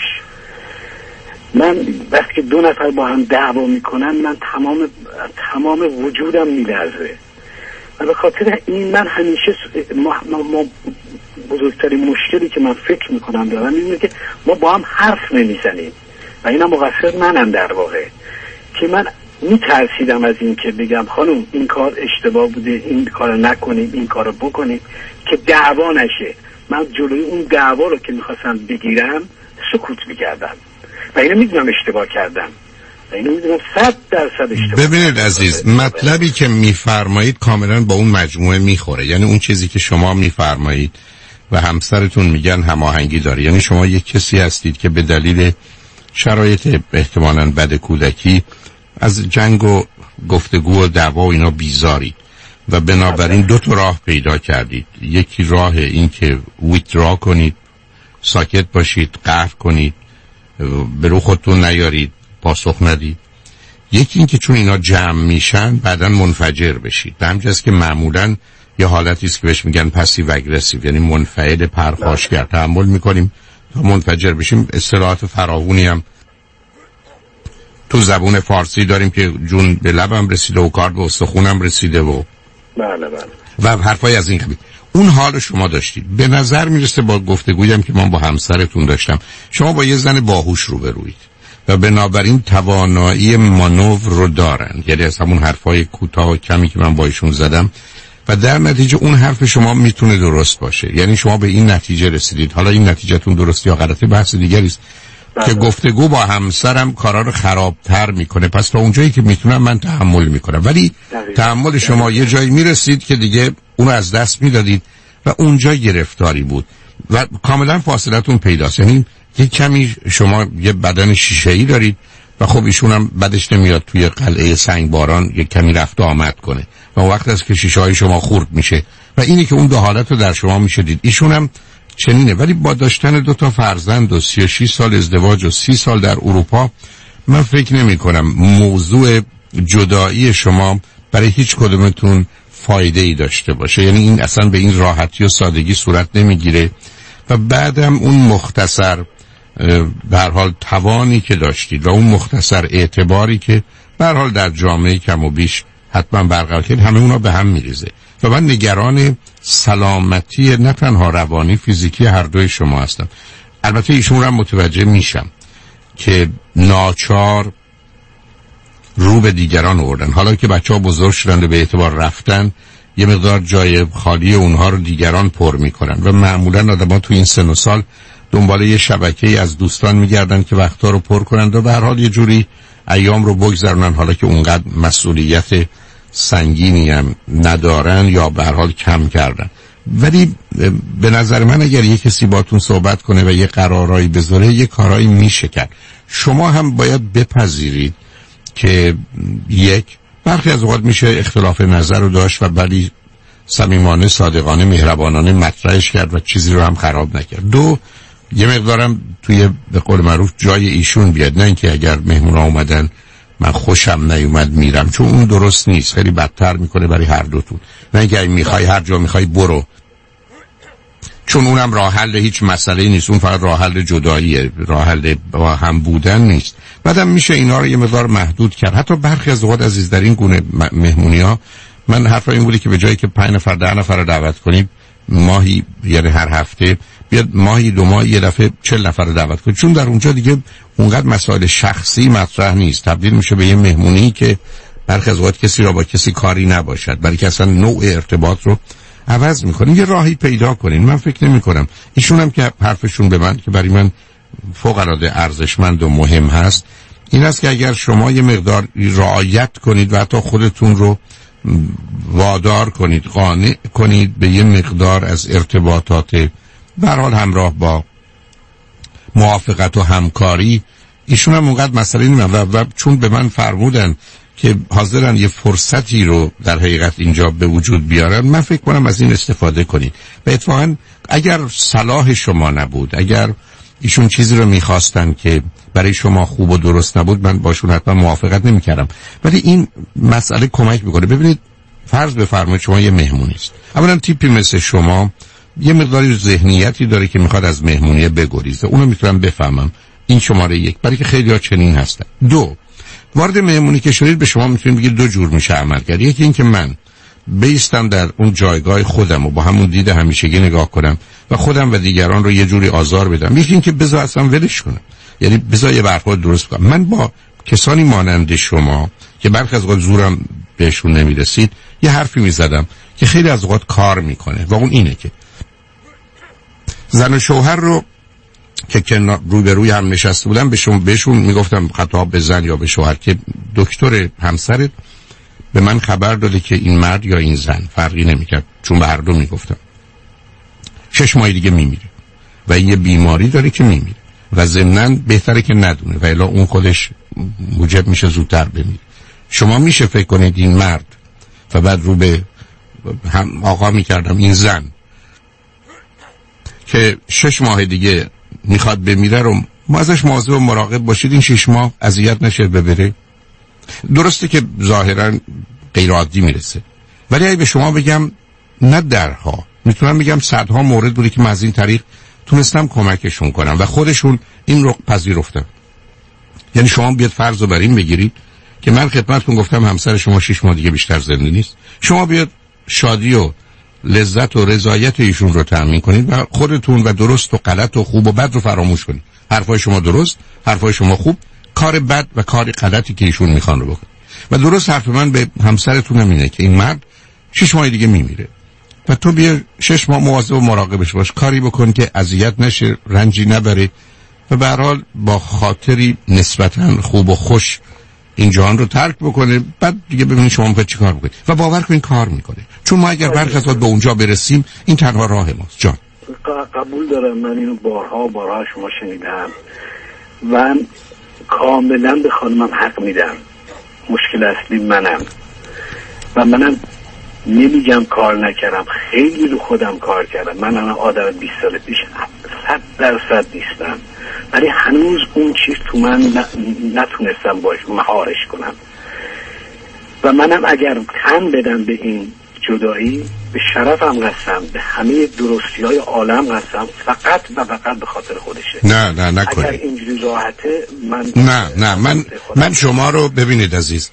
من وقتی که دو نفر با هم دعوا میکنن من تمام تمام وجودم میلرزه و به خاطر این من همیشه ما, ما, ما بزرگترین مشکلی که من فکر میکنم دارم اینه که ما با هم حرف نمیزنیم و اینم مقصر منم در واقع، که من میترسیدم از این که بگم خانم این کار اشتباه بوده، این کار نکنیم، این کار بکنیم که دعوا نشه. من جلوی اون دعوا رو که میخواستم بگیرم سکوت میکردم و اینو میدونم اشتباه کردم اینو میدونم صد درصد اشتباه. ببینید عزیز، مطلبی که میفرمایید کاملا با اون مجموعه میخوره. یعنی اون چیزی که شما میفرمایید و همسرتون میگن هماهنگی داره. یعنی شما یک کسی هستید که به دلیل شرایط احتمالاً بد کودکی از جنگ و گفتگو و دعوا و اینا بیزارید و بنابراین دو تا راه پیدا کردید. یکی راه این که ویترا کنید، ساکت باشید، قهر کنید، به رو خودتون نیارید، پاسخ ندید. یکی این که چون اینا جمع میشن بعداً منفجر بشید. به همجاست که معمولاً یه حالتی است که بهش میگن پسیو اگریسیو، یعنی منفعل پرخاشگر. تحمل میکنیم تا منفجر بشیم. اصطلاحات فراوانی هم تو زبون فارسی داریم که جون به لبم رسیده و کار به استخونم رسیده و بله بله و حرفای از این قبیل. اون حال شما داشتید. به نظر میرسه با گفتگویم که من با همسرتون داشتم، شما با یه زن باهوش روبرویید و بنابراین توانایی مانور رو دارن. یعنی از همون حرفای کوتاه و کمی که من با ایشون زدم و در نتیجه اون حرف شما میتونه درست باشه. یعنی شما به این نتیجه رسیدید. حالا این نتیجهتون درست یا غلطه بحث دیگری است که گفتگو با همسرم کارا رو خرابتر میکنه. پس تا اونجایی که میتونم من تحمل میکنم، ولی تحمل شما یه جایی میرسید که دیگه اونو از دست میدادید و اونجا گرفتاری بود و کاملا فاصلتون پیداست. یعنی یه کمی شما یه بدن شیشه‌ای دارید و خب ایشون هم بدش نمیاد توی قلعه سنگباران یه کمی رفت و آمد کنه و اون وقت است که شیشه های شما خورد میشه و اینی که اون دو حالت رو در شما میشه دید. ایشون هم چنینه. ولی با داشتن دو تا فرزند و سی و شش سال ازدواج و سی سال در اروپا، من فکر نمی کنم موضوع جدایی شما برای هیچ کدومتون فایده ای داشته باشه. یعنی این اصلا به این راحتی و سادگی صورت نمیگیره و بعدم اون مختصر به هر حال توانی که داشتید و اون مختصر اعتباری که به هر حال در جامعه کم و بیش حتما برقرار کرد، همه اونا به هم میریزه و من نگران سلامتی نه تنها روانی، فیزیکی هر دوی شما هستم. البته ایشون رو هم متوجه میشم که ناچار رو به دیگران آوردن. حالا که بچه ها بزرگ شدن و به اعتبار رفتن، یه مقدار جای خالی اونها رو دیگران پر میکنن و معمولا آدم ها تو این سن و سال دنبال یه شبکه‌ای از دوستان میگردن که وقتا رو پر کنند و به هر حال یه جوری ایام رو بگذرونن، حالا که اونقدر مسئولیت سنگینی هم ندارن یا به هر حال کم کردن. ولی به نظر من اگر یه کسی باتون صحبت کنه و یه قرارایی بذاره، یه کارایی میشه کرد. شما هم باید بپذیرید که یک برخی از اوقات میشه اختلاف نظر رو داشت و ولی صمیمانه، صادقانه، مهربانانه مطرحش کرد و چیزی رو هم خراب نکرد. دو، یه مقدارم توی به قول معروف جای ایشون بیاد، نه اینکه اگر مهمون اومدن من خوشم نیومد میرم، چون اون درست نیست، خیلی بدتر میکنه برای هر دوتون. نه اینکه میخوای هر جا میخوای برو، چون اونم راه حل هیچ مسئله نیست، اون فقط راه حل جداییه، راه حل با هم بودن نیست. بعدم میشه اینا رو یه مقدار محدود کرد. حتی برخی از اوقات عزیز در این گونه مهمونی‌ها من حرف این بودی که به جایی که پنج نفر ده نفر رو دعوت کنید ماهی، یعنی هر هفته بیاد ماهی دو ماه یه دفعه چهل نفر رو دعوت کنید، چون در اونجا دیگه اونقدر مسائل شخصی مطرح نیست، تبدیل میشه به یه مهمونی که برخی از اوقات کسی را با کسی کاری نباشد، بلکه اصلا نوع ارتباط رو عوض میکنین. یه راهی پیدا کنین. من فکر نمی کنم ایشون هم که حرفشون به من که برای من فوق العاده ارزشمند و مهم هست این است که اگر شما یه مقدار رعایت کنید و حتی خودتون رو وادار کنید، قانع کنید به یه مقدار از ارتباطات به هر حال همراه با موافقت و همکاری، ایشون هم اونقدر مسئله نمیم و, و چون به من فرمودن که حاضرن یه فرصتی رو در حقیقت اینجا به وجود بیارن، من فکر کنم از این استفاده کنید. و اتفاقا اگر صلاح شما نبود، اگر ایشون چیزی رو میخواستن که برای شما خوب و درست نبود، من باشون حتما موافقت نمیکردم. ولی این مسئله کمک میکنه. ببینید فرض بفرمایید شما یه مهمونی است، اولا تیپی مثل شما یه مقداری ذهنیتی داره که میخواد از مهمونی بگریزه، اونو میتونم بفهمم. این شماره یک، برای که خیلی ها چنین هستن. دو، وارد مهمونی که شدید به شما میتونید بگید دو جور میشه عمل کرد. یکی این که من بیستم در اون جایگاه خودم و با همون دید همیشگی نگاه کنم و خودم و دیگران رو یه جوری آزار بدم. یکی این که بذار اصلا ولش کنم، یعنی بذار یه برخورد درست کنم. من با کسانی مانند شما که برخی از اوقات زورم بهشون نمیرسید یه حرفی میزدم که خیلی از اوقات کار میکنه و اون اینه که زن و شوهر رو که کنار روی به روی هم نشسته بودن بهشون بهشون میگفتم خطاب به زن یا به شوهر که دکتر همسرت به من خبر داده که این مرد یا این زن فرقی نمیکرد، چون به هر دو میگفتم شش ماه دیگه میمیره و یه بیماری داره که میمیره و ضمناً بهتره که ندونه و الا اون خودش موجب میشه زودتر بمیره. شما میشه فکر کنید این مرد و بعد رو به هم آقا میکردم این زن که شش ماه دیگه میخواد بمیره رو ما ازش مواظب و مراقب باشید این شش ماه اذیت نشه ببره. درسته که ظاهرا غیر عادی میرسه، ولی اگه به شما بگم نه درها، میتونم بگم صدها مورد بوده که من از این طریق تونستم کمکشون کنم و خودشون این رو پذیرفتن. یعنی شما بیاد فرض رو بر این بگیرید که من خدمتتون گفتم همسر شما شش ماه دیگه بیشتر زنده نیست، شما بیاد شادی و لذت و رضایت ایشون رو تأمین کنید و خودتون و درست و غلط و خوب و بد رو فراموش کنید. حرفای شما درست، حرفای شما خوب، کار بد و کار غلطی که ایشون میخوان رو بکنید. و درست حرف من به همسرتون هم اینه که این مرد شش ماه دیگه میمیره و تو بیا شش ماه مواظب و مراقبش باش، کاری بکن که اذیت نشه، رنجی نبره و به هر حال با خاطری نسبتا خوب و خوش این جهان رو ترک بکنه. بعد دیگه ببینید شما میخواید چی کار بکنید و باور کنید کار میکنه، چون ما اگر برخلاف به اونجا برسیم این تنها راه ماست. جان قبول دارم، من اینو بارها بارها شما شنیدم و کاملا به خانمم حق میدم. مشکل اصلی منم و منم نمیگم کار نکردم، خیلی رو خودم کار کردم. من الان آدم بیست سال پیش صد درصد نیستم، ولی هنوز اون چیز تو من نتونستم باش مهارش کنم و منم اگر تن بدم به این جدایی به شرفم قسم، به همه درستی های عالم قسم، فقط و فقط به خاطر خودشه. نه نه نکنید. اگر اینجوری راحته من نه نه من من شما رو ببینید عزیز،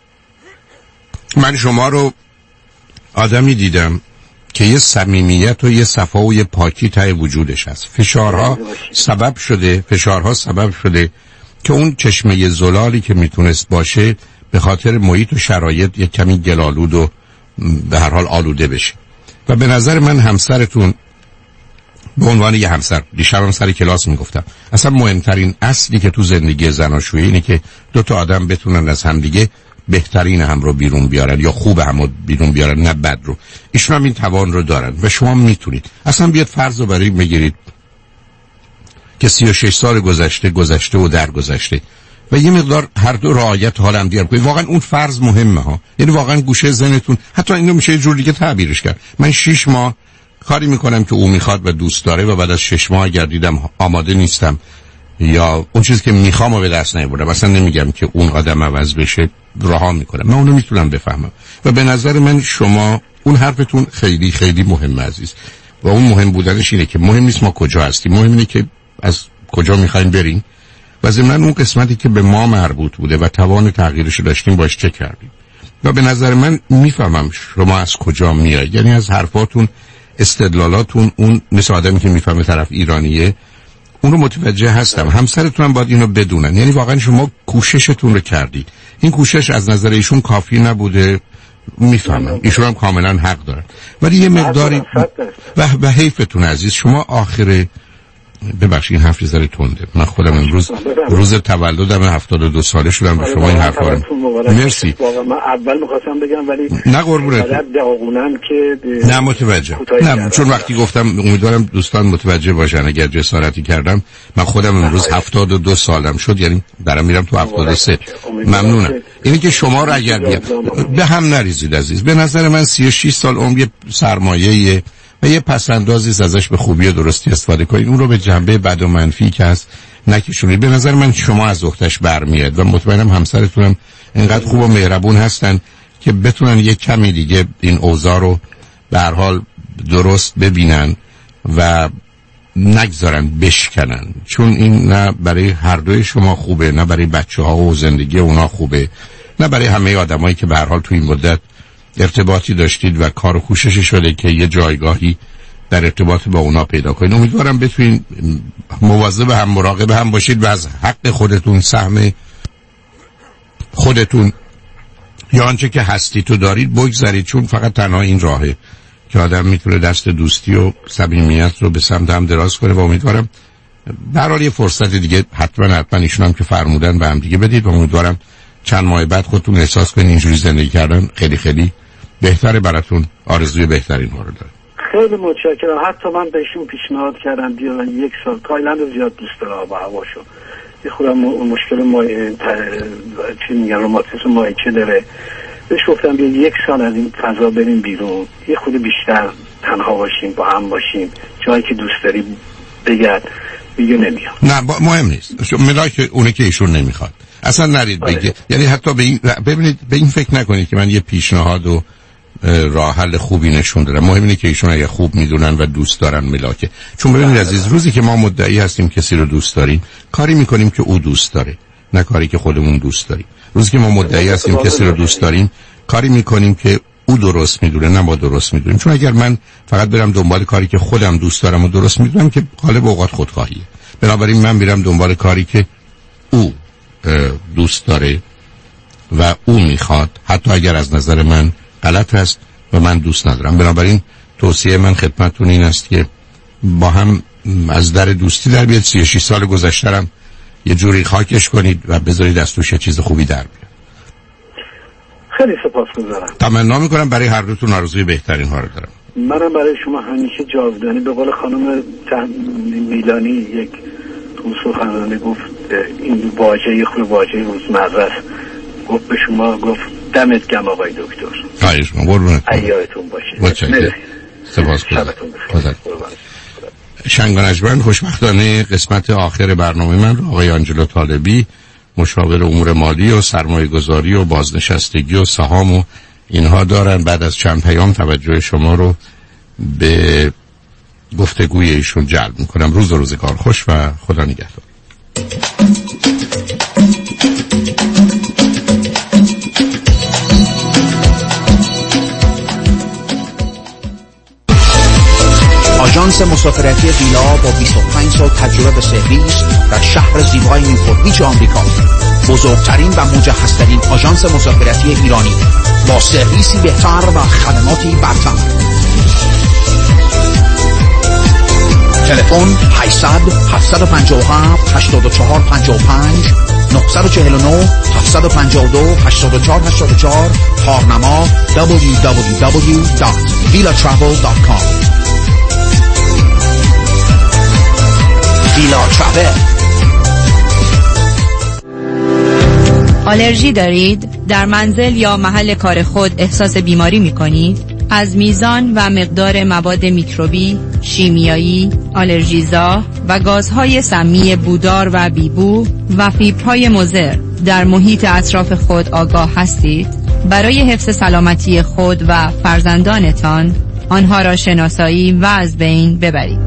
من شما رو آدمی دیدم که یه صمیمیت و یه صفا و یه پاکی ته وجودش هست. فشارها سبب شده فشارها سبب شده که اون چشمه زلالی که میتونست باشه به خاطر محیط و شرایط یه کمی گلالود و به هر حال آلوده بشه. و به نظر من همسرتون به عنوان یه همسر، دیشبم سر کلاس میگفتم اصلا مهمترین اصلی که تو زندگی زناشویی اینه که دو تا آدم بتونن از همدیگه بهترین هم رو بیرون بیارن یا خوب هم رو بیرون بیارن، نه بد رو. ایشون هم این توان رو دارن و شما میتونید. اصلا بیاد فرض رو برای بگیرید که سی و شش سال گذشته گذشته و در گذشته و یه مقدار هر دو رعایت حال هم دیگر کنید. واقعا اون فرض مهمه ها، یعنی واقعا گوشه ذهنتون حتی اینو میشه یه جور دیگه تعبیرش کرد. من شش ماه کاری میکنم که او میخواد و دوست داره و بعد از شش ماه اگر دیدم آماده نیستم یا اون چیزی که میخوام رو به دست نیاوردم، مثلا نمیگم که اون آدم عوض بشه، رها میکنم. من اونو میتونم بفهمم و به نظر من شما اون حرفتون خیلی خیلی مهمه عزیز و اون مهم بودنش اینه که مهم نیست ما کجا هستیم، مهم اینه که از کجا میخوایم بریم و ضمن اون قسمتی که به ما مربوط بوده و توان تغییرش داشتیم باش چه کردیم. و به نظر من میفهمم شما از کجا میایید، یعنی از حرفاتون، استدلالاتون، اون مثل آدمی که میفهمه طرف ایرانیه اون رو متوجه هستم. همسرتون هم باید اینو بدونن، یعنی واقعا شما کوششتون رو کردید. این کوشش از نظر ایشون کافی نبوده، میفهمم، ایشون هم کاملا حق دارن، ولی یه مقداری و و حیفتون عزیز. شما آخر ببخشید این حرف زره تنده، من خودم امروز روز تولدم هفتاد و دو ساله شدم و شما این حرفا رو مرسی. من اول می‌خواستم بگم ولی نه قربونت داغونم که نه متوجه نه، چون وقتی گفتم امیدوارم دوستان متوجه باشن اگر جسارتی کردم. من خودم امروز هفتاد و دو سالم شد، یعنی دارم میرم تو هفتاد و سه. ممنونم. اینی که شما رو اگر بیا به هم نریزید عزیز. به نظر من سی و شش سال عمر یه سرمایه‌ایه و یه پسندازی ازش به خوبی و درستی استفاده کنید، اون رو به جنبه بد و منفی که هست نکشونید. به نظر من شما از اختش برمیاد و مطمئنم همسرتونم اینقدر خوب و مهربون هستن که بتونن یک کمی دیگه این اوضاع رو به هر حال درست ببینن و نگذارن بشکنن، چون این نه برای هر دوی شما خوبه، نه برای بچه ها و زندگی اونا خوبه، نه برای همه آدمایی که به هر حال تو این مدت ارتباطی داشتید و کار و کوشش شده که یه جایگاهی در ارتباط با اونا پیدا کنید. امیدوارم بتونین مواظب هم مراقب هم باشید و از حق خودتون، سهم خودتون یا آنچه که هستی تو دارید بگذارید، چون فقط تنها این راهه که آدم میتونه دست دوستی و صمیمیت رو به سمت هم دراز کنه و امیدوارم در حال یه فرصت دیگه حتما حتما ایشون هم که فرمودن به هم دیگه بدید و امیدوارم چند ماه بعد خودتون احساس کنید اینجوری زندگی کردن خیلی خیلی بهتره براتون. آرزوی بهترین ها رو دارم. خیلی متشکرم. حتی من بهشون پیشنهاد کردم بیان یک سال تایلند رو زیاد دوست دارم با هواشو. یه خودم مشکل مای چی میگن روماتیسم مایچه داره. بهش گفتم بیا یک سال از این فضا بریم بیرون، یه خود بیشتر تنها باشیم، با هم باشیم، جایی که دوست داری بگرد. میگه نمیام. نه با مهم نیست. ملاک اونه که ایشون نمیخواد. اصلا نرید بگید. یعنی حتی به این ببینید به این فکر نکنید که من یه پیشنهاد و راه حل خوبی نشون دادم. مهم اینه که ایشون اگه خوب میدونن و دوست دارن ملاکه. چون ببینید عزیز، روزی که ما مدعی هستیم کسی رو دوست داریم، کاری میکنیم که او دوست داره، نه کاری که خودمون دوست داریم. روزی که ما مدعی هستیم کسی رو دوست داریم، کاری میکنیم که او درست میدونه، نه ما درست میدونیم. چون اگر من فقط برم دنبال کاری که خودم دوست دارم و درست میدونم که غالب اوقات خودخواهیه. بنابراین من میرم دنبال کاری که او دوست داره و او میخواد، حتی اگر از نظر من غلط هست و من دوست ندارم. بنابراین توصیه من خدمتتون این است که با هم از در دوستی در بیاد. سی و شش سال گذشته‌ام یه جوری خاکش کنید و بذارید از توش چیز خوبی در بیاد. خیلی سپاسگزارم. تمنا میکنم برای هر دوتون آرزوی بهترین ها رو دارم. منم برای شما همیشه جاودانی. به قول خانم میلانی یک سخنرانی گفت این واژه خود واژه روزمره است. گفت به شما گفت دمت گرم آقای دکتر. خواهش می‌کنم. قربونت. ایاتون باشه. متشکرم. سپاسگزارم. شنگانجمن خوشبختانه قسمت آخر برنامه من رو آقای آنجلو طالبی، مشاور امور مالی و سرمایه گذاری و بازنشستگی و سهام و اینها دارن. بعد از چند پیام توجه شما رو به گفتگوی ایشون جلب میکنم. روز و روزگار خوش و خدا نگهدار. آژانس مسافرتی ویلا با بیست و پنج سال تجربه به سرویس در شهر زیبای نیوپورت بیچ آمریکا، بزرگترین و مجهزترین آژانس مسافرتی ایرانی با سرویسی بهتر و خدماتی برتر. تلفن هشتصد هفتصد و پنجاه و هفت هشتاد و چهار پنجاه و پنج، نه چهار نه هفتصد و پنجاه و دو هشتاد و چهار هشتاد و چهار، کارنما دبلیو دبلیو دبلیو دات ویلا ترافل دات کام. ویلا ترافل. آلرژی دارید؟ در منزل یا محل کار خود احساس بیماری می کنید؟ از میزان و مقدار مواد میکروبی، شیمیایی، آلرژیزا و گازهای سمی بودار و بیبو و فیبرهای مضر در محیط اطراف خود آگاه هستید؟ برای حفظ سلامتی خود و فرزندانتان آنها را شناسایی و از بین ببرید.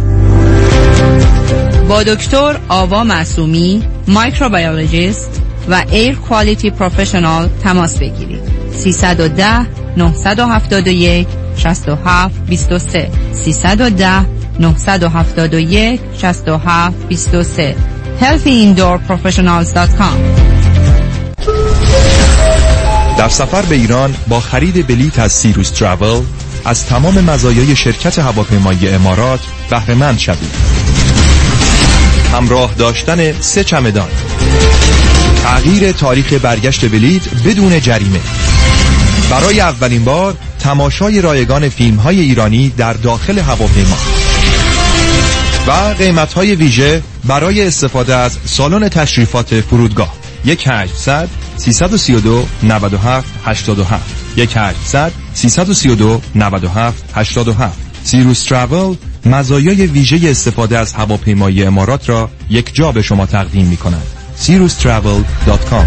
با دکتر آوا معصومی، مایکروبیولوژیست و ایر کوالیتی پروفشنال تماس بگیرید. سیصد و ده نهصد و هفتاد و یک شصت و هفت بیست و سه سیصد و ده نهصد و هفتاد و یک شصت و هفت بیست و سه healthy indoor professionals dot com. در سفر به ایران با خرید بلیط از سیروس تراول از تمام مزایای شرکت هواپیمایی امارات بهره مند شوید. همراه داشتن سه چمدان، تغییر تاریخ برگشت بلیط بدون جریمه، برای اولین بار تماشای رایگان فیلم‌های ایرانی در داخل هواپیما و قیمت‌های ویژه برای استفاده از سالن تشریفات فرودگاه. یک هشتصد سیصد و سی و دو نود و هفت هشتاد و هفت یک هشتصد سیصد و سی و دو نود و هفت هشتاد و هفت. سیروس تراول مزایای ویژه استفاده از هواپیمای امارات را یک جا به شما تقدیم می‌کند. سیروس تراول دات کام.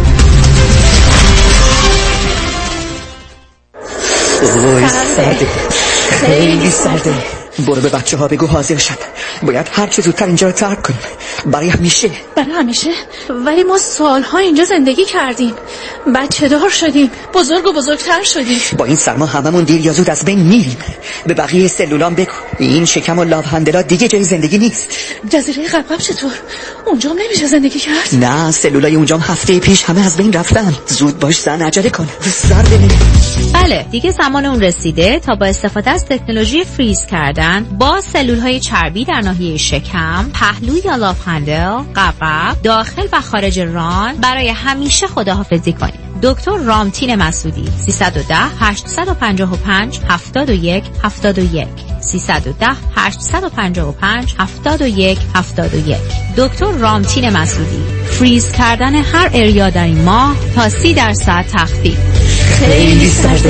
اوه سرده، خیلی سرده. برو به بچه ها بگو حاضر شد. باید هر چه زودتر اینجا رو ترک کنیم برای همیشه. برای همیشه؟ ولی ما سالها اینجا زندگی کردیم، بچه دار شدیم، بزرگ و بزرگتر شدیم. با این سرما هممون دیر یا زود از بین میریم. به بقیه سلولان بگو این شکم و لاوهندلا دیگه جای زندگی نیست. جزیره قبقب چطور؟ اونجا هم نمیشه زندگی کرد؟ نه، سلولای اونجا هم هفته پیش همه از بین رفتن. زود باش زن، عجله کن، سرده. بله دیگه زمان اون رسیده تا با استفاده از تکنولوژی فریز کردن کردن با سلولهای چربی در ناحیه شکم، پهلو یا لاف هندل، قبقب، داخل و خارج ران برای همیشه خداحافظی کنید. دکتر رامتین مسعودی سیصد و ده هشتصد و پنجاه و پنج هفتاد و یک هفتاد و یک سیصد و ده هشتصد و پنجاه و پنج هفتاد و یک هفتاد و یک. دکتر رامتین مسعودی. فریز کردن هر اریا در این ماه تا سی درصد تخفیف. خیلی سرده.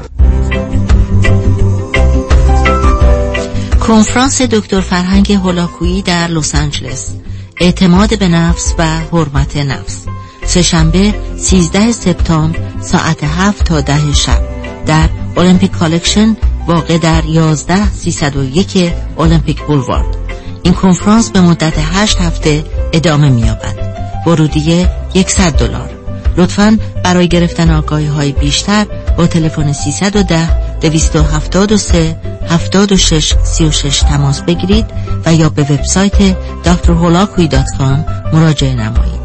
کنفرانس دکتر فرهنگ هولاکویی در لس آنجلس. اعتماد به نفس و حرمت نفس. سه‌شنبه سیزده سپتامبر ساعت هفت تا ده شب در المپیک کالکشن واقع در یازده سیصد و یک المپیک بولوارد. این کنفرانس به مدت هشت هفته ادامه می‌یابد. ورودیه صد دلار. لطفاً برای گرفتن آگاهی‌های بیشتر با تلفن سیصد و ده دویست و هفتاد و سه هفتاد و شش سی و شش تماس بگیرید و یا به وبسایت دکتر هولاکویی دات کام مراجعه نمایید.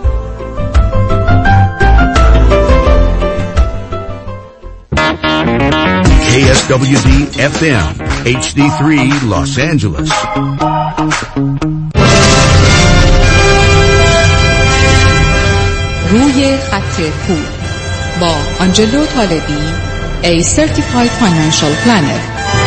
K S W D F M H D three Los Angeles. روی خط پول با آنجلو طالبی A Certified Financial Planner.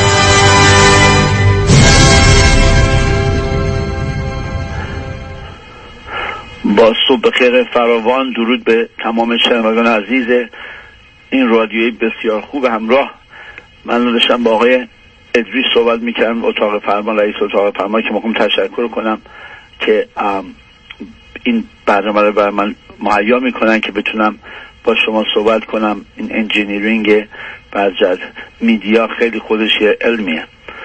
با صبح خیر فراوان، درود به تمام شنوندگان عزیز این رادیوی بسیار خوب همراه. من داشتم با آقای ادریس صحبت میکردم، اتاق فرمان، رئیس اتاق فرمان، که میخوام تشکر کنم که این برنامه رو برای من مهیا میکنن که بتونم با شما صحبت کنم. این انجینیرینگ بعد از میدیا خیلی خودش یه علمیه.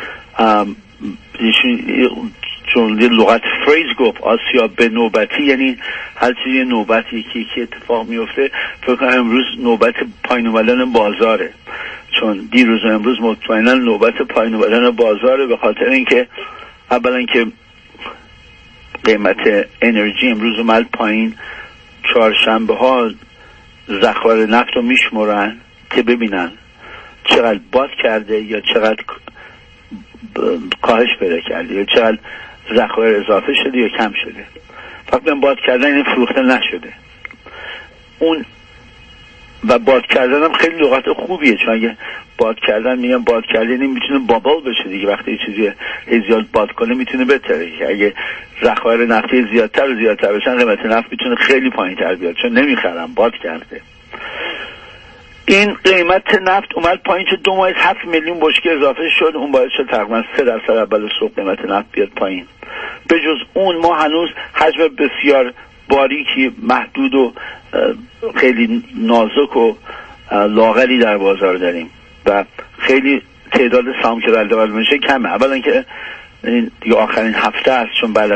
چون یه لغت فریز گفت آسیا به نوبتی، یعنی هر چیزی نوبتی که که اتفاق میفته. فکر کنم امروز نوبت پایین اومدن بازاره، چون دیروز و امروز مطمئنا نوبت پایین اومدن بازاره، به خاطر اینکه اولا که قیمت انرژی امروز اومد پایین. چهارشنبه ها ذخایر نفت رو میشمرن که ببینن چقدر باد کرده یا چقدر کاهش پیدا کرده یا چقدر ذخایر اضافه شده یا کم شده. فقط من باد کردن این فروخته نشده اون، و باد کردن هم خیلی لغت خوبیه، چون اگه باد کردن میگم باد کردن میتونه بابل بشه دیگه. وقتی یه چیزی زیاد باد کنه میتونه بهتره. اگه ذخایر نفتی زیادتر و زیادتر بشن قیمت نفت میتونه خیلی پایین‌تر بیاد، چون نمیخرم باد کرده. این قیمت نفت اومد پایین، چه دو ماه هفت میلیون بشکه اضافه شد. اون باعث شد تقریبا سه درصد اول صبح قیمت نفت بیاد پایین. به جز اون ما هنوز حجم بسیار باریکی، محدود و خیلی نازک و لاغری در بازار داریم و خیلی تعداد سهام که رلده باز میشه کمه. اولا که این دیگه آخرین هفته است، چون بعد از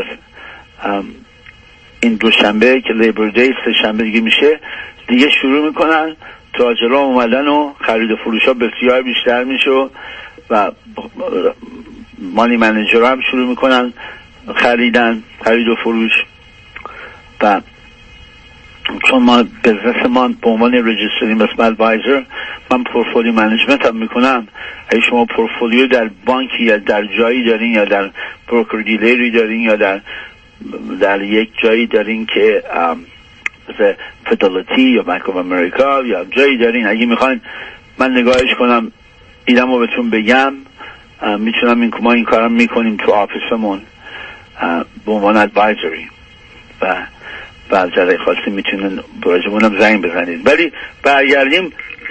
این دوشنبه که لیبر دی، سه شنبه دیگه میشه، دیگه شروع میکنن تاجرها اومدن و خرید و فروش ها بسیار بیشتر میشه و مانی منیجر هم شروع میکنن خریدن، خرید و فروش. و چون ما بزنس ما به عنوان رجیستری مثل ادوایزر، من پورتفولیو منیجمنت هم میکنم. اگه شما پورتفولیو در بانکی یا در جایی دارین یا در بروکر دیلری دارین یا در در یک جایی دارین که مثل فیدلیتی یا بانک آف امریکا یا جایی دارین، اگه میخواین من نگاهش کنم ایدم رو بهتون بگم، میتونم این که ما این کارم میکنیم تو آفیسمون به عنوان ادوایزری و بعد جلوی خاصی میتونن براجمونم زنگ بزنید. ولی برگردیم،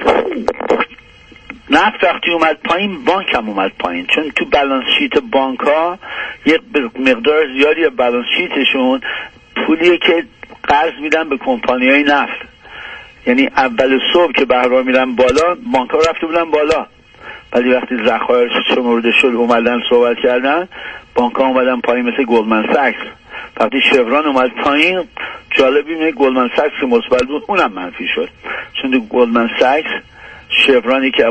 نفت وقتی اومد پایین بانک هم اومد پایین، چون تو بالانس شیت بانک ها یک مقدار زیادی از بالانس شیتشون پولیه که قرض میدن به کمپانی های نفت. یعنی اول صبح که بهرها میرن بالا، بانک ها رفته بودن بالا، ولی وقتی ذخایر شمرده شد اومدن صحبت کردن، بانک ها اومدن پایین. مثل گلدمن ساکس وقتی شفران اومد پایین، جالبی اینه گلدمن ساکس که مثبت بود اونم منفی شد، چون تو گلدمن ساکس شفرانی که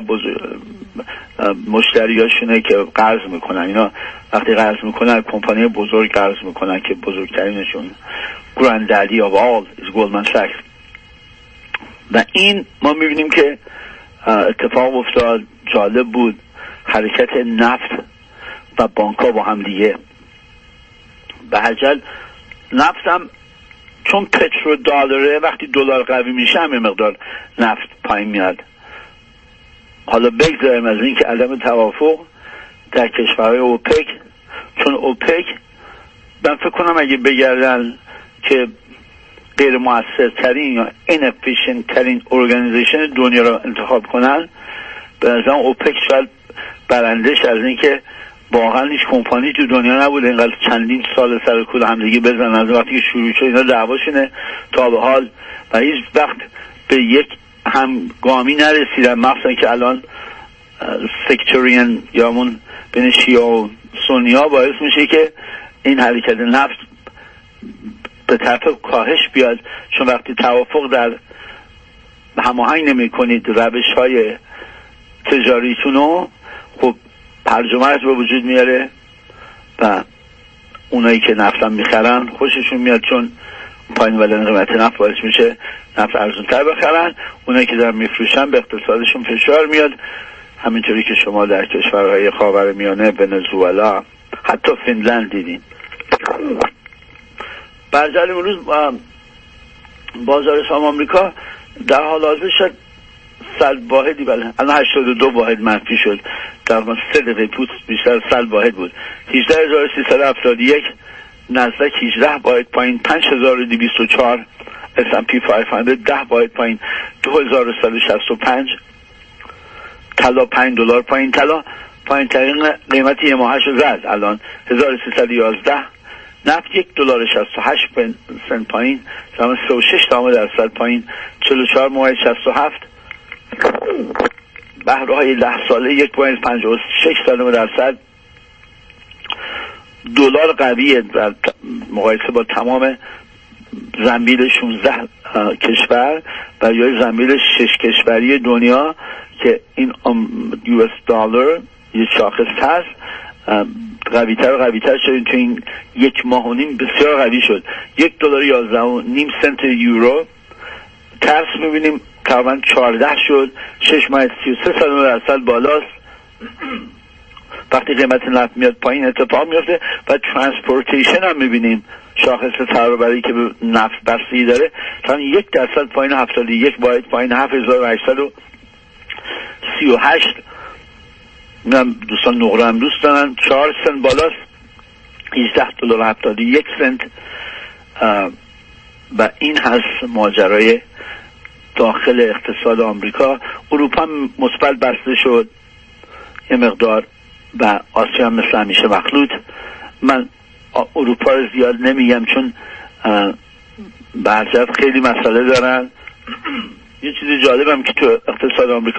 مشتریاشونه که قرض میکنن، اینا وقتی قرض میکنن کمپانی بزرگ قرض میکنن که بزرگترینشون گرانددی of all is گلدمن ساکس. و این ما میبینیم که اتفاق افتاد، جالب بود. حرکت نفت و بانک‌ها با هم دیگه. به هجل نفت هم چون پترو دلاره، وقتی دلار قوی میشه هم مقدار نفت پایین میاد. حالا بگذاریم از این که عدم توافق در کشورهای اوپک، چون اوپک من فکر کنم اگه بگردن که غیر مؤثرترین یا inefficient ترین ارگانیزیشن دنیا رو انتخاب کنن، به نظرم اوپک شاید برندش از این که واقعا هیچ کمپانی تو دنیا نبوده اینقدر چندین سال سر کول همدیگه بزنن از وقتی که شروع شد اینا دعواشونه تا به حال و هیچ وقت به یک همگامی نرسیدن، مخصوصا که الان سکتورین یا همون بین شیعه و سنی ها باعث میشه که این حرکت نفت به طرف کاهش بیاد، چون وقتی توافق در هماهنگ نمی کنید روش های تجاریتونو، خب هرجمرت به وجود میاره و اونایی که نفتم میخرن خوششون میاد چون پایین ولن قیمت نفت باعث میشه نفت ارزونتر بخرن، اونایی که دارن میفروشن به اقتصادشون فشار میاد، همینطوری که شما در کشورهای خاورمیانه، ونزوئلا، حتی فنلند دیدین. برجل امروز بازار سهام آمریکا در حال حاضر شد صد واحدی، بله الان هشتاد و دو واحد منفی شد، در من سه دقیقه پوست بیشتر صد واحد بود. هجده هزار و سیصد و هفتاد و یک، نزدک هجده واحد پایین پنج هزار و دویست و چهار، اس اند پی پانصد ده واحد پایین دو هزار و صد و شصت و پنج، طلا پنج دلار پایین، طلا پایین ترین قیمت یه ماهش رو زد الان هزار و سیصد و یازده، نفت یک دلار و شصت و هشت سنت پایین، زمان سه و شش دهم درصد پایین، چهل و چهار ممیز شصت و هفت، بهرهای ده ساله یک ممیز پنجاه و شش درصد. دلار قویه در مقایسه با تمام زنبیل شانزده کشور و یا زنبیل شش کشوری دنیا که این یو اس دلار یه شاخص هست، قویتر و قویتر شد. تو این یک ماه و نیم بسیار قوی شد. یک دلار یازده و نیم سنت یورو، ترس میبینیم تقریبا چهارده شد، شش ماه سی و سه درصد بالاست. وقتی قیمت نفت میاد پایین اتفاق میفته و ترانسپورتیشن هم میبینیم شاخص ترابری که به نفت بستگی داره تا یک درصد پایین هفتاد و یک باید پایین هفت هزار و هشتصد و سی و هشت. من دوستان نقره هم دوست دارن، چهار سنت بالاست، هجده دلار و هفتاد و یک سنت. و این هست ماجرای داخل اقتصاد آمریکا. اروپا مثبت بسته شد یه مقدار و آسیا هم مثل همیشه مخلوط. من اروپا رو زیاد نمیگم چون برجت خیلی مسئله دارن. یه چیز جالبم که تو اقتصاد آمریکا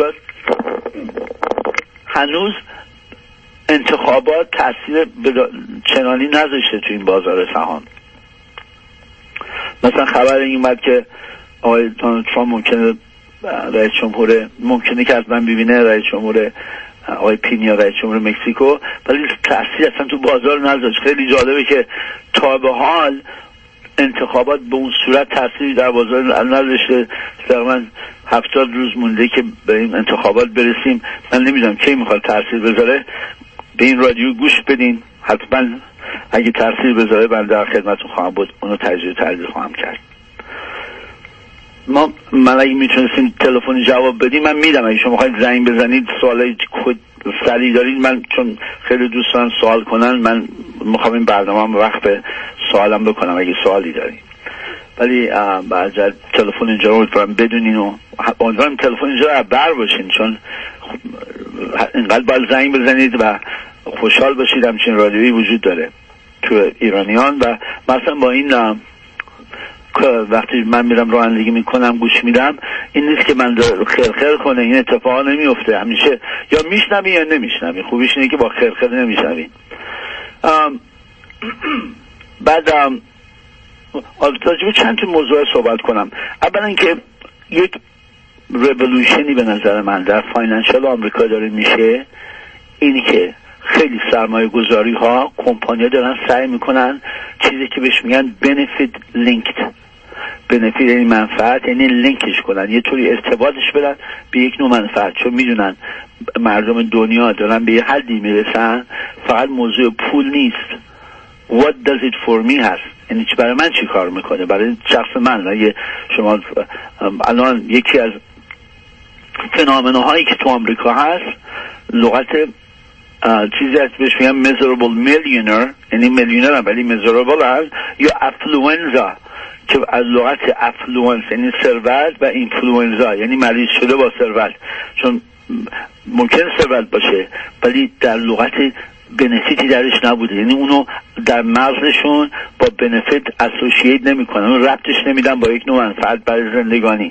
هنوز انتخابات تاثیر چنانی نذاشته تو این بازار سهام. مثلا خبر این اومد که آقای دونالد ترامپ ممکنه رئیس جمهور ممکنه که حتما ببینه رئیس جمهور آقای پینیا رئیس جمهور مکزیکو، ولی تاثیر اصلا تو بازار نذاشت. خیلی جالبه که تا به حال انتخابات به اون صورت تاثیری در بازار نداشته. تقریبا هفتاد روز مونده که به این انتخابات برسیم. من نمیدونم کی میخواد تاثیر بذاره. به این رادیو گوش بدین، حتما اگه تاثیر بذاره من در خدمتتون خواهم بود، اونو تجزیه و تحلیل خواهم کرد. ما من اگه میتونستیم تلفنی جواب بدیم من میدم. اگه شما خواهید زنگ بزنید سوالای سریع دارید، من چون خیلی دوست دارم سوال کنن، من میخوام این برنامه وقت سوالم بکنم اگه سوالی دارید. ولی بعد تلفن اینجا رو برام بدونین و امیدوارم تلفن اینجا رو بر باشین، چون اینقدر باید زنگ بزنید و خوشحال باشید همچین رادیویی وجود داره تو ایرانیان. و مثلا با این وقتی من میرم رانندگی میکنم گوش میدم، این نیست که من خرخر کنه، این اتفاقا نمیفته. همیشه یا میشنوی یا نمیشنوی. خوبیش اینه که با خرخر نمیشنوی. بعد راجع به چند تا موضوع صحبت کنم. اولا اینکه یک ریولوشنی به نظر من در فاینانشال آمریکا داره میشه، اینی که خیلی سرمایه گذاری ها کمپانی‌ها دارن سعی میکنن چیزی که بهش میگن benefit linked، benefit یعنی منفعت، یعنی لینکش کنن، یه طوری ارتباطش بدن به یک نوع منفعت، چون میدونن مردم دنیا دارن به یه حدی میرسن فقط موضوع پول نیست. What does it for me هست، یعنی چی برای من چی کار میکنه، برای شخص من. اگه شما الان یکی از فنومنوهایی که تو آمریکا هست لغت چیزی هست بهش میگن miserable millionaire، یعنی میلیونر هم ولی miserable هست، یا افلوئنزا که از لغت افلوئنس یعنی ثروت و اینفلوئنزا یعنی مریض شده با ثروت، چون ممکن ثروت باشه ولی در لغت بنفیتی درش نبوده، یعنی اونو در مغزشون با بنفیت اسوسییت نمیکنن، اون ربطش نمیدن با یک نوع منفعت برای زندگانی.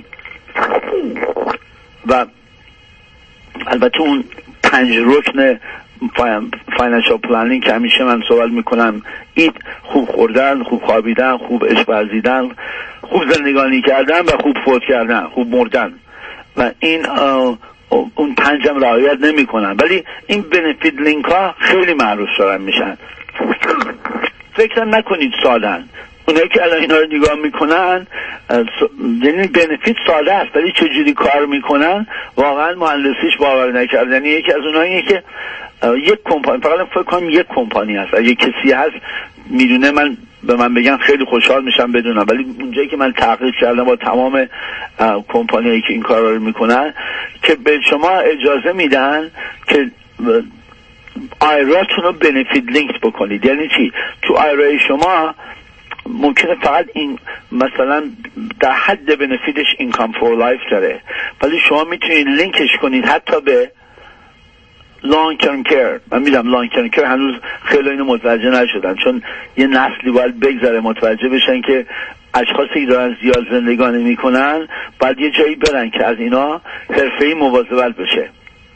و البته اون پنج رکن فاینانشال پلنینگ که همیشه من سوال میکنم، ایت، خوب خوردن، خوب خوابیدن، خوب عشق ورزیدن، خوب زندگانی کردن و خوب فوت کردن، خوب مردن، و این اون پنجم رعایت نمی کنن، ولی این بنفیت لینک ها خیلی معروف دارن میشن. فکر نکنید سادن، اونایی که الان اینا رو نگاه میکنن یعنی بنفیت ساده است ولی چجوری کار میکنن واقعا مهندسیش باور نکردنی. یکی از اوناییه که یک کمپانی، فقط فکر کنم یک کمپانی هست، اگه کسی هست میدونه من به من بگن خیلی خوشحال میشم بدونم، ولی اونجایی که من تحقیق کردم با تمام کمپانیایی که این کارا رو میکنن که به شما اجازه میدن که آیراتون رو بنفیت لینک بکنید. یعنی چی؟ تو آیرای شما ممکنه فقط این مثلا در حد بنفیتش اینکام فور لایف داره، ولی شما میتونید لینکش کنید حتی به لانگ ترم کیر. من میدونم لانگ ترم کیر هنوز خیلی اینو متوجه نشدن، چون یه نسلی باید بگذره متوجه بشن که اشخاصی دارن زیاد زندگانی میکنن باید یه جایی برن که از اینا حرفه‌ای مواظبت بشه.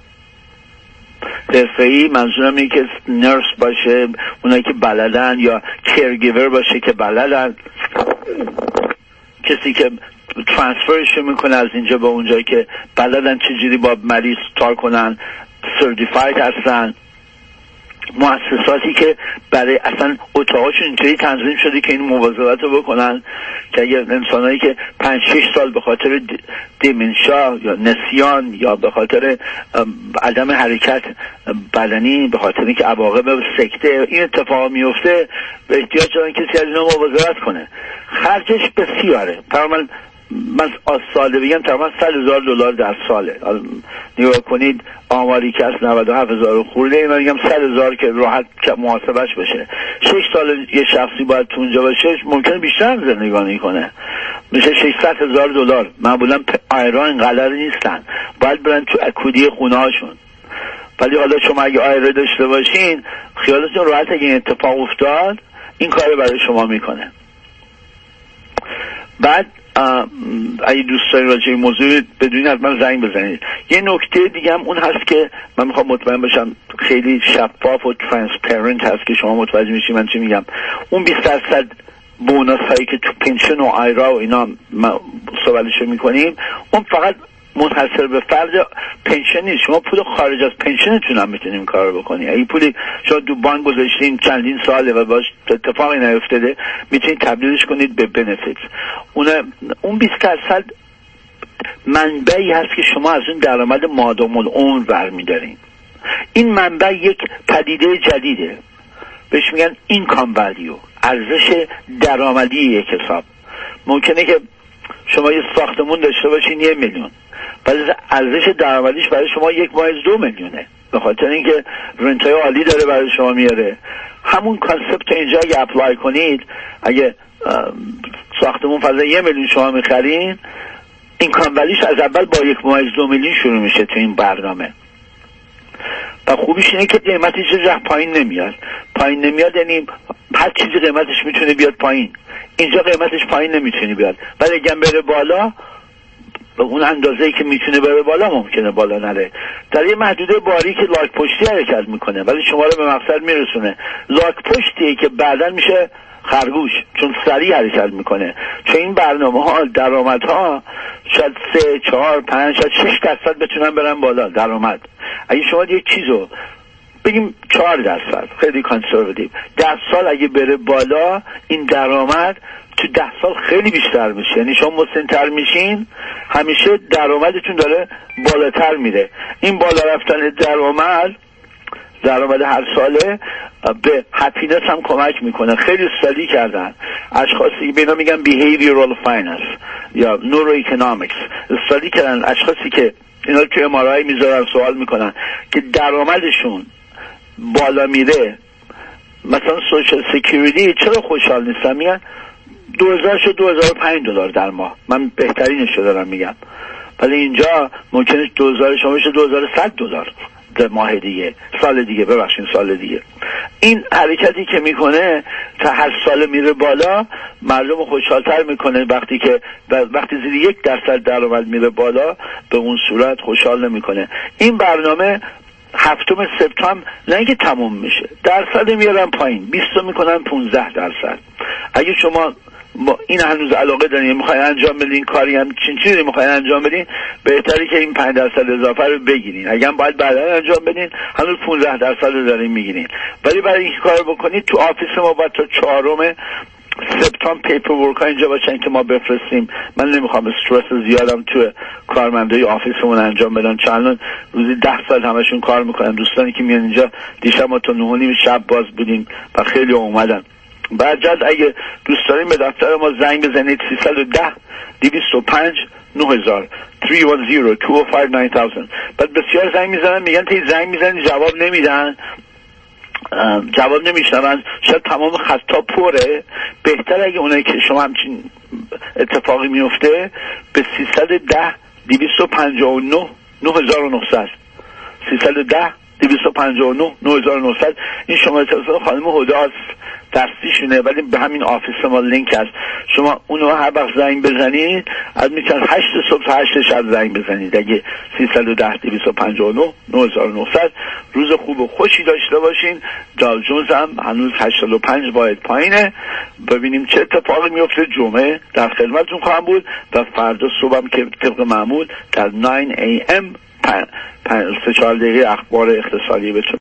حرفه‌ای منظورم اینه که نرس باشه، اونایی که بلدن، یا کیرگیور باشه که بلدن، کسی که ترانسفرش میکنه از اینجا به اونجا که بلدن چجوری با مریض کار کنن، سرتیفاید هستن، مؤسساتی که برای اصلا اتاقاشون اینطوری تنظیم شده که این مواظبت رو بکنن که اگر انسانایی که پنج شش سال به خاطر دیمنشا یا نسیان یا به خاطر عدم حرکت بدنی، به خاطر اینکه عواقب سکته این اتفاق میفته، به احتیاج دارن کسی از اینا مواظبت کنه. خرجش بسیاره. من من از ساله بگم تقریبا صد هزار دلار در ساله. نگاه کنید آماری که از نود و هفت هزار خورده، من میگم صد هزار که راحت محاسبش بشه. شش سال یه شخصی باید تو اونجا باشه، ممکنه بیشتر هم زندگانی کنه، میشه ششصد هزار دلار. معمولا آیران قلر نیستن، باید برن تو اکودی خونه هاشون. ولی حالا شما اگه آیرا داشته باشین خیالتون راحت، اگه این اتفاق افتاد این کار برای شما میکنه. بعد اگه دوست دارید راجع به موضوع بدونید حتما زنگ بزنید. یه نکته دیگه هم اون هست که من میخوام مطمئن باشم خیلی شفاف و ترانسپرنت هست که شما متوجه میشید من چی میگم. اون بیست درصد بوناس هایی که تو پنشن و آیرا و اینا صحبتشو میکنیم اون فقط منحصر به فرد پنشن نیست. شما پول خارج از پنشنتون هم میتونیم کار بکنید. اگه پولی شما تو بانک گذاشتین چندین ساله و باش اتفاقی نیفتاده، میتونید تبدیلش کنید به بنفیت. اون اون بیست درصد منبعی هست که شما از اون درآمد مادام العمر برمی‌دارین. این منبع یک پدیده جدیده، بهش میگن اینکام ولیو، ارزش درآمدی یک حساب. ممکنه که شما یه ساختمون داشته باشین یه میلیون، ولی ارزش درآمدیش برای شما یک ماه دو میلیونه، به خاطر اینکه رنتای عالی داره برای شما میاره. همون کانسپت اینجا اگه اپلای کنید، اگه ساختمون فضا یه میلیون شما میخرین، این کامبلیش از اول با یک ماه دو میلیون شروع میشه تو این برنامه. و خوبیش اینه که قیمتش راه پایین نمیاد. پایین نمیاد یعنی هر چیزی قیمتش میتونه بیاد پایین. اینجا قیمتش پایین نمیتونه بیاد، ولی اگه بره بالا به اون اندازه‌ای که میتونه بره بالا ممکنه بالا نره. در یه محدوده باری که لاک پشتی حرکت میکنه ولی شما رو به مقصد میرسونه. لاک پشتی که بعداً میشه خرگوش، چون سریع حرکت میکنه. چون این برنامه ها درآمد ها شاید سه چهار پنج شاید شش درصد بتونن برن بالا درآمد. اگه شما یک چیزو بگیم چهار درصد خیلی کانسرواتیو، ده سال اگه بره بالا این درآمد تو ده سال خیلی بیشتر میشه. یعنی شما مسن‌تر میشین همیشه درآمدتون داره بالاتر میره. این بالا رفتن درآمد درآمد هر ساله به هپینس هم کمک میکنه. خیلی استادی کردن اشخاصی به اینا میگن behavioral finance یا neuroeconomics، استادی کردن اشخاصی که اینا رو توی ام آر آی میذارن سوال میکنن که درآمدشون بالا میره، مثلا سوشال سکیوریتی، چرا خوشحال نیستن؟ میگن دو هزار شد دو هزار و پنج دلار در ماه، من بهترینش رو دارم میگم، ولی اینجا ممکنه دو هزار شما بشه دو هزار و صد دلار در ماه دیگه، سال دیگه، ببخشید سال دیگه. این حرکتی که میکنه تا هر سال میره بالا، مردم خوشحالتر میکنه. وقتی که وقتی زیر یک درصد درآمد میره بالا به اون صورت خوشحال نمیکنه. این برنامه هفتم سپتامبر نه اینکه تموم میشه، درصد میارن پایین، بیست میکنن پانزده درصد. اگه شما این هنوز علاقه دارین میخواین انجام بدین، کاری هم چین چیزی میخواین انجام بدین، بهتره که این پنج درصد اضافه رو بگیرین. اگه هم باید بعدا انجام بدین هنوز پانزده درصد رو دارین میگیرین. ولی برای این کار بکنید تو آفیس ما باید تا چهارم سپتامبر پیپر ورک ها اینجا باشن که ما بفرستیم. من نمیخوام استرس زیادم تو کارمندای آفیسمون انجام بدن، چون روزی ده ساعت همشون کار میکنن. دوستانی که میان اینجا، دیشب ما تا نه و نیم شب باز بودیم و خیلی اومدن. بعد جد اگه دوست دارین به دفتر ما زنگ بزنید سیصد و ده دویست و پنج نه هزار سه یک صفر دو صفر پنج نه هزار. بعد بسیار زنگ میزنن میگن تی زنگ میزنی جواب نمیدن، جواب نمیشنون، شاید تمام خطا پره. بهتر اگه اونایی که شما همچین اتفاقی میفته به سیصد و ده دویست و پنجاه و نه نه هزار و نهصد سیصد و ده دویست و پنجاه و نه نه هزار و نهصد. این شما تلفن خانم هداست، دستیشونه، ولی به همین آفیس ما لینک هست. شما اونو هر وقت زنگ بزنید از میتونید هشت صبح تا هشت شب زنگ بزنید. اگه سیصد و ده دویست و پنجاه و نه نه هزار و نهصد. روز خوب و خوشی داشته باشین. داو جونز هم هنوز هشتاد و پنج باید پایینه. ببینیم چه اتفاقی میفته. جمعه در خدمتتون خواهم بود و فردا صبح هم که طبق معمول در نه ای ام سه چهار دقیقه اخبار اقتصادی بهتون